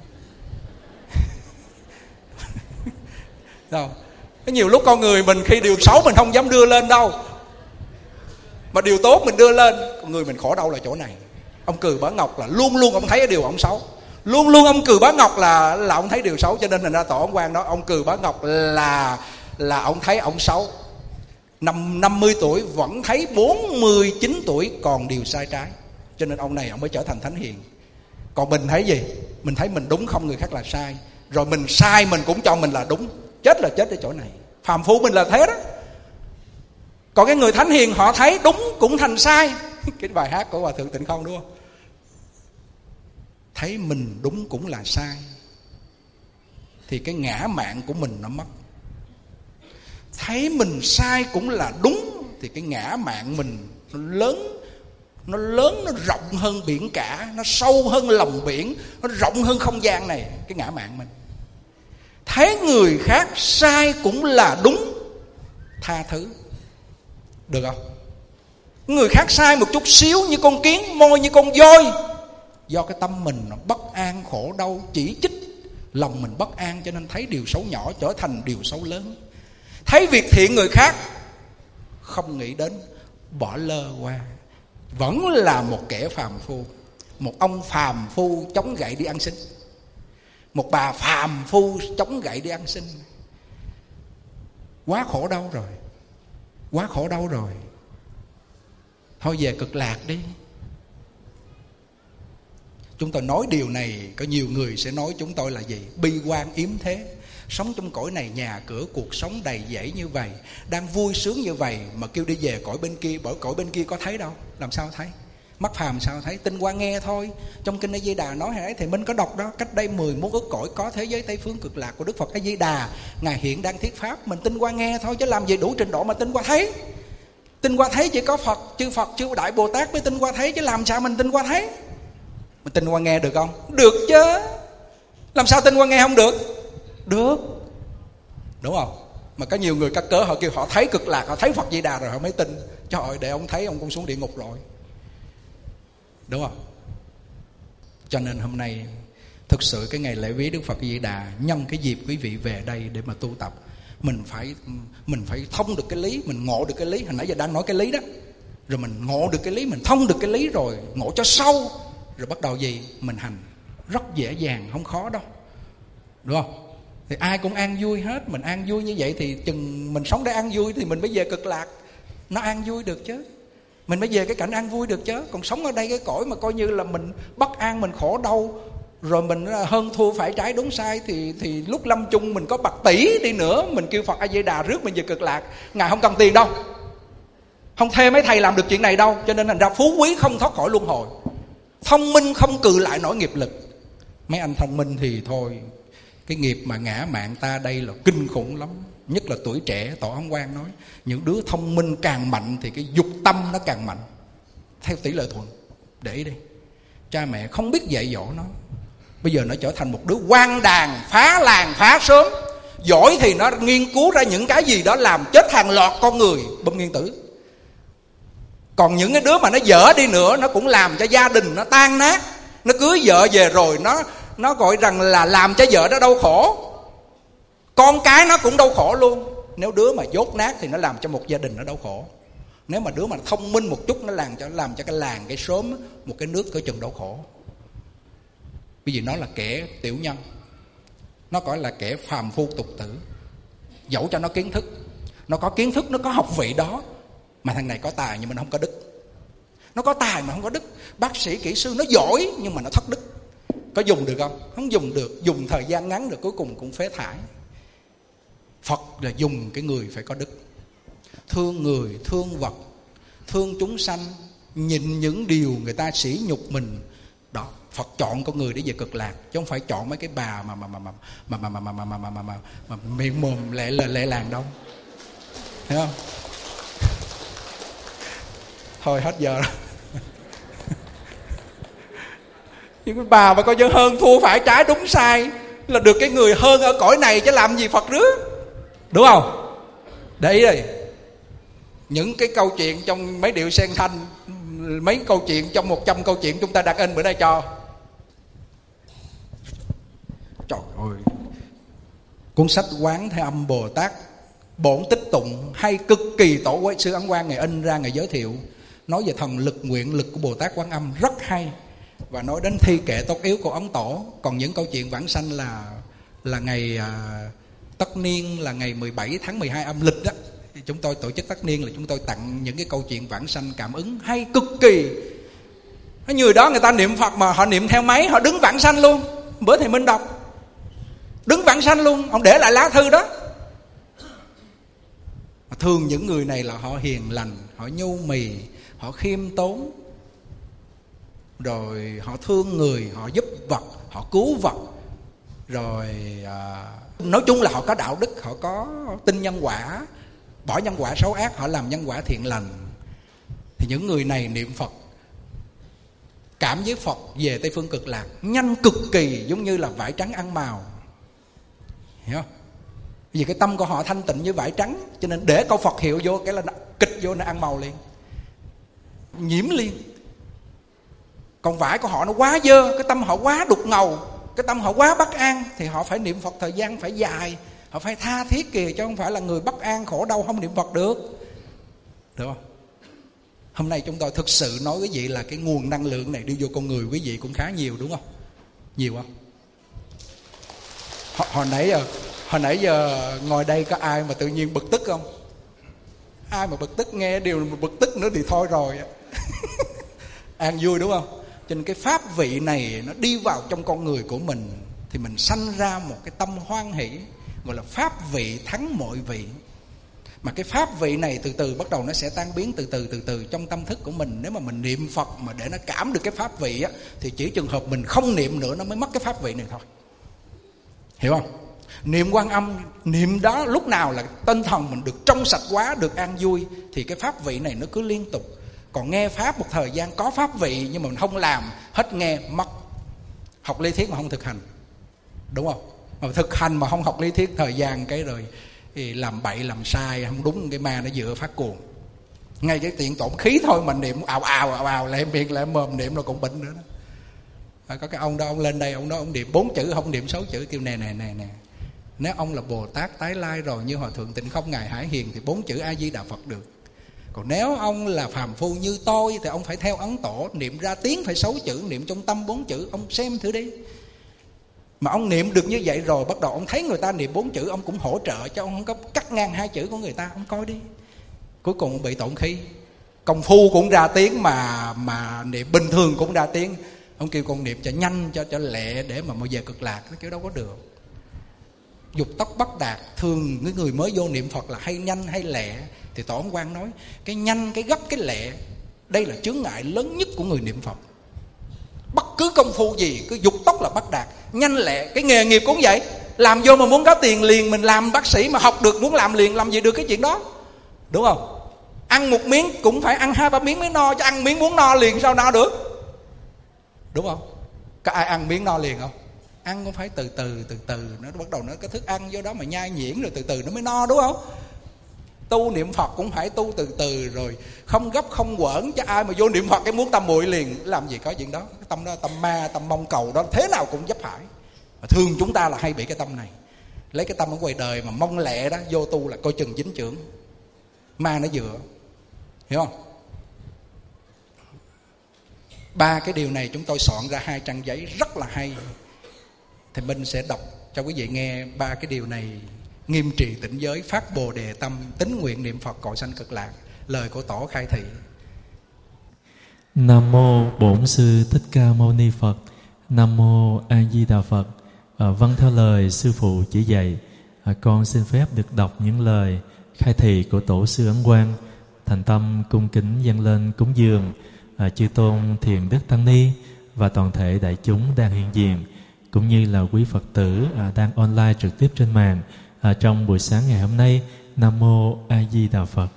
Đâu? Nhiều lúc con người mình khi điều xấu mình không dám đưa lên đâu, mà điều tốt mình đưa lên. Con người mình khổ đau là chỗ này. Ông Cừ Bá Ngọc là luôn luôn ông thấy điều ông xấu. Luôn luôn ông Cừ Bá Ngọc là ông thấy điều xấu. Cho nên thành ra tổ ông Quang đó, ông Cừ Bá Ngọc là ông thấy ông xấu. 50 tuổi vẫn thấy 49 tuổi còn điều sai trái. Cho nên ông này ông mới trở thành thánh hiền. Còn mình thấy gì? Mình thấy mình đúng không, người khác là sai. Rồi mình sai mình cũng cho mình là đúng. Chết là chết ở chỗ này. Phàm phu mình là thế đó. Còn cái người thánh hiền họ thấy đúng cũng thành sai. Cái bài hát của Hòa Thượng Tịnh Không đúng không? Thấy mình đúng cũng là sai, thì cái ngã mạn của mình nó mất. Thấy mình sai cũng là đúng, thì cái ngã mạn mình nó lớn, nó rộng hơn biển cả, nó sâu hơn lòng biển, nó rộng hơn không gian này. Cái ngã mạn mình. Thấy người khác sai cũng là đúng, tha thứ. Được không? Người khác sai một chút xíu như con kiến, môi như con voi, do cái tâm mình nó bất an, khổ đau, chỉ trích, lòng mình bất an, cho nên thấy điều xấu nhỏ trở thành điều xấu lớn. Thấy việc thiện người khác không nghĩ đến, bỏ lơ qua, vẫn là một kẻ phàm phu. Một ông phàm phu chống gậy đi ăn xin, một bà phàm phu chống gậy đi ăn xin. Quá khổ đau rồi, quá khổ đau rồi. Thôi về cực lạc đi. Chúng tôi nói điều này, có nhiều người sẽ nói chúng tôi là gì? Bi quan yếm thế. Sống trong cõi này, nhà cửa cuộc sống đầy dẫy như vậy, đang vui sướng như vậy, mà kêu đi về cõi bên kia, bởi cõi bên kia có thấy đâu, làm sao thấy? Mắt phàm sao thấy? Tinh qua nghe thôi. Trong kinh A Di Đà nói hồi ấy thì Minh có đọc đó, cách đây 11 ức cõi có thế giới Tây phương cực lạc của Đức Phật A Di Đà, ngài hiện đang thuyết pháp, mình tinh qua nghe thôi, chứ làm gì đủ trình độ mà tinh qua thấy. Tinh qua thấy chỉ có Phật, chư Đại Bồ Tát mới tinh qua thấy, chứ làm sao mình tinh qua thấy? Mình tinh qua nghe được không? Được chứ. Làm sao tinh qua nghe không được? Được, đúng không? Mà có nhiều người cắt cớ họ kêu họ thấy cực lạc, họ thấy Phật Di Đà rồi họ mới tin. Trời ơi, để ông thấy ông cũng xuống địa ngục rồi, đúng không? Cho nên hôm nay thực sự cái ngày lễ viếng Đức Phật Di Đà, nhân cái dịp quý vị về đây để mà tu tập, mình phải thông được cái lý, mình ngộ được cái lý. Hồi nãy giờ đang nói cái lý đó, rồi mình ngộ được cái lý, mình thông được cái lý rồi, ngộ cho sâu, rồi bắt đầu gì? Mình hành rất dễ dàng, không khó đâu, đúng không? Thì ai cũng an vui hết. Mình an vui như vậy thì chừng mình sống để an vui thì mình mới về cực lạc nó an vui được chứ. Mình mới về cái cảnh an vui được chứ. Còn sống ở đây cái cõi mà coi như là mình bất an, mình khổ đau, rồi mình hơn thua phải trái đúng sai, thì lúc lâm chung mình có bạc tỷ đi nữa, mình kêu Phật A Di Đà rước mình về cực lạc, ngài không cần tiền đâu, không thuê mấy thầy làm được chuyện này đâu. Cho nên thành ra phú quý không thoát khỏi luân hồi, thông minh không cự lại nổi nghiệp lực. Mấy anh thông minh thì thôi, cái nghiệp mà ngã mạng ta đây là kinh khủng lắm. Nhất là tuổi trẻ. Tổ Ấn Quang nói những đứa thông minh càng mạnh thì cái dục tâm nó càng mạnh, theo tỷ lệ thuận. Để ý đi, cha mẹ không biết dạy dỗ nó, bây giờ nó trở thành một đứa hoang đàn, phá làng phá xóm. Giỏi thì nó nghiên cứu ra những cái gì đó làm chết hàng loạt con người, bom nguyên tử. Còn những cái đứa mà nó dở đi nữa, nó cũng làm cho gia đình nó tan nát. Nó cưới vợ về rồi nó gọi rằng là làm cho vợ nó đau khổ, con cái nó cũng đau khổ luôn. Nếu đứa mà dốt nát thì nó làm cho một gia đình nó đau khổ. Nếu mà đứa mà thông minh một chút, nó làm cho cái làng, cái xóm, một cái nước cỡ chừng đau khổ. Bởi vì nó là kẻ tiểu nhân, nó gọi là kẻ phàm phu tục tử. Dẫu cho nó kiến thức, nó có kiến thức, nó có học vị đó, mà thằng này có tài nhưng mà nó không có đức. Nó có tài mà không có đức. Bác sĩ, kỹ sư nó giỏi nhưng mà nó thất đức. Có dùng được không? Không dùng được. Dùng thời gian ngắn rồi cuối cùng cũng phế thải. Phật là dùng cái người phải có đức, thương người, thương vật, thương chúng sanh, nhịn những điều người ta sỉ nhục mình. Đó, Phật chọn con người để về cực lạc, chứ không phải chọn mấy cái bà mà miệng mồm lệ làng đâu. Thấy không? Thôi hết giờ rồi. Những cái bà mà coi như hơn thua phải trái đúng sai là được cái người hơn ở cõi này, chứ làm gì Phật rước, đúng không? Để ý đi, những cái câu chuyện trong mấy điệu sen thanh, mấy câu chuyện trong 100 câu chuyện chúng ta đặt in bữa nay cho. Trời ơi, cuốn sách Quán Thế Âm Bồ Tát Bổn Tích Tụng hay cực kỳ. Tổ sư Ấn Quang ngày in ra, ngày giới thiệu, nói về thần lực, nguyện lực của Bồ Tát Quán Âm rất hay, và nói đến thi kệ tốt yếu của Ấn Tổ. Còn những câu chuyện vãng sanh là ngày tất niên, là ngày 17 tháng 12 âm lịch đó, thì chúng tôi tổ chức tất niên là chúng tôi tặng những cái câu chuyện vãng sanh cảm ứng hay cực kỳ. Cái người đó người ta niệm Phật mà họ niệm theo máy, họ đứng vãng sanh luôn. Bữa thầy Minh đọc, đứng vãng sanh luôn, ông để lại lá thư đó. Thường những người này là họ hiền lành, họ nhu mì, họ khiêm tốn, rồi họ thương người, họ giúp vật, họ cứu vật, rồi nói chung là họ có đạo đức, họ có tin nhân quả, bỏ nhân quả xấu ác, họ làm nhân quả thiện lành. Thì những người này niệm Phật, cảm với Phật về Tây phương cực lạc nhanh cực kỳ, giống như là vải trắng ăn màu, hiểu không? Vì cái tâm của họ thanh tịnh như vải trắng, cho nên để câu Phật hiệu vô cái là kịch vô, nó ăn màu liền, nhiễm liền. Còn vải của họ nó quá dơ, cái tâm họ quá đục ngầu, cái tâm họ quá bất an, thì họ phải niệm Phật thời gian phải dài, họ phải tha thiết kìa, chứ không phải là người bất an khổ đau không niệm Phật được, được không? Hôm nay chúng tôi thực sự nói quý vị là cái nguồn năng lượng này đi vô con người quý vị cũng khá nhiều, đúng không? Nhiều không? Hồi nãy giờ ngồi đây có ai mà tự nhiên bực tức không? Ai mà bực tức, nghe điều mà bực tức nữa thì thôi rồi. An vui đúng không? Cho nên cái pháp vị này nó đi vào trong con người của mình thì mình sanh ra một cái tâm hoan hỷ, gọi là pháp vị thắng mọi vị. Mà cái pháp vị này từ từ bắt đầu nó sẽ tan biến từ từ trong tâm thức của mình. Nếu mà mình niệm Phật mà để nó cảm được cái pháp vị á, thì chỉ trường hợp mình không niệm nữa nó mới mất cái pháp vị này thôi. Hiểu không? Niệm Quan Âm, niệm đó lúc nào là tinh thần mình được trong sạch quá, được an vui, thì cái pháp vị này nó cứ liên tục. Còn nghe pháp một thời gian có pháp vị nhưng mà mình không làm, hết nghe mất. Học lý thuyết mà không thực hành, đúng không? Mà thực hành mà không học lý thuyết thời gian cái rồi thì làm bậy làm sai, không đúng, cái ma nó dựa phát cuồng. Ngay cái tiện tổn khí thôi mà niệm ào lại miệng lại mồm niệm rồi cũng bệnh nữa đó. Có cái ông đó, ông lên đây ông nói ông niệm 4 chữ không niệm 6 chữ, kêu nè. Nếu ông là Bồ Tát tái lai rồi như Hòa Thượng Tịnh Không Ngài Hải Hiền thì 4 chữ A Di Đà Phật được. Còn nếu ông là phàm phu như tôi thì ông phải theo Ấn Tổ, niệm ra tiếng phải 6 chữ, niệm trong tâm 4 chữ. Ông xem thử đi. Mà ông niệm được như vậy rồi, bắt đầu ông thấy người ta niệm 4 chữ, ông cũng hỗ trợ cho ông, không có cắt ngang 2 chữ của người ta. Ông coi đi, cuối cùng ông bị tổn khí. Công phu cũng ra tiếng mà niệm bình thường cũng ra tiếng. Ông kêu con niệm cho nhanh, cho lẹ để mà về cực lạc. Nó kêu đâu có được. Dục tốc bất đạt. Thường cái người mới vô niệm Phật là hay nhanh hay lẹ. Thì Tổ Ấn Quang nói cái nhanh, cái gấp, cái lẹ, đây là chướng ngại lớn nhất của người niệm Phật. Bất cứ công phu gì cứ dục tốc là bất đạt, nhanh lẹ. Cái nghề nghiệp cũng vậy, làm vô mà muốn có tiền liền. Mình làm bác sĩ mà học được muốn làm liền, làm gì được cái chuyện đó, đúng không? Ăn một miếng cũng phải ăn 2-3 miếng mới no, chứ ăn miếng muốn no liền sao no được, đúng không? Có ai ăn miếng no liền không? Ăn cũng phải từ từ. Nó bắt đầu nó có thức ăn vô đó mà nhai nhuyễn rồi từ từ nó mới no, đúng không? Tu niệm Phật cũng phải tu từ từ, rồi không gấp không quởn. Chứ ai mà vô niệm Phật cái muốn tâm muội liền, làm gì có chuyện đó. Cái tâm đó tâm ma, tâm mong cầu đó, thế nào cũng dấp phải. Và thường chúng ta là hay bị cái tâm này. Lấy cái tâm ở ngoài đời mà mong lẹ đó, vô tu là coi chừng dính chưởng, ma nó dựa. Hiểu không? 3 cái điều này chúng tôi soạn ra 2 trang giấy rất là hay. Thì Minh sẽ đọc cho quý vị nghe 3 cái điều này. Nghiêm trì tịnh giới, phát bồ đề tâm, tín nguyện niệm Phật cầu sanh cực lạc. Lời của Tổ khai thị. Nam mô Bổn Sư Thích Ca Mâu Ni Phật. Nam mô A Di Đà Phật. Vâng, theo lời sư phụ chỉ dạy, con xin phép được đọc những lời khai thị của Tổ sư Ấn Quang, thành tâm cung kính dâng lên cúng dường chư tôn Thiền Đức Tăng Ni và toàn thể đại chúng đang hiện diện, cũng như là quý Phật tử đang online trực tiếp trên mạng trong buổi sáng ngày hôm nay. Nam mô A Di Đà Phật.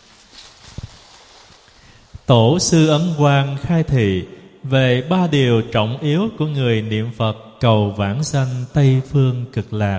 Tổ sư Ấn Quang khai thị về 3 điều trọng yếu của người niệm Phật cầu vãng sanh Tây phương cực lạc.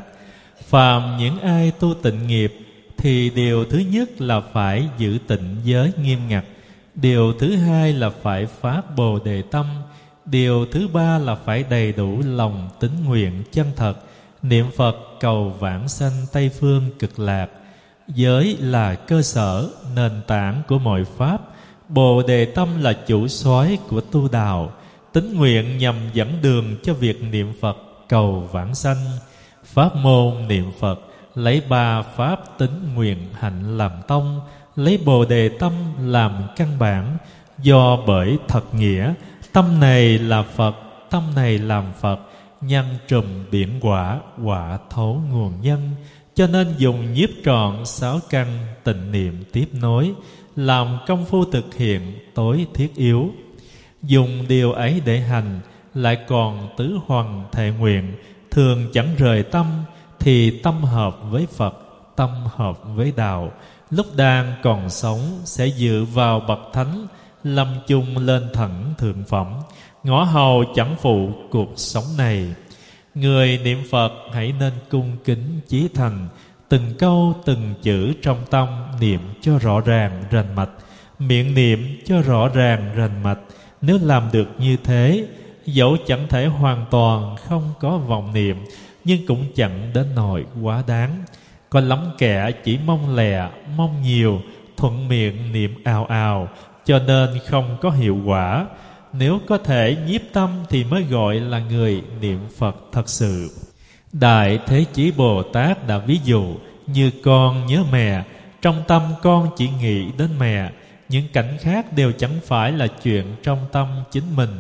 Phàm những ai tu tịnh nghiệp thì điều thứ nhất là phải giữ tịnh giới nghiêm ngặt. Điều thứ hai là phải phát bồ đề tâm. Điều thứ ba là phải đầy đủ lòng tín nguyện chân thật, niệm Phật cầu vãng sanh Tây phương cực lạc. Giới là cơ sở, nền tảng của mọi pháp. Bồ đề tâm là chủ soái của tu đạo. Tín nguyện nhằm dẫn đường cho việc niệm Phật cầu vãng sanh. Pháp môn niệm Phật lấy 3 pháp tín nguyện hạnh làm tông, lấy bồ đề tâm làm căn bản. Do bởi thật nghĩa, tâm này là Phật, tâm này làm Phật, nhân trùm biển quả, quả thấu nguồn nhân. Cho nên dùng nhiếp trọn 6 căn tịnh niệm tiếp nối, làm công phu thực hiện tối thiết yếu. Dùng điều ấy để hành, lại còn tứ hoằng thệ nguyện, thường chẳng rời tâm, thì tâm hợp với Phật, tâm hợp với đạo. Lúc đang còn sống sẽ dự vào bậc thánh, lâm chung lên thẳng thượng phẩm, ngõ hầu chẳng phụ cuộc sống này. Người niệm Phật hãy nên cung kính chí thành, từng câu từng chữ trong tâm niệm cho rõ ràng rành mạch, miệng niệm cho rõ ràng rành mạch. Nếu làm được như thế, dẫu chẳng thể hoàn toàn không có vọng niệm, nhưng cũng chẳng đến nỗi quá đáng. Có lắm kẻ chỉ mong lẹ, mong nhiều, thuận miệng niệm ào ào, cho nên không có hiệu quả. Nếu có thể nhiếp tâm thì mới gọi là người niệm Phật thật sự. Đại Thế Chí Bồ Tát đã ví dụ như con nhớ mẹ, trong tâm con chỉ nghĩ đến mẹ, những cảnh khác đều chẳng phải là chuyện trong tâm chính mình.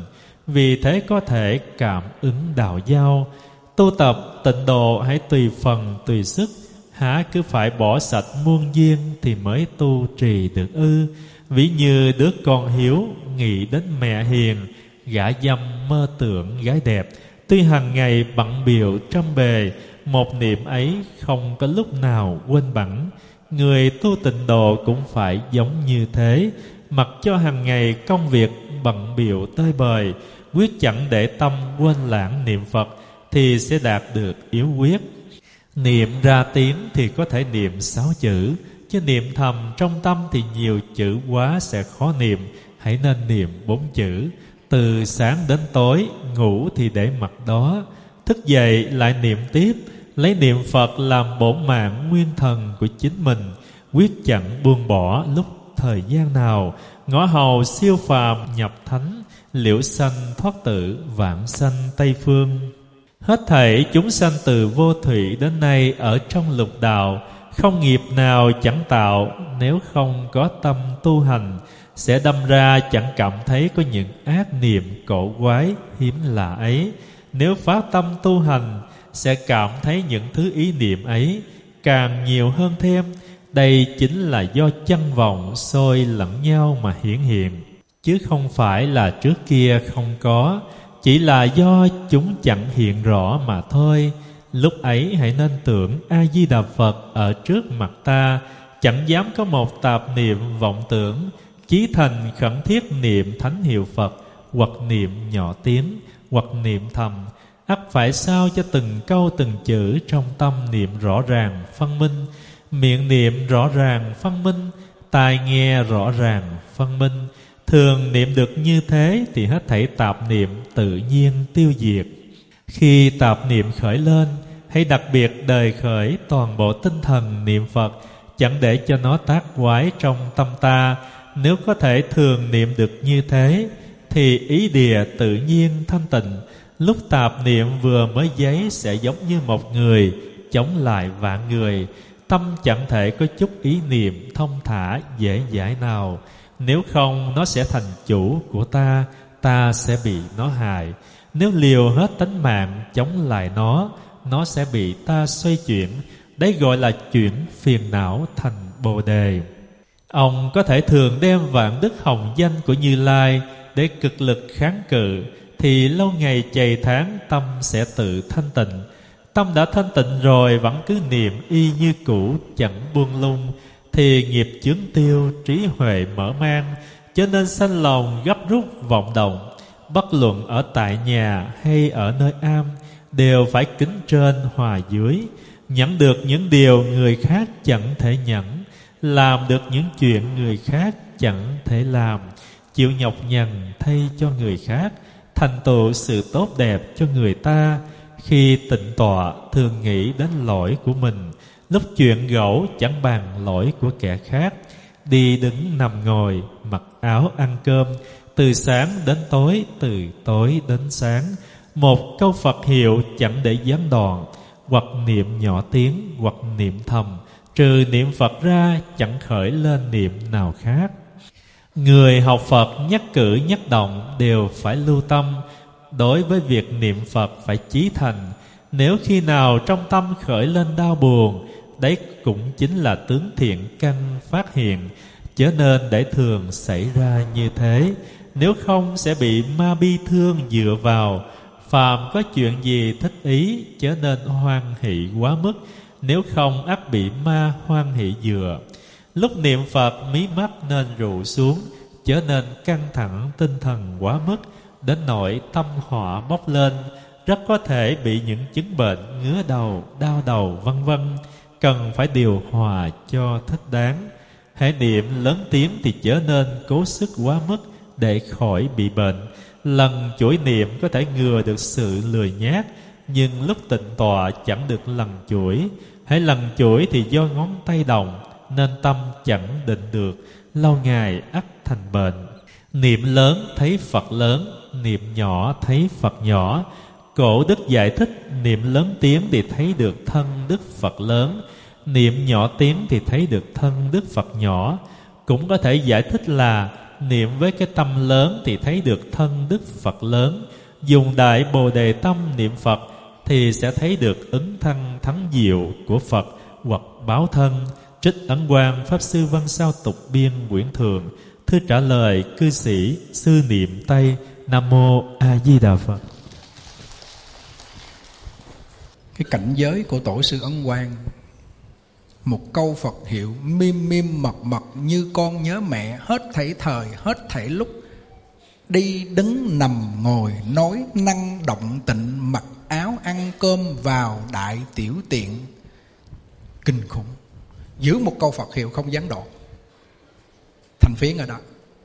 vì thế có thể cảm ứng đạo giao. Tu tập tịnh độ hãy tùy phần tùy sức, há cứ phải bỏ sạch muôn duyên thì mới tu trì được ư? Ví như đứa con hiếu nghĩ đến mẹ hiền, gả dâm mơ tưởng gái đẹp, tuy hàng ngày bận bịu trăm bề, một niệm ấy không có lúc nào quên bẵng. Người tu tịnh độ cũng phải giống như thế, mặc cho hàng ngày công việc bận bịu tơi bời, quyết chẳng để tâm quên lãng niệm Phật thì sẽ đạt được yếu quyết. Niệm ra tiếng thì có thể niệm 6 chữ, chứ niệm thầm trong tâm thì nhiều chữ quá sẽ khó niệm. Hãy nên niệm 4 chữ. Từ sáng đến tối, ngủ thì để mặt đó, thức dậy lại niệm tiếp. Lấy niệm Phật làm bổn mạng nguyên thần của chính mình, quyết chẳng buông bỏ lúc thời gian nào. Ngõ hầu siêu phàm nhập thánh, liễu sanh thoát tử, vãng sanh Tây Phương. Hết thảy chúng sanh từ vô thủy đến nay ở trong lục đạo, không nghiệp nào chẳng tạo. Nếu không có tâm tu hành, sẽ đâm ra chẳng cảm thấy có những ác niệm cổ quái hiếm lạ ấy. Nếu phát tâm tu hành, sẽ cảm thấy những thứ ý niệm ấy càng nhiều hơn thêm. Đây chính là do chân vọng xôi lẫn nhau mà hiển hiện, chứ không phải là trước kia không có, chỉ là do chúng chẳng hiện rõ mà thôi. Lúc ấy hãy nên tưởng A-di-đà Phật ở trước mặt ta, chẳng dám có một tạp niệm vọng tưởng, chí thành khẩn thiết niệm thánh hiệu Phật, hoặc niệm nhỏ tiếng, hoặc niệm thầm. ắt phải sao cho từng câu từng chữ trong tâm niệm rõ ràng phân minh, miệng niệm rõ ràng phân minh, tai nghe rõ ràng phân minh. Thường niệm được như thế thì hết thảy tạp niệm tự nhiên tiêu diệt. Khi tạp niệm khởi lên, hãy đặc biệt đề khởi toàn bộ tinh thần niệm Phật, chẳng để cho nó tác quái trong tâm ta. Nếu có thể thường niệm được như thế, thì ý địa tự nhiên thanh tịnh. Lúc tạp niệm vừa mới dấy sẽ giống như một người chống lại vạn người. Tâm chẳng thể có chút ý niệm thông thả dễ dãi nào. Nếu không, nó sẽ thành chủ của ta, ta sẽ bị nó hại. Nếu liều hết tánh mạng chống lại nó sẽ bị ta xoay chuyển. Đấy gọi là chuyển phiền não thành Bồ Đề. Ông có thể thường đem vạn đức hồng danh của Như Lai để cực lực kháng cự, thì lâu ngày chày tháng tâm sẽ tự thanh tịnh. Tâm đã thanh tịnh rồi vẫn cứ niệm y như cũ chẳng buông lung, thì nghiệp chướng tiêu, trí huệ mở mang, cho nên sanh lòng gấp rút vọng động. Bất luận ở tại nhà hay ở nơi am, đều phải kính trên hòa dưới, nhận được những điều người khác chẳng thể nhận, làm được những chuyện người khác chẳng thể làm, chịu nhọc nhằn thay cho người khác, thành tựu sự tốt đẹp cho người ta. Khi tịnh tọa thường nghĩ đến lỗi của mình, lúc chuyện gẫu chẳng bàn lỗi của kẻ khác. Đi đứng nằm ngồi, mặc áo ăn cơm, từ sáng đến tối, từ tối đến sáng, một câu Phật hiệu chẳng để gián đoạn, hoặc niệm nhỏ tiếng, hoặc niệm thầm. Trừ niệm Phật ra chẳng khởi lên niệm nào khác. Người học Phật nhất cử nhất động đều phải lưu tâm. Đối với việc niệm Phật phải chí thành. Nếu khi nào trong tâm khởi lên đau buồn, đấy cũng chính là tướng thiện căn phát hiện, chớ nên để thường xảy ra như thế. Nếu không sẽ bị ma bi thương dựa vào. Phàm có chuyện gì thích ý, chớ nên hoan hỷ quá mức, nếu không ắt bị ma hoan hỷ dựa. Lúc niệm Phật mí mắt nên rụ xuống, chớ nên căng thẳng tinh thần quá mức, đến nỗi tâm họa bốc lên, rất có thể bị những chứng bệnh ngứa đầu, đau đầu vân vân. Cần phải điều hòa cho thích đáng. Hãy niệm lớn tiếng thì chớ nên cố sức quá mức để khỏi bị bệnh. Lần chuỗi niệm có thể ngừa được sự lười nhác, nhưng lúc tịnh tọa chẳng được lần chuỗi. Hãy lần chuỗi thì do ngón tay động, nên tâm chẳng định được, lâu ngày ắt thành bệnh. Niệm lớn thấy Phật lớn, niệm nhỏ thấy Phật nhỏ. Cổ đức giải thích niệm lớn tiếng thì thấy được thân Đức Phật lớn, niệm nhỏ tiếng thì thấy được thân Đức Phật nhỏ. Cũng có thể giải thích là niệm với cái tâm lớn thì thấy được thân Đức Phật lớn. Dùng Đại Bồ Đề Tâm niệm Phật thì sẽ thấy được ứng thân thắng diệu của Phật hoặc báo thân. Trích Ấn Quang Pháp Sư Văn Sao Tục Biên quyển thường. Thư trả lời cư sĩ Sư Niệm Tây. Nam Mô A Di Đà Phật. Cái cảnh giới của Tổ sư Ấn Quang, một câu Phật hiệu miêm miêm mật mật như con nhớ mẹ, hết thảy thời, hết thảy lúc, đi đứng nằm ngồi, nói năng động tịnh, mặc áo ăn cơm vào đại tiểu tiện. Kinh khủng. Giữ một câu Phật hiệu không gián đoạn, thành phiến ở đó.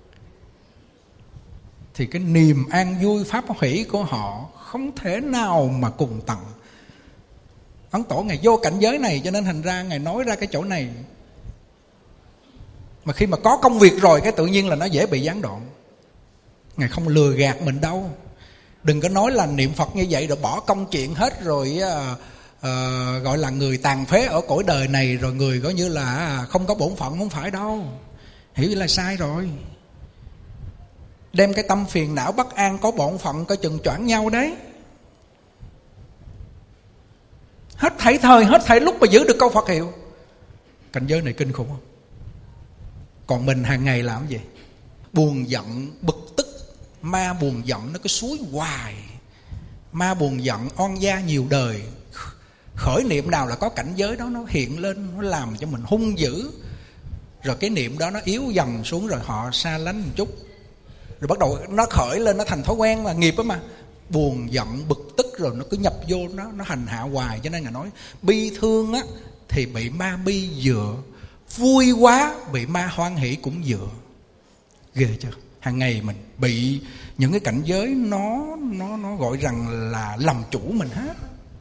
Thì cái niềm an vui pháp hỷ của họ không thể nào mà cùng tận. Ấn Tổ Ngài vô cảnh giới này, cho nên thành ra Ngài nói ra cái chỗ này. Mà khi mà có công việc rồi, cái tự nhiên là nó dễ bị gián đoạn. Ngài không lừa gạt mình đâu. Đừng có nói là niệm Phật như vậy rồi bỏ công chuyện hết rồi, gọi là người tàn phế ở cõi đời này, rồi người coi như là không có bổn phận. Không phải đâu, hiểu là sai rồi. Đem cái tâm phiền não bất an có bổn phận coi chừng choảng nhau đấy. Hết thảy thời, hết thảy lúc mà giữ được câu Phật hiệu, cảnh giới này kinh khủng không? Còn mình hàng ngày làm gì? Buồn giận, bực tức. Ma buồn giận nó cứ suối hoài. Ma buồn giận oan gia nhiều đời. Khởi niệm nào là có cảnh giới đó nó hiện lên, nó làm cho mình hung dữ. Rồi cái niệm đó nó yếu dần xuống, rồi họ xa lánh một chút, rồi bắt đầu nó khởi lên, nó thành thói quen là nghiệp đó mà. Buồn giận bực tức rồi nó cứ nhập vô nó hành hạ hoài. Cho nên Ngài nói bi thương á thì bị ma bi dựa, vui quá bị ma hoan hỷ cũng dựa. Ghê chưa? Hàng ngày mình bị những cái cảnh giới nó gọi rằng là làm chủ mình hết.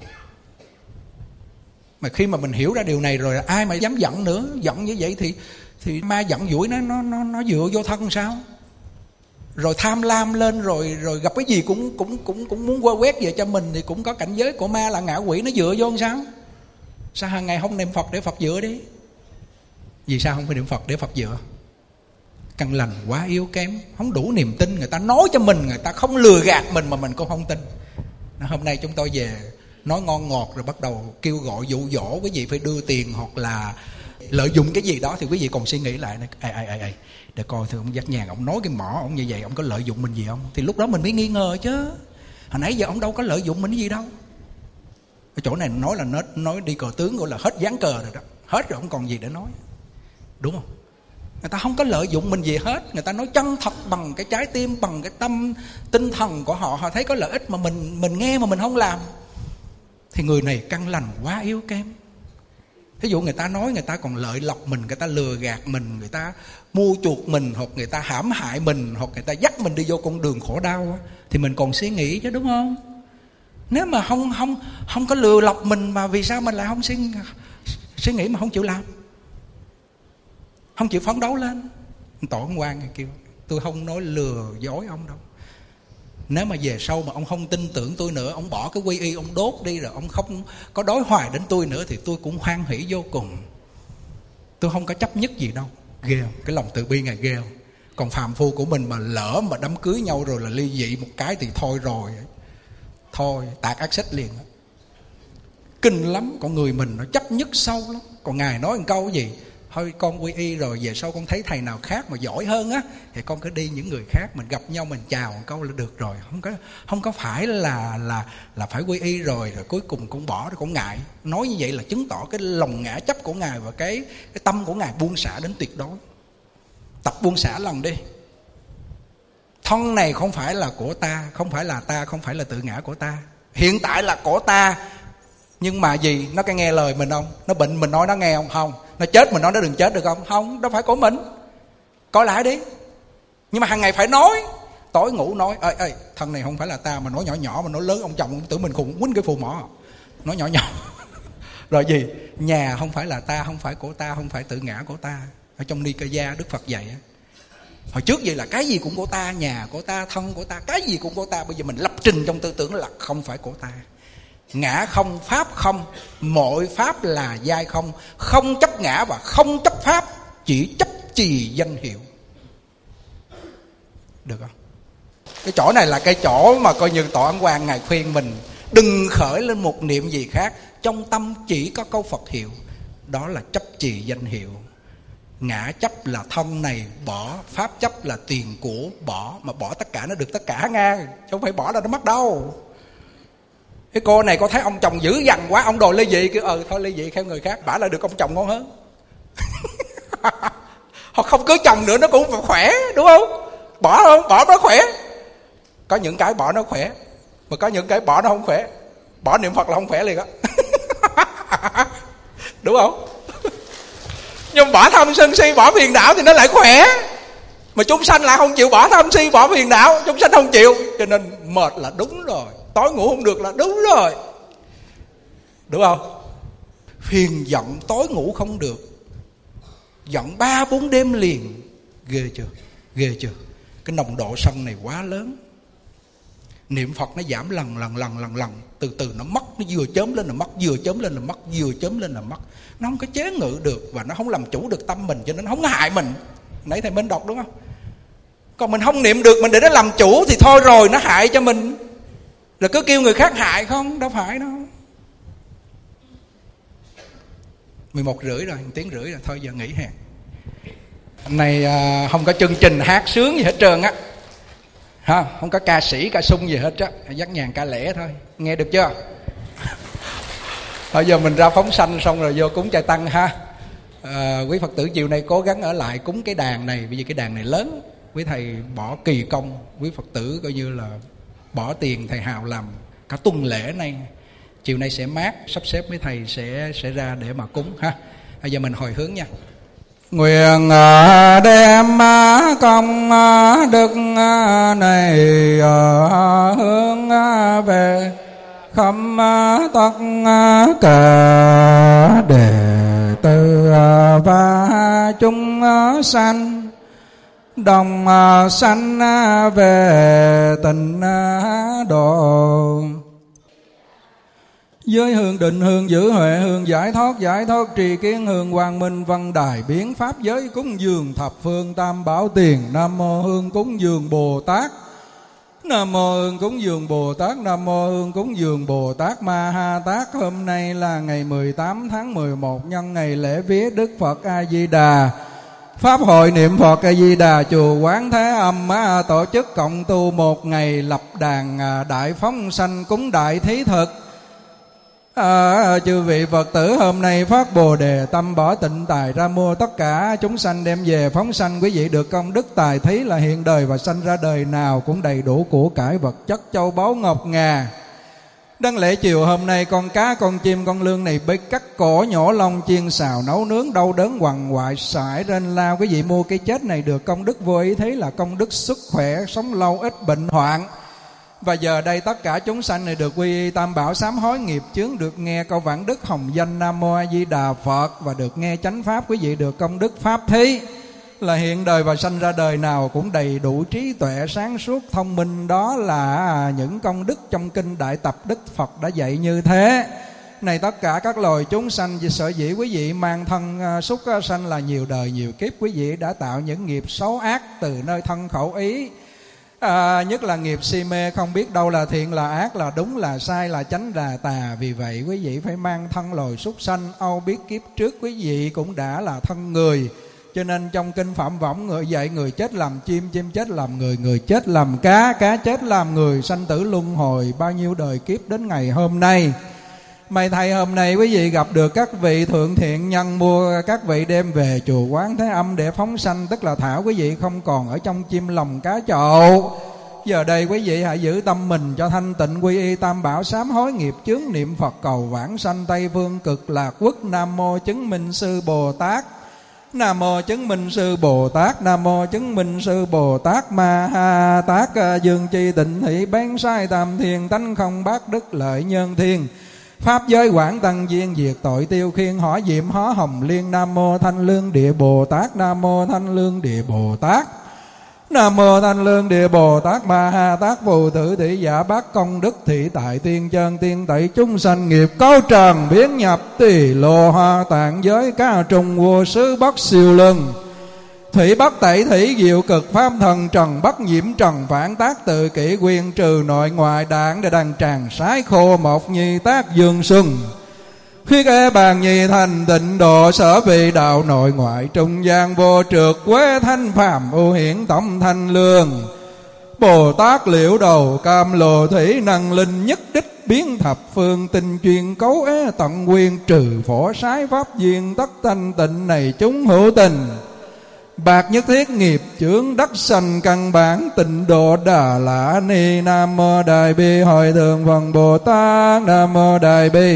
Mà khi mà mình hiểu ra điều này rồi, ai mà dám giận nữa. Giận như vậy thì ma giận dỗi nó dựa vô thân sao? Rồi tham lam lên, rồi gặp cái gì cũng muốn quơ quét về cho mình, thì cũng có cảnh giới của ma là ngạ quỷ, nó dựa vô làm sao? Sao hàng ngày không niệm Phật để Phật dựa đi? Vì sao không phải niệm Phật để Phật dựa? Căn lành quá yếu kém, không đủ niềm tin. Người ta nói cho mình, người ta không lừa gạt mình mà mình cũng không tin. Hôm nay chúng tôi về nói ngon ngọt, rồi bắt đầu kêu gọi dụ dỗ quý vị phải đưa tiền hoặc là lợi dụng cái gì đó, thì quý vị còn suy nghĩ lại ai để coi thử ông Giác Nhàn ông nói cái mỏ ông như vậy, ông có lợi dụng mình gì không? Thì lúc đó mình mới nghi ngờ chứ. Hồi nãy giờ ông đâu có lợi dụng mình gì đâu. Cái chỗ này nói là nói đi cờ tướng, gọi là hết dán cờ rồi đó, hết rồi, không còn gì để nói, đúng không? Người ta không có lợi dụng mình gì hết. Người ta nói chân thật bằng cái trái tim, bằng cái tâm tinh thần của họ. Họ thấy có lợi ích mà mình nghe mà mình không làm, thì người này căn lành quá yếu kém. Thí dụ người ta nói, người ta còn lợi lộc mình, người ta lừa gạt mình, người ta mua chuộc mình, hoặc người ta hãm hại mình, hoặc người ta dắt mình đi vô con đường khổ đau, thì mình còn suy nghĩ chứ, đúng không? Nếu mà không có lừa lọc mình, mà vì sao mình lại không suy nghĩ mà không chịu làm, không chịu phấn đấu lên? Tổ ông Quang kêu tôi không nói lừa dối ông đâu. Nếu mà về sau mà ông không tin tưởng tôi nữa, ông bỏ cái quy y, ông đốt đi, rồi ông không có đối hoài đến tôi nữa, thì tôi cũng hoan hỷ vô cùng. Tôi không có chấp nhất gì đâu. Ghê không? Cái lòng từ bi Ngài ghê không? Còn phàm phu của mình mà lỡ mà đám cưới nhau rồi là ly dị một cái thì thôi rồi, thôi tạt ác xích liền. Kinh lắm. Con người mình nó chấp nhất sâu lắm. Còn Ngài nói một câu gì? Thôi con quy y rồi về sau con thấy thầy nào khác mà giỏi hơn á, thì con cứ đi những người khác, mình gặp nhau mình chào một câu là được rồi. Không có phải là phải quy y rồi cuối cùng cũng bỏ, cũng ngại. Nói như vậy là chứng tỏ cái lòng ngã chấp của Ngài và cái tâm của Ngài buông xả đến tuyệt đối. Tập buông xả lần đi. Thân này không phải là của ta, không phải là ta, không phải là tự ngã của ta. Hiện tại là của ta, nhưng mà gì? Nó có nghe lời mình không? Nó bệnh mình nói nó nghe không? Không. Nó chết mình nói nó đừng chết được không? Không, đâu phải của mình. Coi lại đi. Nhưng mà hàng ngày phải nói. Tối ngủ nói ê thân này không phải là ta, mà nói nhỏ nhỏ, mà nói lớn ông chồng ông tưởng mình khùng quýnh cái phù mỏ. Nói nhỏ nhỏ. Rồi gì? Nhà không phải là ta, không phải của ta, không phải tự ngã của ta. Ở trong Ni Ca Gia Đức Phật dạy. Hồi trước vậy là cái gì cũng của ta, nhà của ta, thân của ta, cái gì cũng của ta. Bây giờ mình lập trình trong tư tưởng là không phải của ta. Ngã không, pháp không, mọi pháp là giai không. Không chấp ngã và không chấp pháp, chỉ chấp trì danh hiệu. Được không? Cái chỗ này là cái chỗ mà coi như Tổ Ấn Quang Ngài khuyên mình đừng khởi lên một niệm gì khác, trong tâm chỉ có câu Phật hiệu. Đó là chấp trì danh hiệu. Ngã chấp là thân này bỏ, pháp chấp là tiền của bỏ. Mà bỏ tất cả nó được tất cả nghe, chứ không phải bỏ là nó mất đâu. Cái cô này có thấy ông chồng dữ dằn quá, ông đòi ly dị, kêu thôi ly dị theo người khác, bả lại được ông chồng ngon hơn. Hoặc không cưới chồng nữa nó cũng khỏe, đúng không? Bỏ không? Bỏ nó khỏe. Có những cái bỏ nó khỏe, mà có những cái bỏ nó không khỏe. Bỏ niệm Phật là không khỏe liền á. Đúng không? Nhưng bỏ tham sân si, bỏ phiền não thì nó lại khỏe. Mà chúng sanh lại không chịu bỏ tham si, bỏ phiền não. Chúng sanh không chịu, cho nên mệt là đúng rồi, tối ngủ không được là đúng rồi. Đúng không? Phiền giận tối ngủ không được, giận 3-4 đêm liền. Ghê chưa? Ghê chưa? Cái nồng độ sân này quá lớn. Niệm Phật nó giảm lần. Từ từ nó mất, nó vừa chớm lên là mất, vừa chớm lên là mất, vừa chớm lên là mất. Nó không có chế ngự được, và nó không làm chủ được tâm mình, cho nên nó không hại mình. Nãy thầy Minh đọc đúng không? Còn mình không niệm được, mình để nó làm chủ thì thôi rồi, nó hại cho mình. Rồi cứ kêu người khác hại không? Đâu phải đâu. 11:30 rồi, 1 tiếng rưỡi rồi, thôi giờ nghỉ hè. Hôm nay không có chương trình hát sướng gì hết trơn á. Không có ca sĩ, ca sung gì hết á. Dắt nhàn ca lẻ thôi. Nghe được chưa? Bây giờ mình ra phóng sanh xong rồi vô cúng trai tăng ha. Quý Phật tử chiều nay cố gắng ở lại cúng cái đàn này, bởi vì cái đàn này lớn. Quý thầy bỏ kỳ công, quý Phật tử coi như là bỏ tiền thầy Hào làm cả tuần lễ này. Chiều nay sẽ mát, sắp xếp mấy thầy sẽ ra để mà cúng ha. Bây giờ mình hồi hướng nha. Nguyện đem công đức này hướng về khắp tất cả đệ tử và chúng sanh, đồng sanh về tịnh độ. Giới hương định, hương giữ huệ, hương giải thoát trì kiến, hương quang minh văn đài biến pháp giới, cúng dường thập phương tam bảo tiền. Nam mô hương cúng dường Bồ Tát, Nam mô hương cúng dường Bồ Tát, Nam mô hương cúng dường Bồ Tát Ma Ha Tát. Hôm nay là ngày 18 tháng 11 nhân ngày lễ vía Đức Phật A Di Đà. Pháp hội niệm Phật A Di Đà chùa Quán Thế Âm tổ chức cộng tu một ngày lập đàn đại phóng sanh cúng đại thí thực. Chư vị Phật tử hôm nay phát Bồ Đề tâm bỏ tịnh tài ra mua tất cả chúng sanh đem về phóng sanh. Quý vị được công đức tài thí là hiện đời và sanh ra đời nào cũng đầy đủ của cải vật chất châu báu ngọc ngà. Đăng lễ chiều hôm nay con cá con chim con lương này bị cắt cổ nhổ lông chiên xào nấu nướng đau đớn quằn quại sải rên lao. Quý vị mua cái chết này được công đức vô ý thấy là công đức sức khỏe, sống lâu ít bệnh hoạn. Và giờ đây tất cả chúng sanh này được quy y tam bảo sám hối nghiệp chướng, được nghe câu vãng đức hồng danh Nam Mô A Di Đà Phật và được nghe chánh pháp. Quý vị được công đức pháp thí là hiện đời và sanh ra đời nào cũng đầy đủ trí tuệ sáng suốt thông minh. Đó là những công đức trong kinh Đại Tập Đức Phật đã dạy như thế. Này tất cả các loài chúng sanh, sở dĩ quý vị mang thân súc sanh là nhiều đời nhiều kiếp, quý vị đã tạo những nghiệp xấu ác từ nơi thân khẩu ý. Nhất là nghiệp si mê, không biết đâu là thiện là ác, là đúng là sai, là chánh là tà. Vì vậy quý vị phải mang thân loài súc sanh. Âu biết kiếp trước quý vị cũng đã là thân người, cho nên trong kinh Phạm Võng người dạy người chết làm chim, chim chết làm người, người chết làm cá, cá chết làm người, sanh tử luân hồi bao nhiêu đời kiếp đến ngày hôm nay. May thay hôm nay quý vị gặp được các vị thượng thiện nhân, mua các vị đem về chùa Quán Thế Âm để phóng sanh, tức là thảo quý vị không còn ở trong chim lồng cá chậu. Giờ đây quý vị hãy giữ tâm mình cho thanh tịnh, quy y tam bảo sám hối nghiệp chướng, niệm Phật cầu vãng sanh Tây Phương Cực Lạc Quốc. Nam mô chứng minh sư Bồ Tát, Nam mô chứng minh sư Bồ Tát, Nam mô chứng minh sư Bồ Tát Ma Ha Tát. Dương chi tịnh thị bán sai tam thiên, tánh không bát đức lợi nhân thiên. Pháp giới quảng tăng viên, diệt tội tiêu khiên, hỏa diệm hóa hồng liên. Nam mô thanh lương địa Bồ Tát, Nam mô thanh lương địa Bồ Tát, Nam mô thanh lương địa Bồ Tát Ma Ha Tát. Phù thử thị giả bát công đức thị tại tiên chân, tiên tẩy chúng sanh nghiệp câu trần biến nhập tỳ lô hoa tạng giới cá trùng vô sứ bất siêu lưng. Thủy bất tẩy thủy diệu cực pháp thần, trần bất nhiễm trần phản tác tự kỷ quyên, trừ nội ngoại đảng để đàn tràng sái khô, một nhi tác dương xuân. Khuyết ê bàn nhi thành tịnh độ, sở vị đạo nội ngoại trung gian vô trượt, quế thanh phàm ưu hiển tổng thanh lương. Bồ Tát liễu đầu cam lồ thủy năng linh, nhất đích biến thập phương tinh chuyên cấu ế tận nguyên, trừ phổ sái pháp duyên tất thanh tịnh này chúng hữu tình. Bạc nhất thiết nghiệp chướng đắc sanh căn bản, tịnh độ Đà La Ni. Nam mô Đại Bi Hội Thượng Phật Bồ Tát. Nam mô Đại Bi.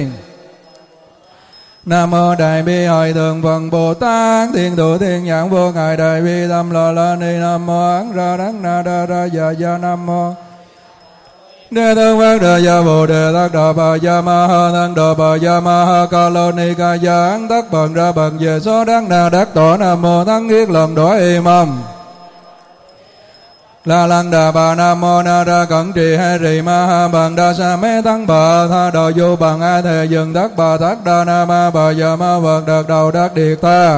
Nam mô Đại Bi Hội Thượng Phật Bồ Tát. Thiên thủ thiên nhãn vô ngại Đại Bi tâm La La Ni. Nam mô Áng Ra Đắng Na Đa Ra Dạ Dạ. Nam mô Đế Thương Phát Đề Gia Bồ Đề Tát Đà Bà Gia Ma Ha Thân Đà Bà Gia Ma Ha Ca Lô Ni Ca Gia Án Tắc Bần Ra Bần Về Số Đắc Na Đắc Tổ. Nam mô Thắng Yết Lòng Đỏ Im Âm La Lăng Đà Bà. Nam mô Na Ra Cẩn Trì Hai Rì Ma Ha Bằng Đa Sa Mê Thắng Bà Tha Đồ Du Bằng A Thề Dừng Đắc Bà Thác Đa Na Ma Bà Gia Ma Vật Đợt Đầu Đắc Điệt Tha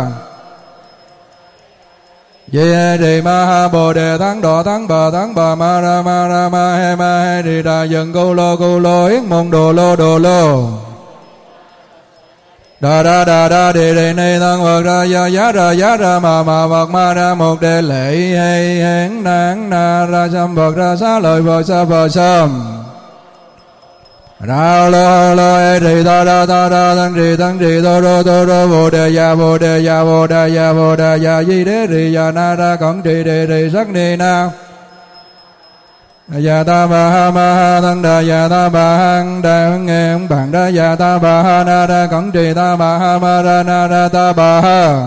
Di Rì Ma Ha Bồ Đề Thắng Độ Thắng Bà Ma Ra He Ma He Rì Đà Dừng Cô Lô Yết Môn Đồ Lô Đà Đa Đề Đề Ni Thân Vật Ra Giá Ra Mà Vật Ma Ra Một Đề Lệ Hay Hén Nán Na Ra Sam Vật Ra Xá Lợi Vật Sa Phật Sam Ra Lô E Rì Ta Ra Thân Rì Tô Rô Vô Đề Gia Di Đế Rì Gia Na Ra Cẩn Trì Đề Rì Sắc Ni Na Dạ Ta Bà Ha Ma Ha Thân Đà Dạ Ta Bà Hăng Đà Hưng Nghe Hưng Bản Đà Dạ Ta Bà Ha Na Ra Cẩn Trì Ta Bà Ha Ma Ra Na Ra Ta Bà Ha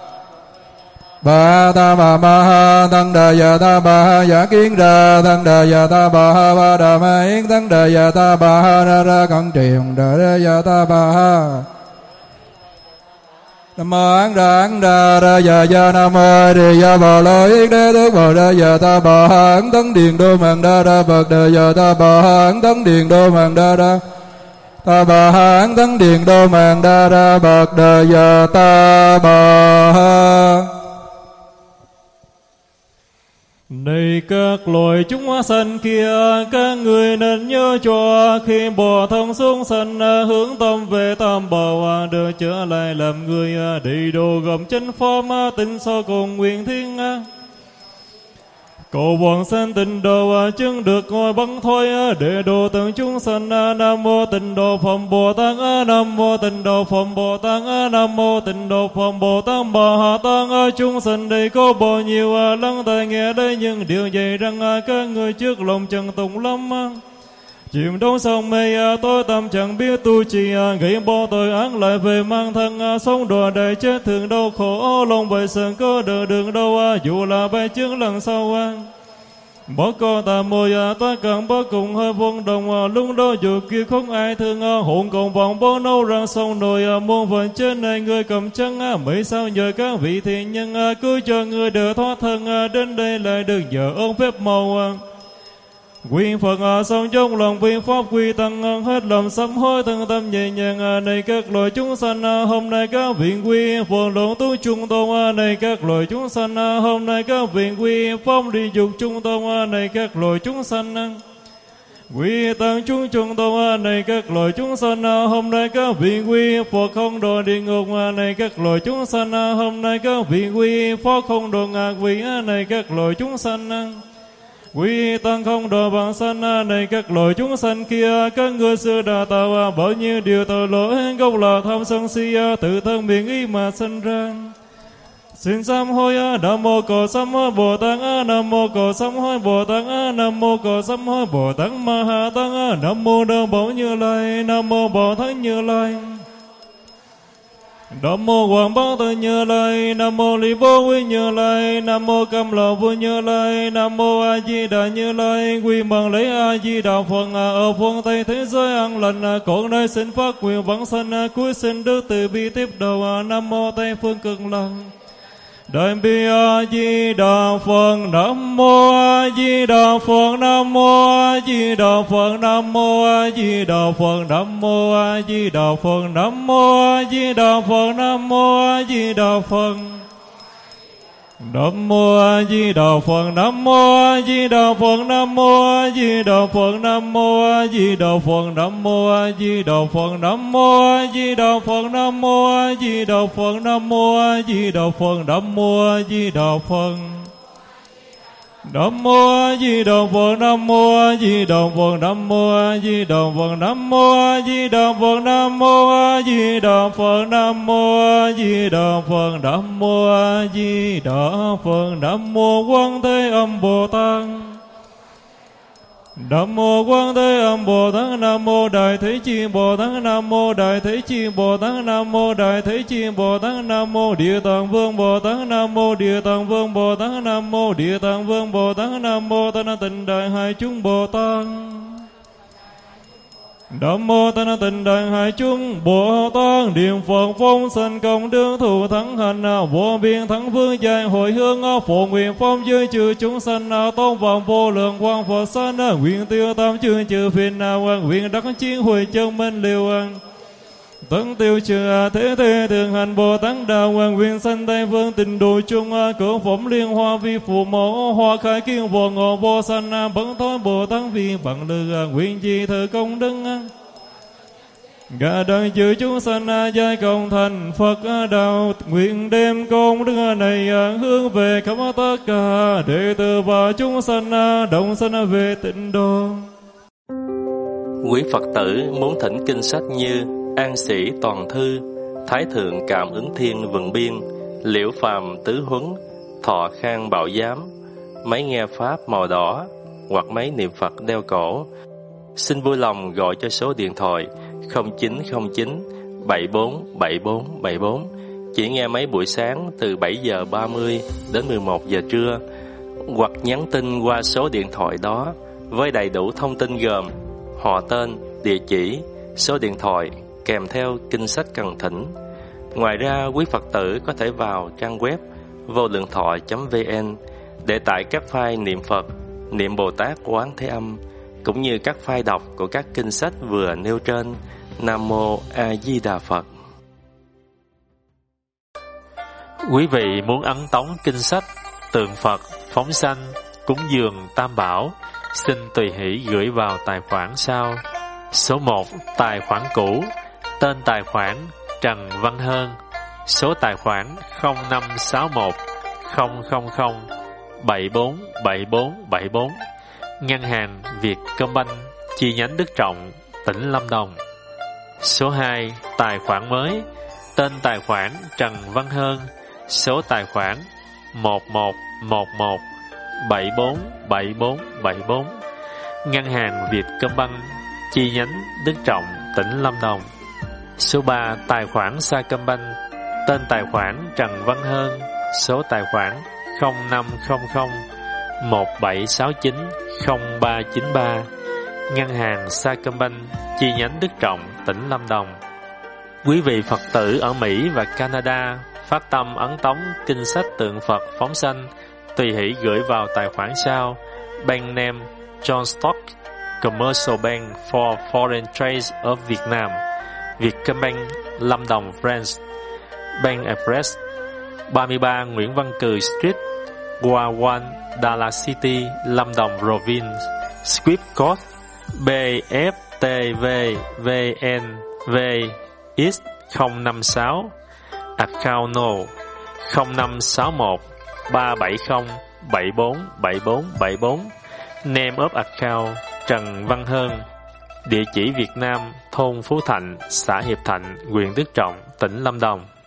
Bà Ta Bà Ma Ha Thân Đà Dạ Ta Bà Ha Giả Kiến Ra Thân Đà Dạ Ta Bà Ha Ba Đà Ma Yến Thân Đà Dạ Ta Bà Ha Na Ra Cẩn Trì Hồng Đà Dạ Ta Bà Ha Nam mô Áng Ra Dạ Dạ. Nam mô Đề Gia Bà Lô Yết Đế Tước Bà Đa Dạ Ta Bà Ha Ấn Tấn Điền Đô Màng Đa Đa Phật Đà Dạ Ta Bà Ha Ấn Tấn Điền Đô Màng Đa Đa Ta Bà Ha Ấn Tấn Điền Đô Màng Đa Đa Phật Đà Dạ Ta Bà Ha. Này các loài chúng sanh kia, các người nên nhớ cho khi bỏ thân xuống sanh, hướng tâm về tam bảo, được trở lại làm người đi đồ gồm chánh pháp, tinh so cùng nguyện thiên. Cầu bọn sanh tịnh độ chứng được ngôi băng thôi, để độ từng chúng sanh. Nam mô tịnh độ Phật Bồ Tát. Nam mô tịnh độ Phật Bồ Tát. Nam mô tịnh độ Phật Bồ Tát. Bà Hạ Tát chúng sanh đây có bao nhiêu, lắng tai nghe đây những điều dạy rằng các người trước lòng trần tùng lắm. Chìm đốn sông mê tối tâm chẳng biết tu trì, gây bao tội ác lại về mang thân, sống đùa đầy chết thường đau khổ, lòng bày sờn có đỡ đường đâu, dù là bay trước lần sau. Bỏ co tà môi ta cần bất cùng hơi vong đồng, lúc đó dù kia không ai thương, hồn còn vòng bó nâu ra sông nồi, muôn phần trên này người cầm chân, mấy sao nhờ các vị thiện nhân cứ cho người đỡ thoát thân, đến đây lại được nhờ ơn phép màu. Quy Phật xong trong lòng vi pháp quy tăng, hết lòng sám hối thân tâm nhẹ nhàng. Này các loài chúng sanh hôm nay các viện quy Phật lộ tu trung tôn. Này các loài chúng sanh hôm nay các viện quy phong đi dục trung tôn. Này các loài chúng sanh quy tăng chúng trung tôn. Này các loài chúng sanh hôm nay các viện quy Phật không độ địa ngục. Này các loài chúng sanh hôm nay các viện quy Phật không độ ngạ quỷ. Này các loài chúng sanh quy tăng không độ bằng sanh. Này các loài chúng sanh kia, các ngươi xưa đã tạo bao nhiêu điều tội lỗi, gốc là tham sân si, tự thân miệng ý mà sinh ra. Xin sám hối. Nam mô Cầu sám hối Bồ Tát. Nam mô Cầu sám hối Bồ Tát. Nam mô Cầu sám hối Bồ Tát Ma Ha Tát. Nam mô Đơn Bảo Như Lai. Nam mô Bảo Thắng Như Lai. Nam mô Quảng Bá Tự Như Lai. Nam mô Lý Bố Quý Như Lai. Nam mô Cam Lộ Vua Như Lai. Nam mô A Di Đà Như Lai. Quy bằng lấy A Di Đà Phật ở phương Tây thế giới an lành, còn nơi xin phát nguyện vãng sanh, cuối xin đức từ bi tiếp đầu. Nam mô Tây Phương Cực Lạc. Đại bi A Di Đà Phật. Nam mô A Di Đà Phật. Nam mô A Di Đà Phật. Nam mô A Di Đà Phật. Nam mô A Di Đà Phật. Nam mô A Di Đà Phật. Nam mô A Di Đà Phật. Nam mô A Di Đà Phật. Nam mô A Di Đà Phật. Nam mô A Di Đà Phật. Nam mô A Di Đà Phật. Nam mô A Di Đà Phật. Nam mô A Di Đà Phật. Nam mô A Di Đà Phật. Nam mô A Di Đà Phật. Nam mô A Di Đà Phật. Nam mô A Di Đà Phật. Nam mô A Di Đà Phật. Nam mô A Di Đà Phật. Nam mô A Di Đà Phật. Nam mô A Di Đà Phật. Nam mô A Di Đà Phật. Nam mô A Di Đà Phật. Nam mô Quan Thế Âm Bồ Tát. Nam mô Quan Thế Âm Bồ Tát. Nam mô Đại Thế Chi Bồ Tát. Nam mô Đại Thế Chi Bồ Tát. Nam mô Đại Thế Chi Bồ Tát. Nam mô Địa Tạng Vương Bồ Tát. Nam mô Địa Tạng Vương Bồ Tát. Nam mô Địa Tạng Vương Bồ Tát. Nam mô Tana Tịnh Đại Hải Chúng Bồ Tát. Nam mô Tana Tịnh Đại Hải Chúng Bồ Tát. Niệm Phật phong sanh công đức thù thắng hành vô biên thắng vương dài hồi hướng phổ nguyện phong giới trừ chúng sanh tôn vọng vô lượng quang Phật sanh nguyện tiêu tam chương trừ phiền não nguyện đắc chiến hồi chân minh liều tấn tiêu trừ thế thế thường hành Bồ Tát đạo nguyện sanh Tây phương tịnh độ chung cửa phẩm liên hoa vi phụ mẫu hoa khai kiến vô ngộ vô sanh bấn thối Bồ Tát vì bằng lư nguyện gì thờ công đức cả đời chư chúng sanh giai cộng thành Phật đạo nguyện đem công đức này hướng về khắp tất cả đệ tử và chúng sanh đồng sanh về tịnh độ. Quý Phật tử muốn thỉnh kinh sách như An Sĩ Toàn Thư, Thái Thượng Cảm Ứng Thiên Vần Biên, Liễu Phàm Tứ Huấn, Thọ Khang Bảo Giám, máy nghe pháp màu đỏ hoặc máy niệm Phật đeo cổ, xin vui lòng gọi cho số điện thoại 0909 74 74 74. Chỉ nghe máy buổi sáng từ 7 giờ 30 đến 11 giờ trưa, hoặc nhắn tin qua số điện thoại đó với đầy đủ thông tin gồm họ tên, địa chỉ, số điện thoại kèm theo kinh sách cần thỉnh. Ngoài ra, quý Phật tử có thể vào trang web vô-lượng-thọ.vn để tải các file niệm Phật, niệm Bồ Tát Quán Thế Âm, cũng như các file đọc của các kinh sách vừa nêu trên. Nam Mô A Di Đà Phật. Quý vị muốn ấn tống kinh sách, tượng Phật, phóng sanh, cúng dường Tam Bảo, xin tùy hỷ gửi vào tài khoản sau. Số 1. Tài khoản cũ. Tên tài khoản Trần Văn Hơn. Số tài khoản 0561 000 747474. Ngân hàng Vietcombank, chi nhánh Đức Trọng, tỉnh Lâm Đồng. Số 2. Tài khoản mới. Tên tài khoản Trần Văn Hơn. Số tài khoản 1111 747474. Ngân hàng Vietcombank, chi nhánh Đức Trọng, tỉnh Lâm Đồng. Số 3. Tài khoản Sacombank. Tên tài khoản Trần Văn Hơn. Số tài khoản 0500 1769 0393. Ngân hàng Sacombank, chi nhánh Đức Trọng, tỉnh Lâm Đồng. Quý vị Phật tử ở Mỹ và Canada phát tâm ấn tống kinh sách tượng Phật phóng sanh, tùy hỷ gửi vào tài khoản sau: Bank name John Stock, Commercial Bank for Foreign Trade of Vietnam, Vietcombank, Lâm Đồng, France. Bank address 33 Nguyễn Văn Cừ Street, Guawan, Dallas City, Lâm Đồng Province. Swift code BFTVVNVX056. Account no 0561 370 747474. Name of account Trần Văn Hơn. Địa chỉ Việt Nam, thôn Phú Thạnh, xã Hiệp Thạnh, huyện Đức Trọng, tỉnh Lâm Đồng.